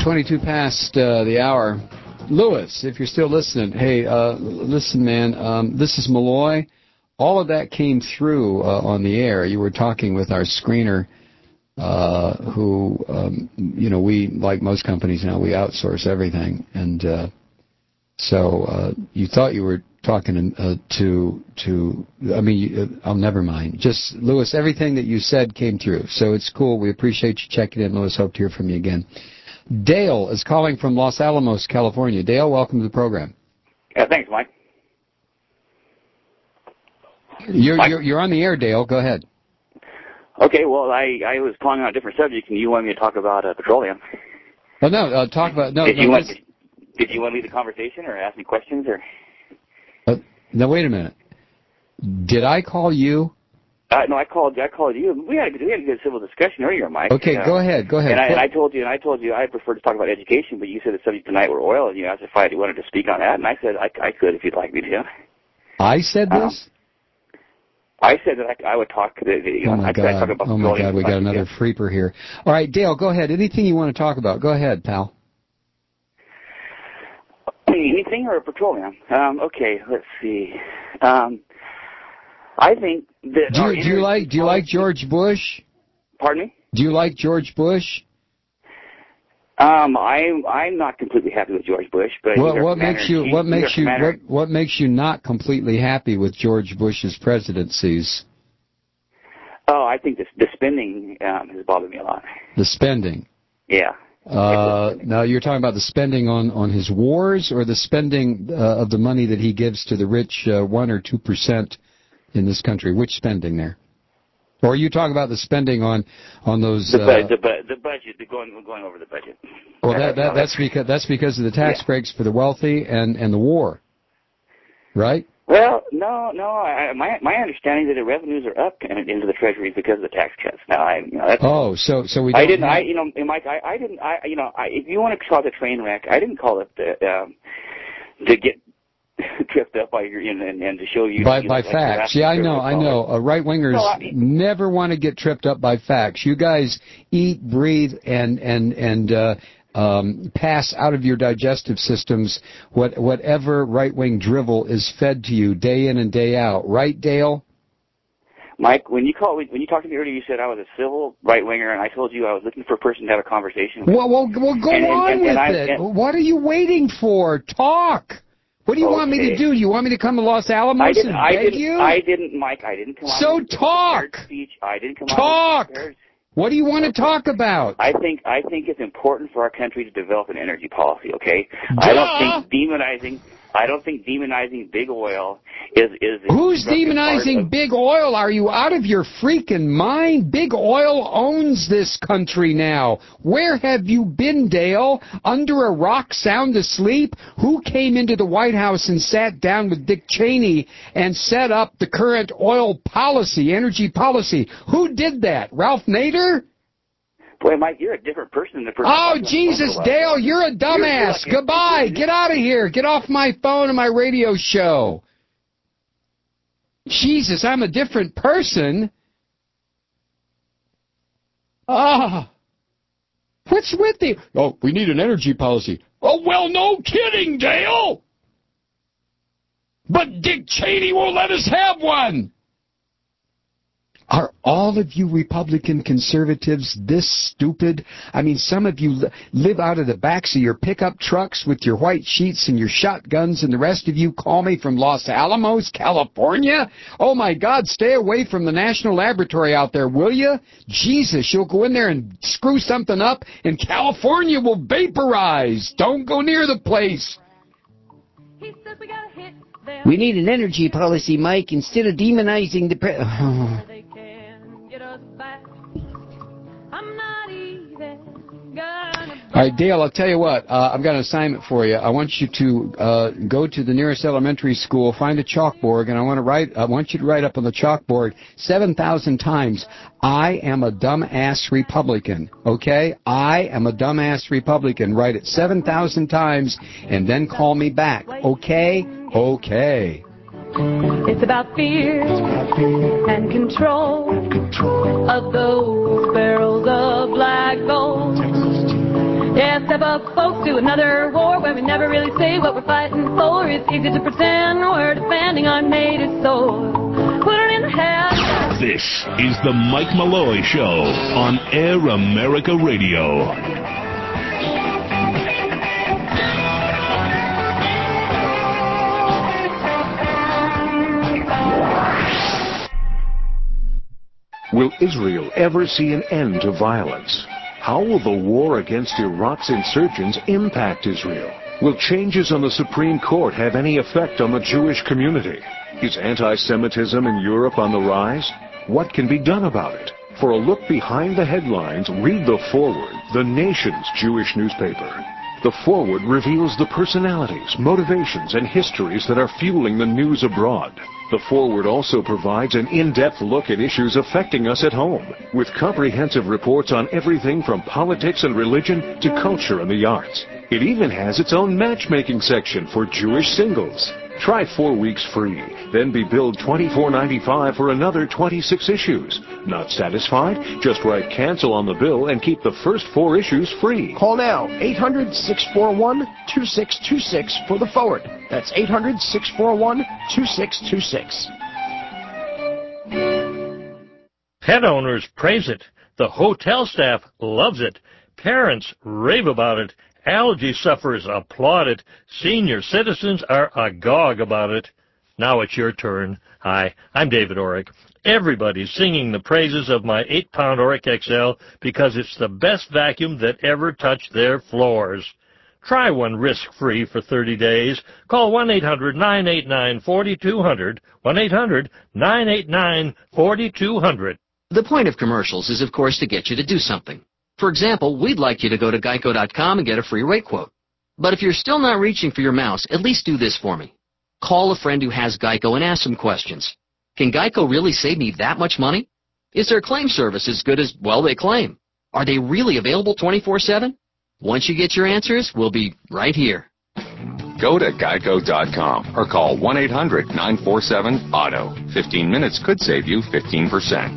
22 past the hour. Lewis, if you're still listening, hey, listen, man, this is Malloy. All of that came through on the air. You were talking with our screener, who, we, like most companies now, we outsource everything. And so you thought you were talking I'll never mind. Just, Lewis, everything that you said came through. So it's cool. We appreciate you checking in, Lewis. Hope to hear from you again. Dale is calling from Los Alamos, California. Dale, welcome to the program. Thanks, Mike. You're on the air, Dale. Go ahead. Okay, well, I was calling on a different subject, and you wanted me to talk about petroleum. Well, no, talk about... Did you want to lead the conversation or ask me questions? Or? Now, wait a minute. Did I call you? No, I called you. We had a good civil discussion earlier, Mike. Okay, go ahead. And I told you I prefer to talk about education, but you said the subject tonight were oil, and you asked if I wanted to speak on that, and I said I could if you'd like me to. I said this? I said that I would talk. Oh my God, we got another freeper here. All right, Dale, go ahead. Anything you want to talk about? Go ahead, pal. Anything or petroleum? Okay, let's see. I think that... Do you like George Bush? Pardon me? Do you like George Bush? I'm not completely happy with George Bush, but what makes you not completely happy with George Bush's presidencies? Oh, I think the spending has bothered me a lot. The spending? Yeah. Now, you're talking about the spending on his wars, or the spending of the money that he gives to the rich 1 or 2% in this country? Which spending there? Or are you talking about the spending on those... The budget, going over the budget. Well, that's because of the tax breaks for the wealthy and the war, right? Well, no. My understanding is that the revenues are up into the Treasury because of the tax cuts. Now, so we. Mike, if you want to call it a train wreck, I didn't call it to get tripped up by and to show you by facts. Yeah, I know. Right wingers never want to get tripped up by facts. You guys eat, breathe, and pass out of your digestive systems whatever right-wing drivel is fed to you day in and day out. Right, Dale? Mike, when you talked to me earlier, you said I was a civil right-winger, and I told you I was looking for a person to have a conversation with. Well, go on with it. What are you waiting for? Talk. What do you want me to do? You want me to come to Los Alamos and beg you? I didn't, Mike. I didn't come out. So talk. I didn't come out. Talk. What do you want to talk about? I think it's important for our country to develop an energy policy. Okay. I don't think demonizing big oil is. Who's demonizing big oil? Are you out of your freaking mind? Big oil owns this country now. Where have you been, Dale? Under a rock, sound asleep? Who came into the White House and sat down with Dick Cheney and set up the current oil policy, energy policy? Who did that? Ralph Nader? Boy, Mike, you're a different person than the person. Oh, Jesus, Dale, you're a dumbass. Goodbye. Get out of here. Get off my phone and my radio show. Jesus, I'm a different person. What's with you? Oh, we need an energy policy. Oh, well, no kidding, Dale. But Dick Cheney won't let us have one. Are all of you Republican conservatives this stupid? I mean, some of you live out of the backs of your pickup trucks with your white sheets and your shotguns, and the rest of you call me from Los Alamos, California? Oh, my God, stay away from the National Laboratory out there, will you? Jesus, you'll go in there and screw something up, and California will vaporize. Don't go near the place. He says we got a hit there. We need an energy policy, Mike, instead of demonizing the They can get us back. I'm not even gonna. All right, Dale, I'll tell you what. I've got an assignment for you. I want you to go to the nearest elementary school, find a chalkboard, and I want you to write up on the chalkboard 7,000 times, I am a dumbass Republican, okay? I am a dumbass Republican. Write it 7,000 times, and then call me back, okay? Okay. It's about fear and control of those barrels of black gold. Yeah, step up, folks, to another war where we never really say what we're fighting for. It's easy to pretend we're defending our native soil. Put it in the head. This is the Mike Malloy Show on Air America Radio. Will Israel ever see an end to violence? How will the war against Iraq's insurgents impact Israel? Will changes on the Supreme Court have any effect on the Jewish community? Is anti-Semitism in Europe on the rise? What can be done about it? For a look behind the headlines, read The Forward, the nation's Jewish newspaper. The Forward reveals the personalities, motivations, and histories that are fueling the news abroad. The Forward also provides an in-depth look at issues affecting us at home, with comprehensive reports on everything from politics and religion to culture and the arts. It even has its own matchmaking section for Jewish singles. Try 4 weeks free, then be billed $24.95 for another 26 issues. Not satisfied? Just write cancel on the bill and keep the first 4 issues free. Call now, 800-641-2626 for The Forward. That's 800-641-2626. Pet owners praise it. The hotel staff loves it. Parents rave about it. Allergy sufferers applaud it. Senior citizens are agog about it. Now it's your turn. Hi, I'm David Orrick. Everybody's singing the praises of my 8-pound Orrick XL because it's the best vacuum that ever touched their floors. Try one risk-free for 30 days. Call 1-800-989-4200. 1-800-989-4200. The point of commercials is, of course, to get you to do something. For example, we'd like you to go to Geico.com and get a free rate quote. But if you're still not reaching for your mouse, at least do this for me. Call a friend who has Geico and ask some questions. Can Geico really save me that much money? Is their claim service as good as, well, they claim? Are they really available 24/7? Once you get your answers, we'll be right here. Go to Geico.com or call 1-800-947-AUTO. 15 minutes could save you 15%.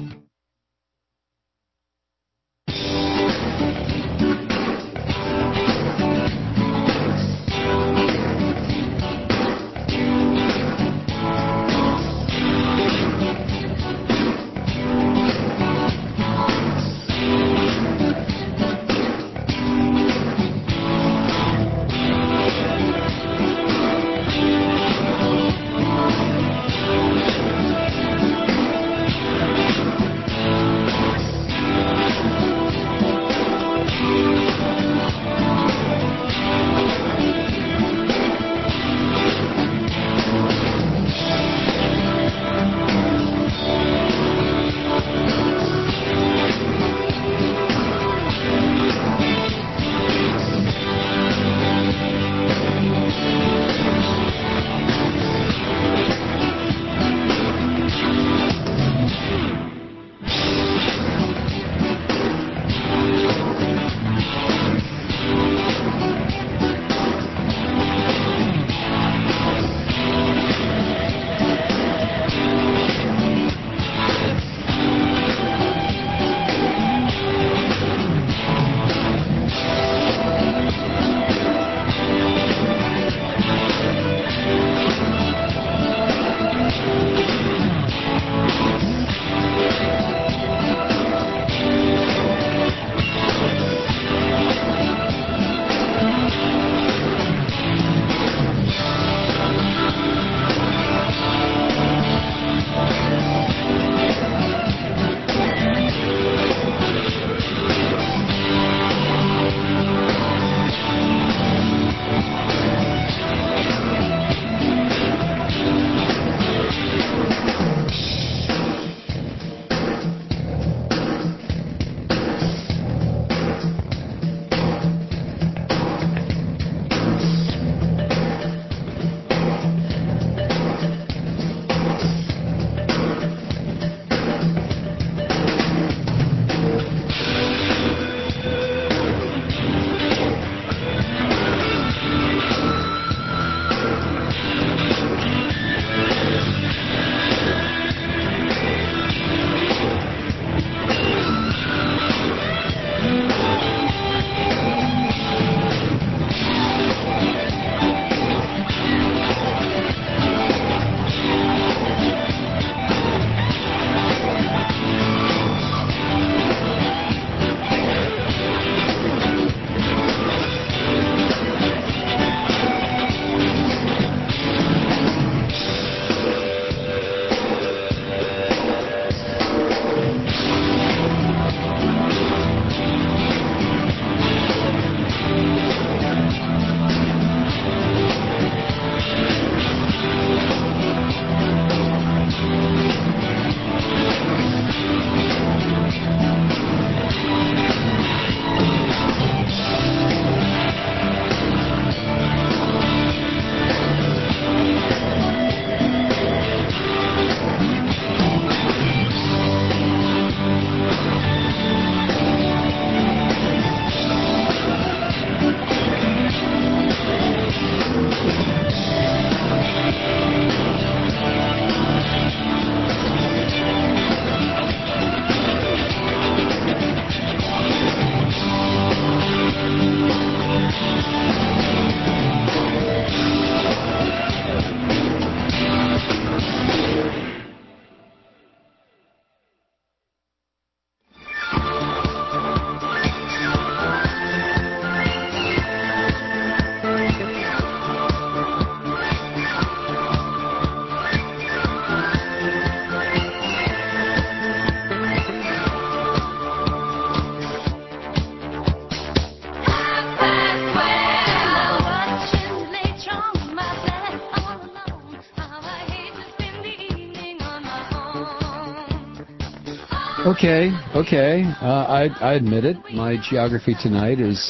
Okay. I admit it. My geography tonight is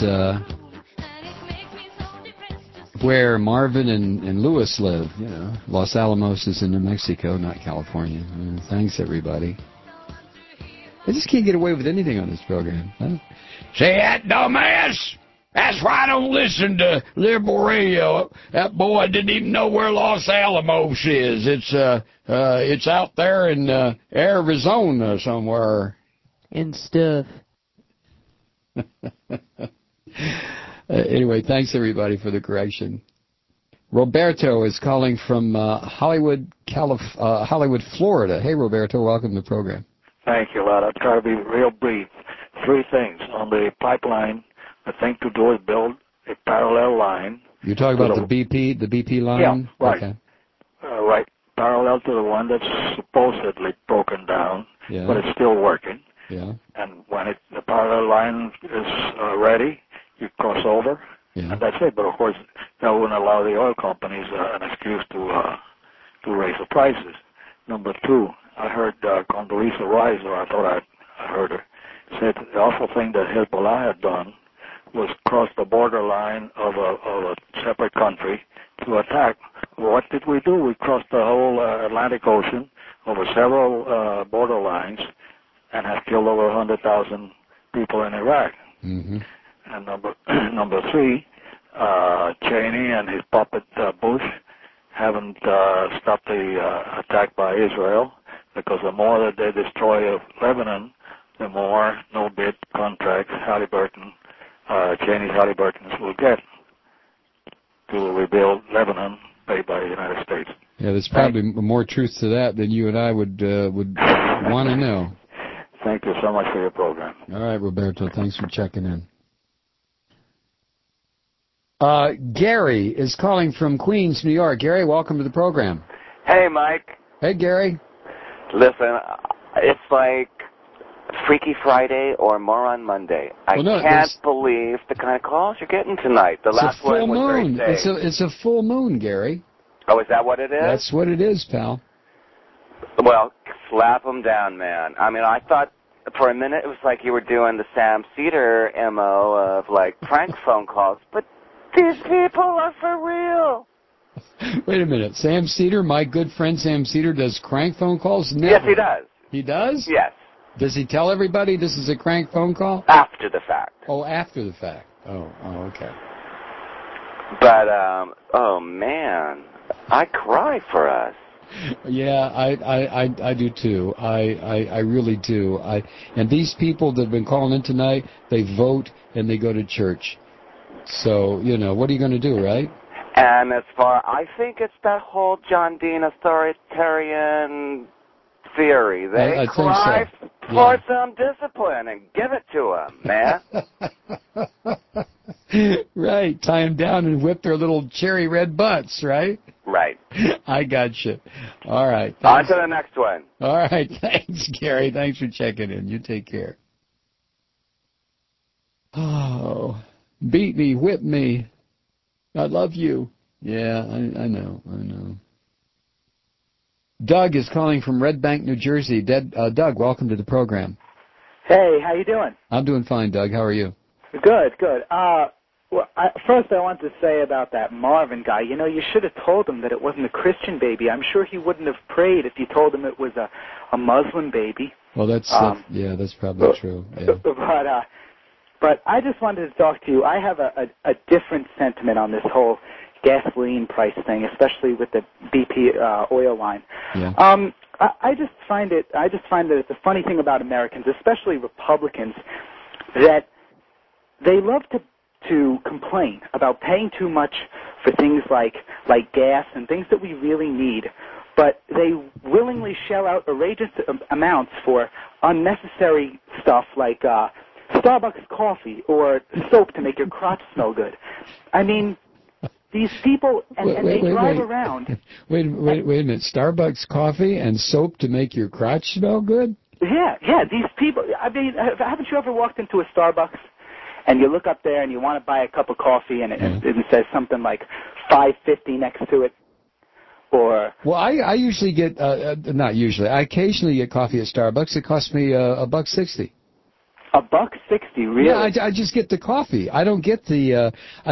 where Marvin and Lewis live. You know, Los Alamos is in New Mexico, not California. Thanks, everybody. I just can't get away with anything on this program. Huh? Say that, dumbass! That's why I don't listen to liberal radio. That boy didn't even know where Los Alamos is. It's out there in Arizona somewhere. And stuff. Anyway, thanks everybody for the correction. Roberto is calling from Hollywood, Florida. Hey, Roberto, welcome to the program. Thank you, lad. I'll try to be real brief. 3 things. On the pipeline, the thing to do is build a parallel line. You're talking about the BP line? Yeah, right. Okay. Right. Parallel to the one that's supposedly broken down, but it's still working. Yeah. And when the parallel line is ready, you cross over, and that's it. But of course, that wouldn't allow the oil companies an excuse to raise the prices. Number 2, I heard Condoleezza Rice, or I thought I heard her, said the awful thing that Hezbollah had done was cross the borderline of a separate country to attack. What did we do? We crossed the whole Atlantic Ocean over several borderlines and have killed over 100,000 people in Iraq. Mm-hmm. And number 3, Cheney and his puppet Bush haven't stopped the attack by Israel, because the more that they destroy Lebanon, the more no-bid contracts Cheney's Halliburton's will get to rebuild Lebanon, paid by the United States. Yeah, there's probably more truth to that than you and I would want to know. Thank you so much for your program. All right, Roberto, thanks for checking in. Gary is calling from Queens, New York. Gary, welcome to the program. Hey, Mike. Hey, Gary. Listen, it's like Freaky Friday or Moron Monday. I can't believe the kind of calls you're getting tonight. The last one was very safe. It's a full moon, Gary. Oh, is that what it is? That's what it is, pal. Well, slap them down, man. I mean, I thought for a minute it was like you were doing the Sam Cedar MO of, like, prank phone calls, but these people are for real. Wait a minute. Sam Cedar, my good friend Sam Cedar, does crank phone calls? Never. Yes, he does. He does? Yes. Does he tell everybody this is a crank phone call? After the fact. Oh, after the fact. Oh, okay. But, oh, man, I cry for us. Yeah, I do too. I really do. And these people that have been calling in tonight, they vote and they go to church. So, you know, what are you going to do, right? And I think it's that whole John Dean authoritarian theory. They cry for some discipline and give it to them, man. Right. Tie them down and whip their little cherry red butts, right? Right. I gotcha. All right. On to the next one. All right. Thanks, Gary. Thanks for checking in. You take care. Oh, beat me, whip me. I love you. Yeah, I know. Doug is calling from Red Bank, New Jersey. Doug, welcome to the program. Hey, how you doing? I'm doing fine, Doug. How are you? Good. First I want to say about that Marvin guy, you know, you should have told him that it wasn't a Christian baby. I'm sure he wouldn't have prayed if you told him it was a Muslim baby. Well, that's probably true. Yeah. But I just wanted to talk to you. I have a different sentiment on this whole gasoline price thing, especially with the BP oil line. Yeah. I just find that it's a funny thing about Americans, especially Republicans, that they love to complain about paying too much for things like gas and things that we really need, but they willingly shell out outrageous amounts for unnecessary stuff like Starbucks coffee or soap to make your crotch smell good. I mean, these people, and they drive around. Wait a minute. Starbucks coffee and soap to make your crotch smell good? Yeah, these people, I mean, haven't you ever walked into a Starbucks and you look up there and you want to buy a cup of coffee and it says something like $5.50 next to it? Or well, I usually get not usually. I occasionally get coffee at Starbucks. It costs me $1.60. $1.60, really? Yeah, I just get the coffee. I don't get the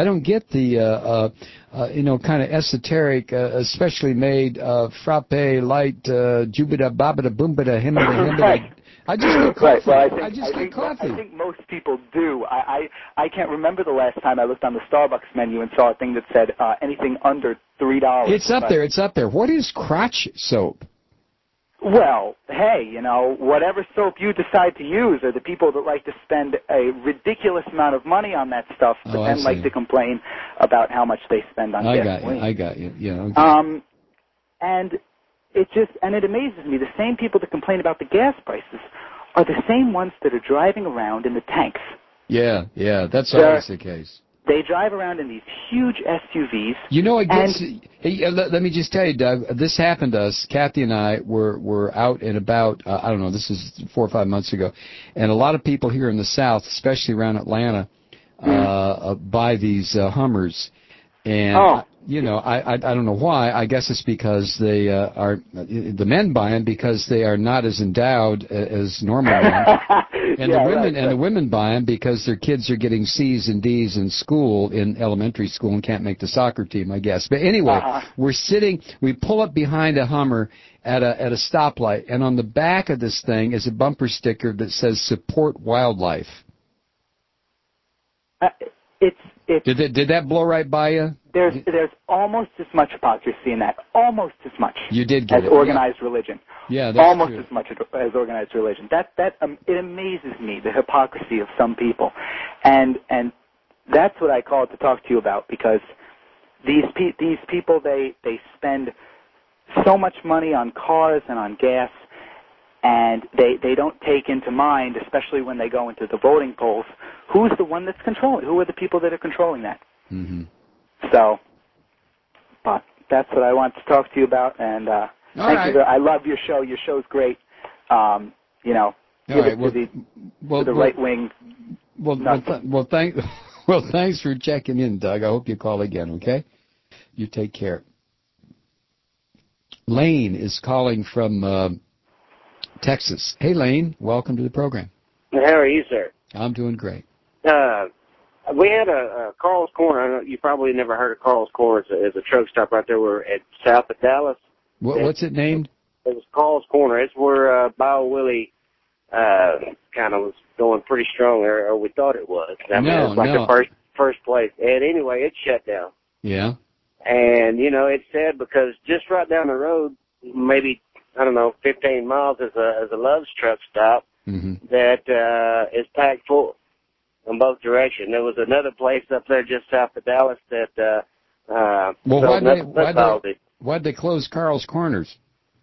kind of esoteric, especially made frappe light jubida babida boombida himida himida. Right. I just get coffee. Right. Well, I get coffee. I think most people do. I can't remember the last time I looked on the Starbucks menu and saw a thing that said anything under $3. It's up there. It's up there. What is crotch soap? Well, hey, whatever soap you decide to use are the people that like to spend a ridiculous amount of money on that stuff, but then like to complain about how much they spend on gasoline. I got you. Yeah. Okay. And it amazes me. The same people that complain about the gas prices are the same ones that are driving around in the tanks. Yeah, that's always the case. They drive around in these huge SUVs. It gets. Hey, let me just tell you, Doug. This happened to us. Kathy and I were out and about. I don't know. This is 4 or 5 months ago, and a lot of people here in the South, especially around Atlanta, buy these Hummers, and I don't know why. I guess it's because they the men buy them because they are not as endowed as normal men. And the women buy them because their kids are getting C's and D's in school, in elementary school, and can't make the soccer team, I guess. But anyway, we pull up behind a Hummer at a stoplight, and on the back of this thing is a bumper sticker that says "Support Wildlife." Did that blow right by you? There's almost as much hypocrisy in that. Almost as much. You did get as organized religion. Yeah, that's almost true. as much as organized religion. It amazes me, the hypocrisy of some people, and that's what I called to talk to you about, because these people they spend so much money on cars and on gas, and they don't take into mind, especially when they go into the voting polls, who's the one that's controlling? Who are the people that are controlling that? Mm-hmm. So, but that's what I want to talk to you about, and thank you. I love your show. Your show's great. To the right wing. Thanks for checking in, Doug. I hope you call again. Okay, you take care. Lane is calling from Texas. Hey, Lane, welcome to the program. How are you, sir? I'm doing great. We had a Carl's Corner. I know you probably never heard of Carl's Corner. It's a truck stop right there. We're at south of Dallas. What's it named? It was Carl's Corner. It's where Bio Willie kind of was going pretty strong there, or we thought it was. It was like the first place. And anyway, it shut down. Yeah. And, it's sad because just right down the road, maybe, 15 miles is a Love's truck stop that is packed full in both directions. There was another place up there just south of Dallas that why'd they close Carl's Corners?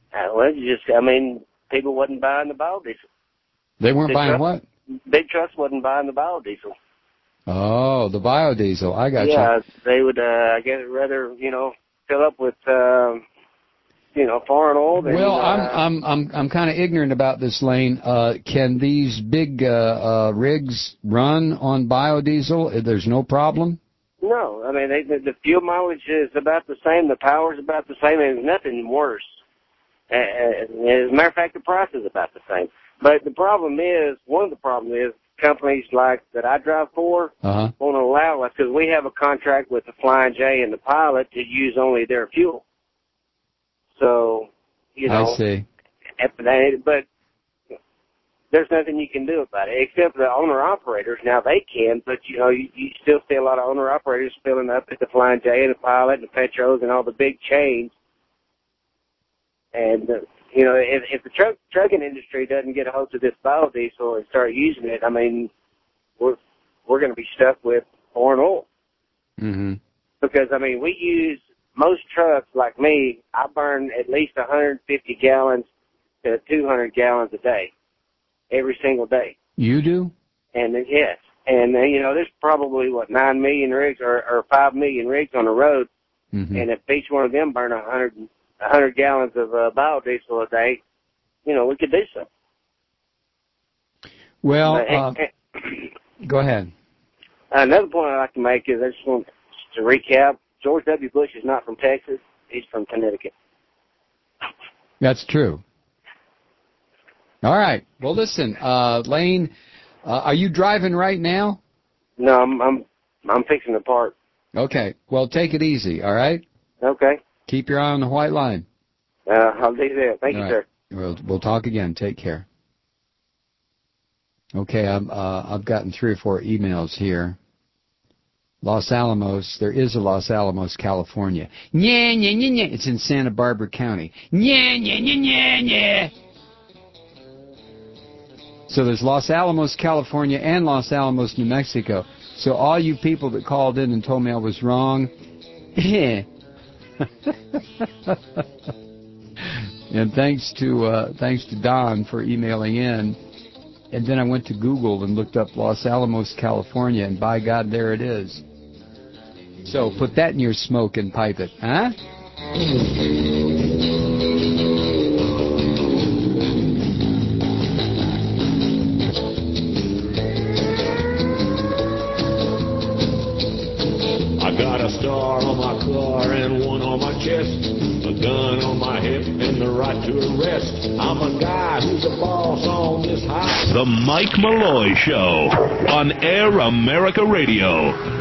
People wasn't buying the biodiesel. They weren't buying what? Big trucks wasn't buying the biodiesel. Oh, the biodiesel. I got you. Yeah, they would, I guess, rather, fill up with, foreign oil. Well, I'm kind of ignorant about this, Lane. Can these big rigs run on biodiesel? There's no problem? No, the fuel mileage is about the same. The power is about the same. There's nothing worse. As a matter of fact, the price is about the same. But one of the problems is companies like that I drive for won't allow us, because we have a contract with the Flying J and the Pilot to use only their fuel. So, I see. But there's nothing you can do about it, except the owner-operators. Now, they can, but, you still see a lot of owner-operators filling up at the Flying J and the Pilot and the Petros and all the big chains. And, if the trucking industry doesn't get a hold of this biodiesel and start using it, we're going to be stuck with foreign oil. Mm-hmm. Because, we use, most trucks like me, I burn at least 150 gallons to 200 gallons a day, every single day. You do? And yes. And, there's probably, 9 million rigs or 5 million rigs on the road. Mm-hmm. And if each one of them burn 100 gallons of biodiesel a day, we could do something. Well, go ahead. Another point I'd like to make is I just want to recap. George W. Bush is not from Texas. He's from Connecticut. That's true. All right. Well, listen, Lane, are you driving right now? No, I'm fixing to park. Okay. Well, take it easy. All right. Okay. Keep your eye on the white line. I'll do that. Thank you, sir. We'll talk again. Take care. Okay. I've gotten 3 or 4 emails here. Los Alamos, there is a Los Alamos, California. Nya, nya, nya, nya. It's in Santa Barbara County. Nya, nya, nya, nya, nya. So there's Los Alamos, California, and Los Alamos, New Mexico. So all you people that called in and told me I was wrong, and thanks to Don for emailing in. And then I went to Google and looked up Los Alamos, California, and by God, there it is. So put that in your smoke and pipe it, huh? I got a star on my car and one on my chest, a gun on my hip and the right to arrest. I'm a guy who's a boss on this house. The Mike Malloy Show on Air America Radio.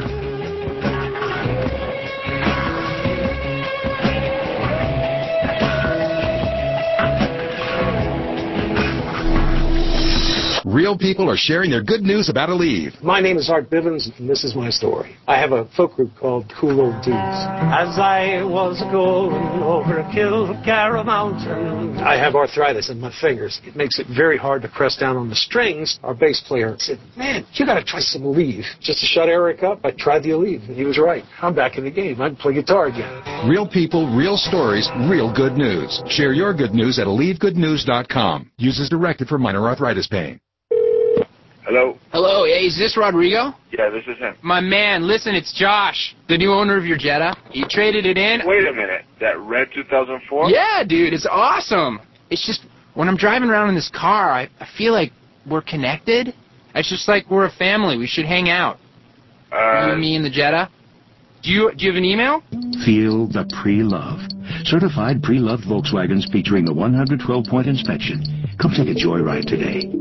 Real people are sharing their good news about Aleve. My name is Art Bivens, and this is my story. I have a folk group called Cool Old Dudes. As I was going over a Kilcara mountain. I have arthritis in my fingers. It makes it very hard to press down on the strings. Our bass player said, man, you got to try some Aleve. Just to shut Eric up, I tried the Aleve, and he was right. I'm back in the game. I can play guitar again. Real people, real stories, real good news. Share your good news at AleveGoodNews.com. Use as directed for minor arthritis pain. Hello? Hello, hey, is this Rodrigo? Yeah, this is him. My man, listen, it's Josh, the new owner of your Jetta. You traded it in. Wait a minute, that red 2004? Yeah, dude, it's awesome. It's just, when I'm driving around in this car, I feel like we're connected. It's just like we're a family. We should hang out. You, me, and the Jetta. Do you have an email? Feel the pre-love. Certified pre-loved Volkswagens featuring a 112-point inspection. Come take a joyride today.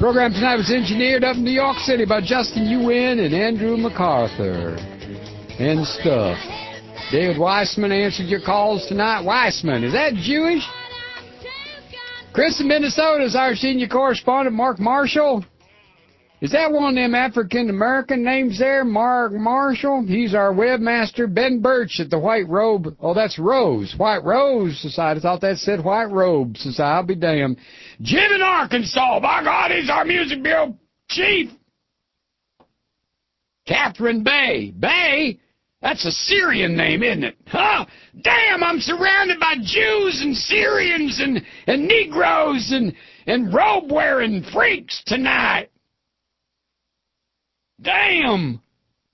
Program tonight was engineered up in New York City by Justin Ewen and Andrew MacArthur. And stuff. David Weissman answered your calls tonight. Weissman, is that Jewish? Chris in Minnesota is our senior correspondent. Mark Marshall. Is that one of them African-American names there? Mark Marshall? He's our webmaster. Ben Birch at the White Robe. Oh, that's Rose. White Rose Society. I thought that said White Robe Society. I'll be damned. Jim in Arkansas. By God, he's our music bureau chief. Catherine Bay. Bay? That's a Syrian name, isn't it? Huh? Damn, I'm surrounded by Jews and Syrians and Negroes and robe-wearing freaks tonight. Damn!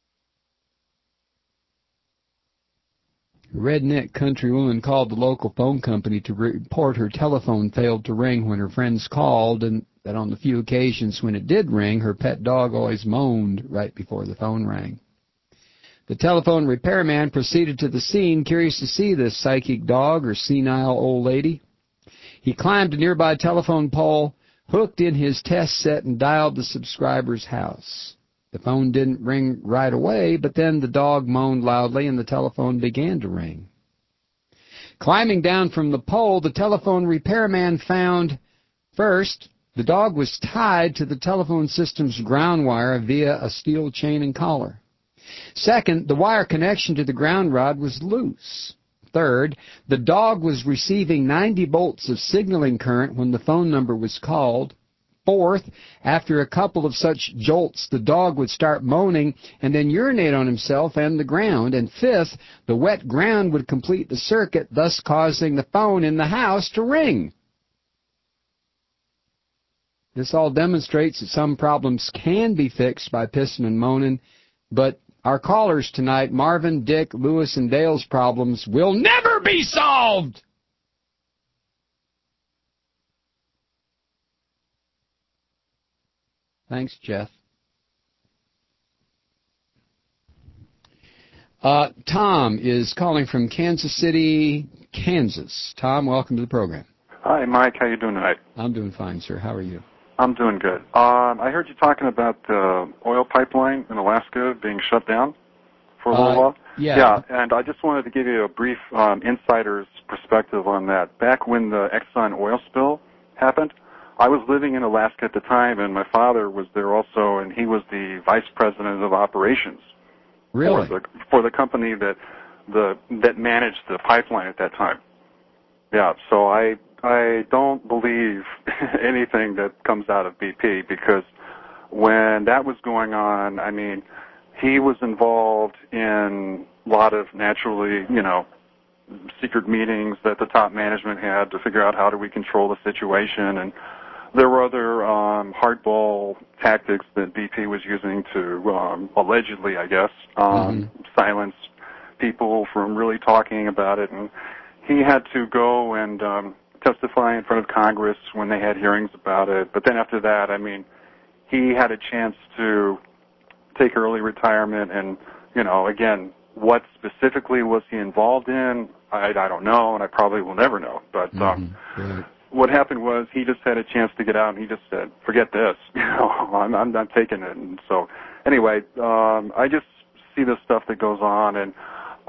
A redneck country woman called the local phone company to report her telephone failed to ring when her friends called, and that on the few occasions when it did ring, her pet dog always moaned right before the phone rang. The telephone repairman proceeded to the scene, curious to see this psychic dog or senile old lady. He climbed a nearby telephone pole, hooked in his test set, and dialed the subscriber's house. The phone didn't ring right away, but then the dog moaned loudly and the telephone began to ring. Climbing down from the pole, the telephone repairman found, first, the dog was tied to the telephone system's ground wire via a steel chain and collar. Second, the wire connection to the ground rod was loose. Third, the dog was receiving 90 volts of signaling current when the phone number was called. Fourth, after a couple of such jolts, the dog would start moaning and then urinate on himself and the ground. And fifth, the wet ground would complete the circuit, thus causing the phone in the house to ring. This all demonstrates that some problems can be fixed by pissing and moaning, but our callers tonight, Marvin, Dick, Lewis, and Dale's problems will never be solved! Thanks, Jeff. Tom is calling from Kansas City, Kansas. Tom, welcome to the program. Hi, Mike. How you doing tonight? I'm doing fine, sir. How are you? I'm doing good. I heard you talking about the oil pipeline in Alaska being shut down for a little while. Yeah, and I just wanted to give you a brief insider's perspective on that. Back when the Exxon oil spill happened, I was living in Alaska at the time, and my father was there also, and he was the vice president of operations. Really? For the company that managed the pipeline at that time. Yeah, so I don't believe anything that comes out of BP, because when that was going on, I mean, he was involved in a lot of naturally, secret meetings that the top management had to figure out how do we control the situation, and there were other hardball tactics that BP was using to, allegedly, I guess, silence people from really talking about it. And he had to go and testify in front of Congress when they had hearings about it. But then after that, I mean, he had a chance to take early retirement. And, again, what specifically was he involved in? I don't know, and I probably will never know. But what happened was he just had a chance to get out, and he just said, forget this. I'm not taking it. And so anyway, I just see the stuff that goes on. And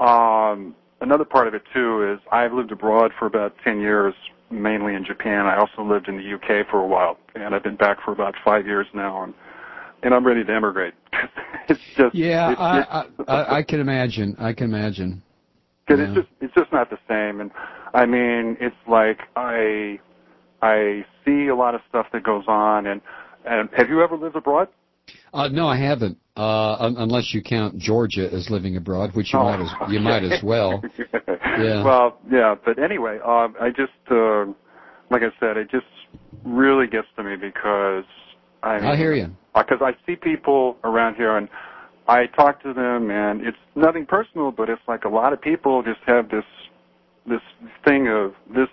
another part of it, too, is I've lived abroad for about 10 years, mainly in Japan. I also lived in the UK for a while, and I've been back for about 5 years now, and I'm ready to emigrate. It's just... Yeah, I can imagine. I can imagine. Because it's just not the same. And, I mean, it's like I see a lot of stuff that goes on. And have you ever lived abroad? No, I haven't. Unless you count Georgia as living abroad, which you might as well. Yeah. Well, yeah. But anyway, I just like I said, it just really gets to me because I hear you. Because I see people around here and I talk to them, and it's nothing personal, but it's like a lot of people just have this thing of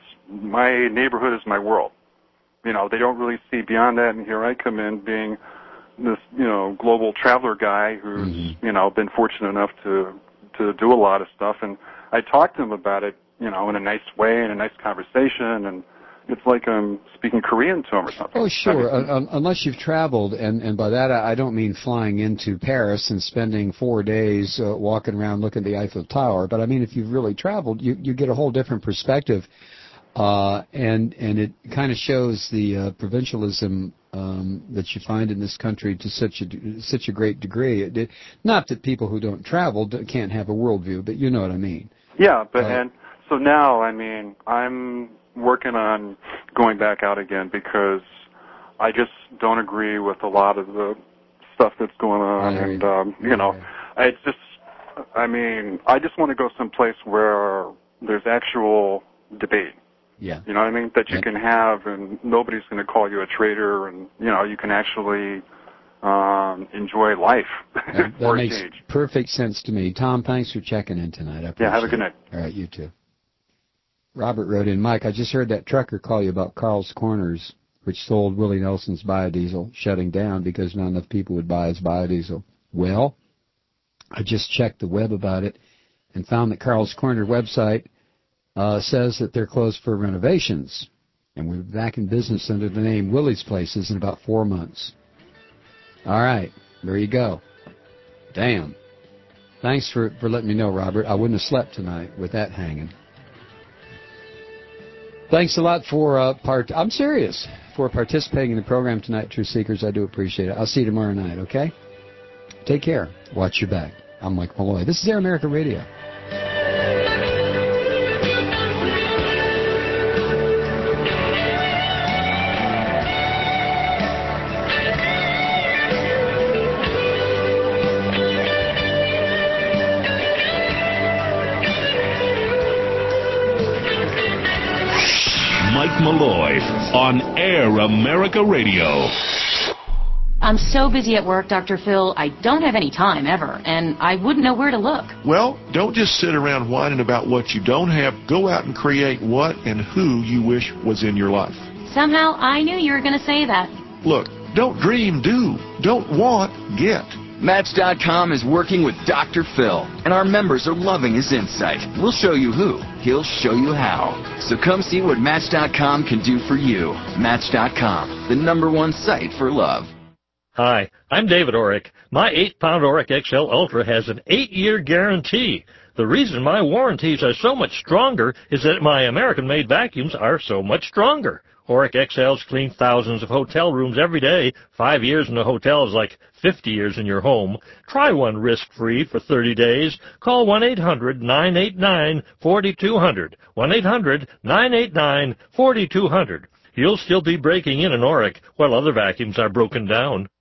my neighborhood is my world. They don't really see beyond that, and here I come in being this, global traveler guy who's, been fortunate enough to do a lot of stuff, and I talk to them about it, in a nice way, in a nice conversation, and, it's like I'm speaking Korean to them or something. Oh, sure, unless you've traveled, and by that I don't mean flying into Paris and spending 4 days walking around looking at the Eiffel Tower, but I mean if you've really traveled, you get a whole different perspective, and it kind of shows the provincialism that you find in this country to such a great degree. Not that people who don't travel can't have a worldview, but you know what I mean. Yeah, but and so now, I mean, I'm working on going back out again because I just don't agree with a lot of the stuff that's going on, and you know, it's just, I mean, I just want to go someplace where there's actual debate. Yeah. You know what I mean? That you can have, and nobody's going to call you a traitor, and you know, you can actually enjoy life. That makes perfect sense to me. Tom, thanks for checking in tonight. I appreciate have a good night. All right, you too. Robert wrote in, Mike, I just heard that trucker call you about Carl's Corners, which sold Willie Nelson's biodiesel, shutting down because not enough people would buy his biodiesel. Well, I just checked the web about it and found that Carl's Corner website says that they're closed for renovations, and we're back in business under the name Willie's Places in about 4 months. All right, there you go. Damn. Thanks for letting me know, Robert. I wouldn't have slept tonight with that hanging. Thanks a lot for I'm serious, for participating in the program tonight, Truth Seekers. I do appreciate it. I'll see you tomorrow night, okay? Take care. Watch your back. I'm Mike Malloy. This is Air America Radio. Mike Malloy on Air America Radio. I'm so busy at work, Dr. Phil, I don't have any time ever, and I wouldn't know where to look. Well, don't just sit around whining about what you don't have. Go out and create what and who you wish was in your life. Somehow I knew you were going to say that. Look, don't dream, do. Don't want, get. Match.com is working with Dr. Phil, and our members are loving his insight. We'll show you who. He'll show you how. So come see what Match.com can do for you. Match.com, the #1 site for love. Hi, I'm David Orick. My 8-pound Orick XL Ultra has an 8-year guarantee. The reason my warranties are so much stronger is that my American-made vacuums are so much stronger. Orick XLs clean thousands of hotel rooms every day. 5 years in a hotel is like 50 years in your home. Try one risk-free for 30 days. Call 1-800-989-4200. 1-800-989-4200. You'll still be breaking in an Orick while other vacuums are broken down.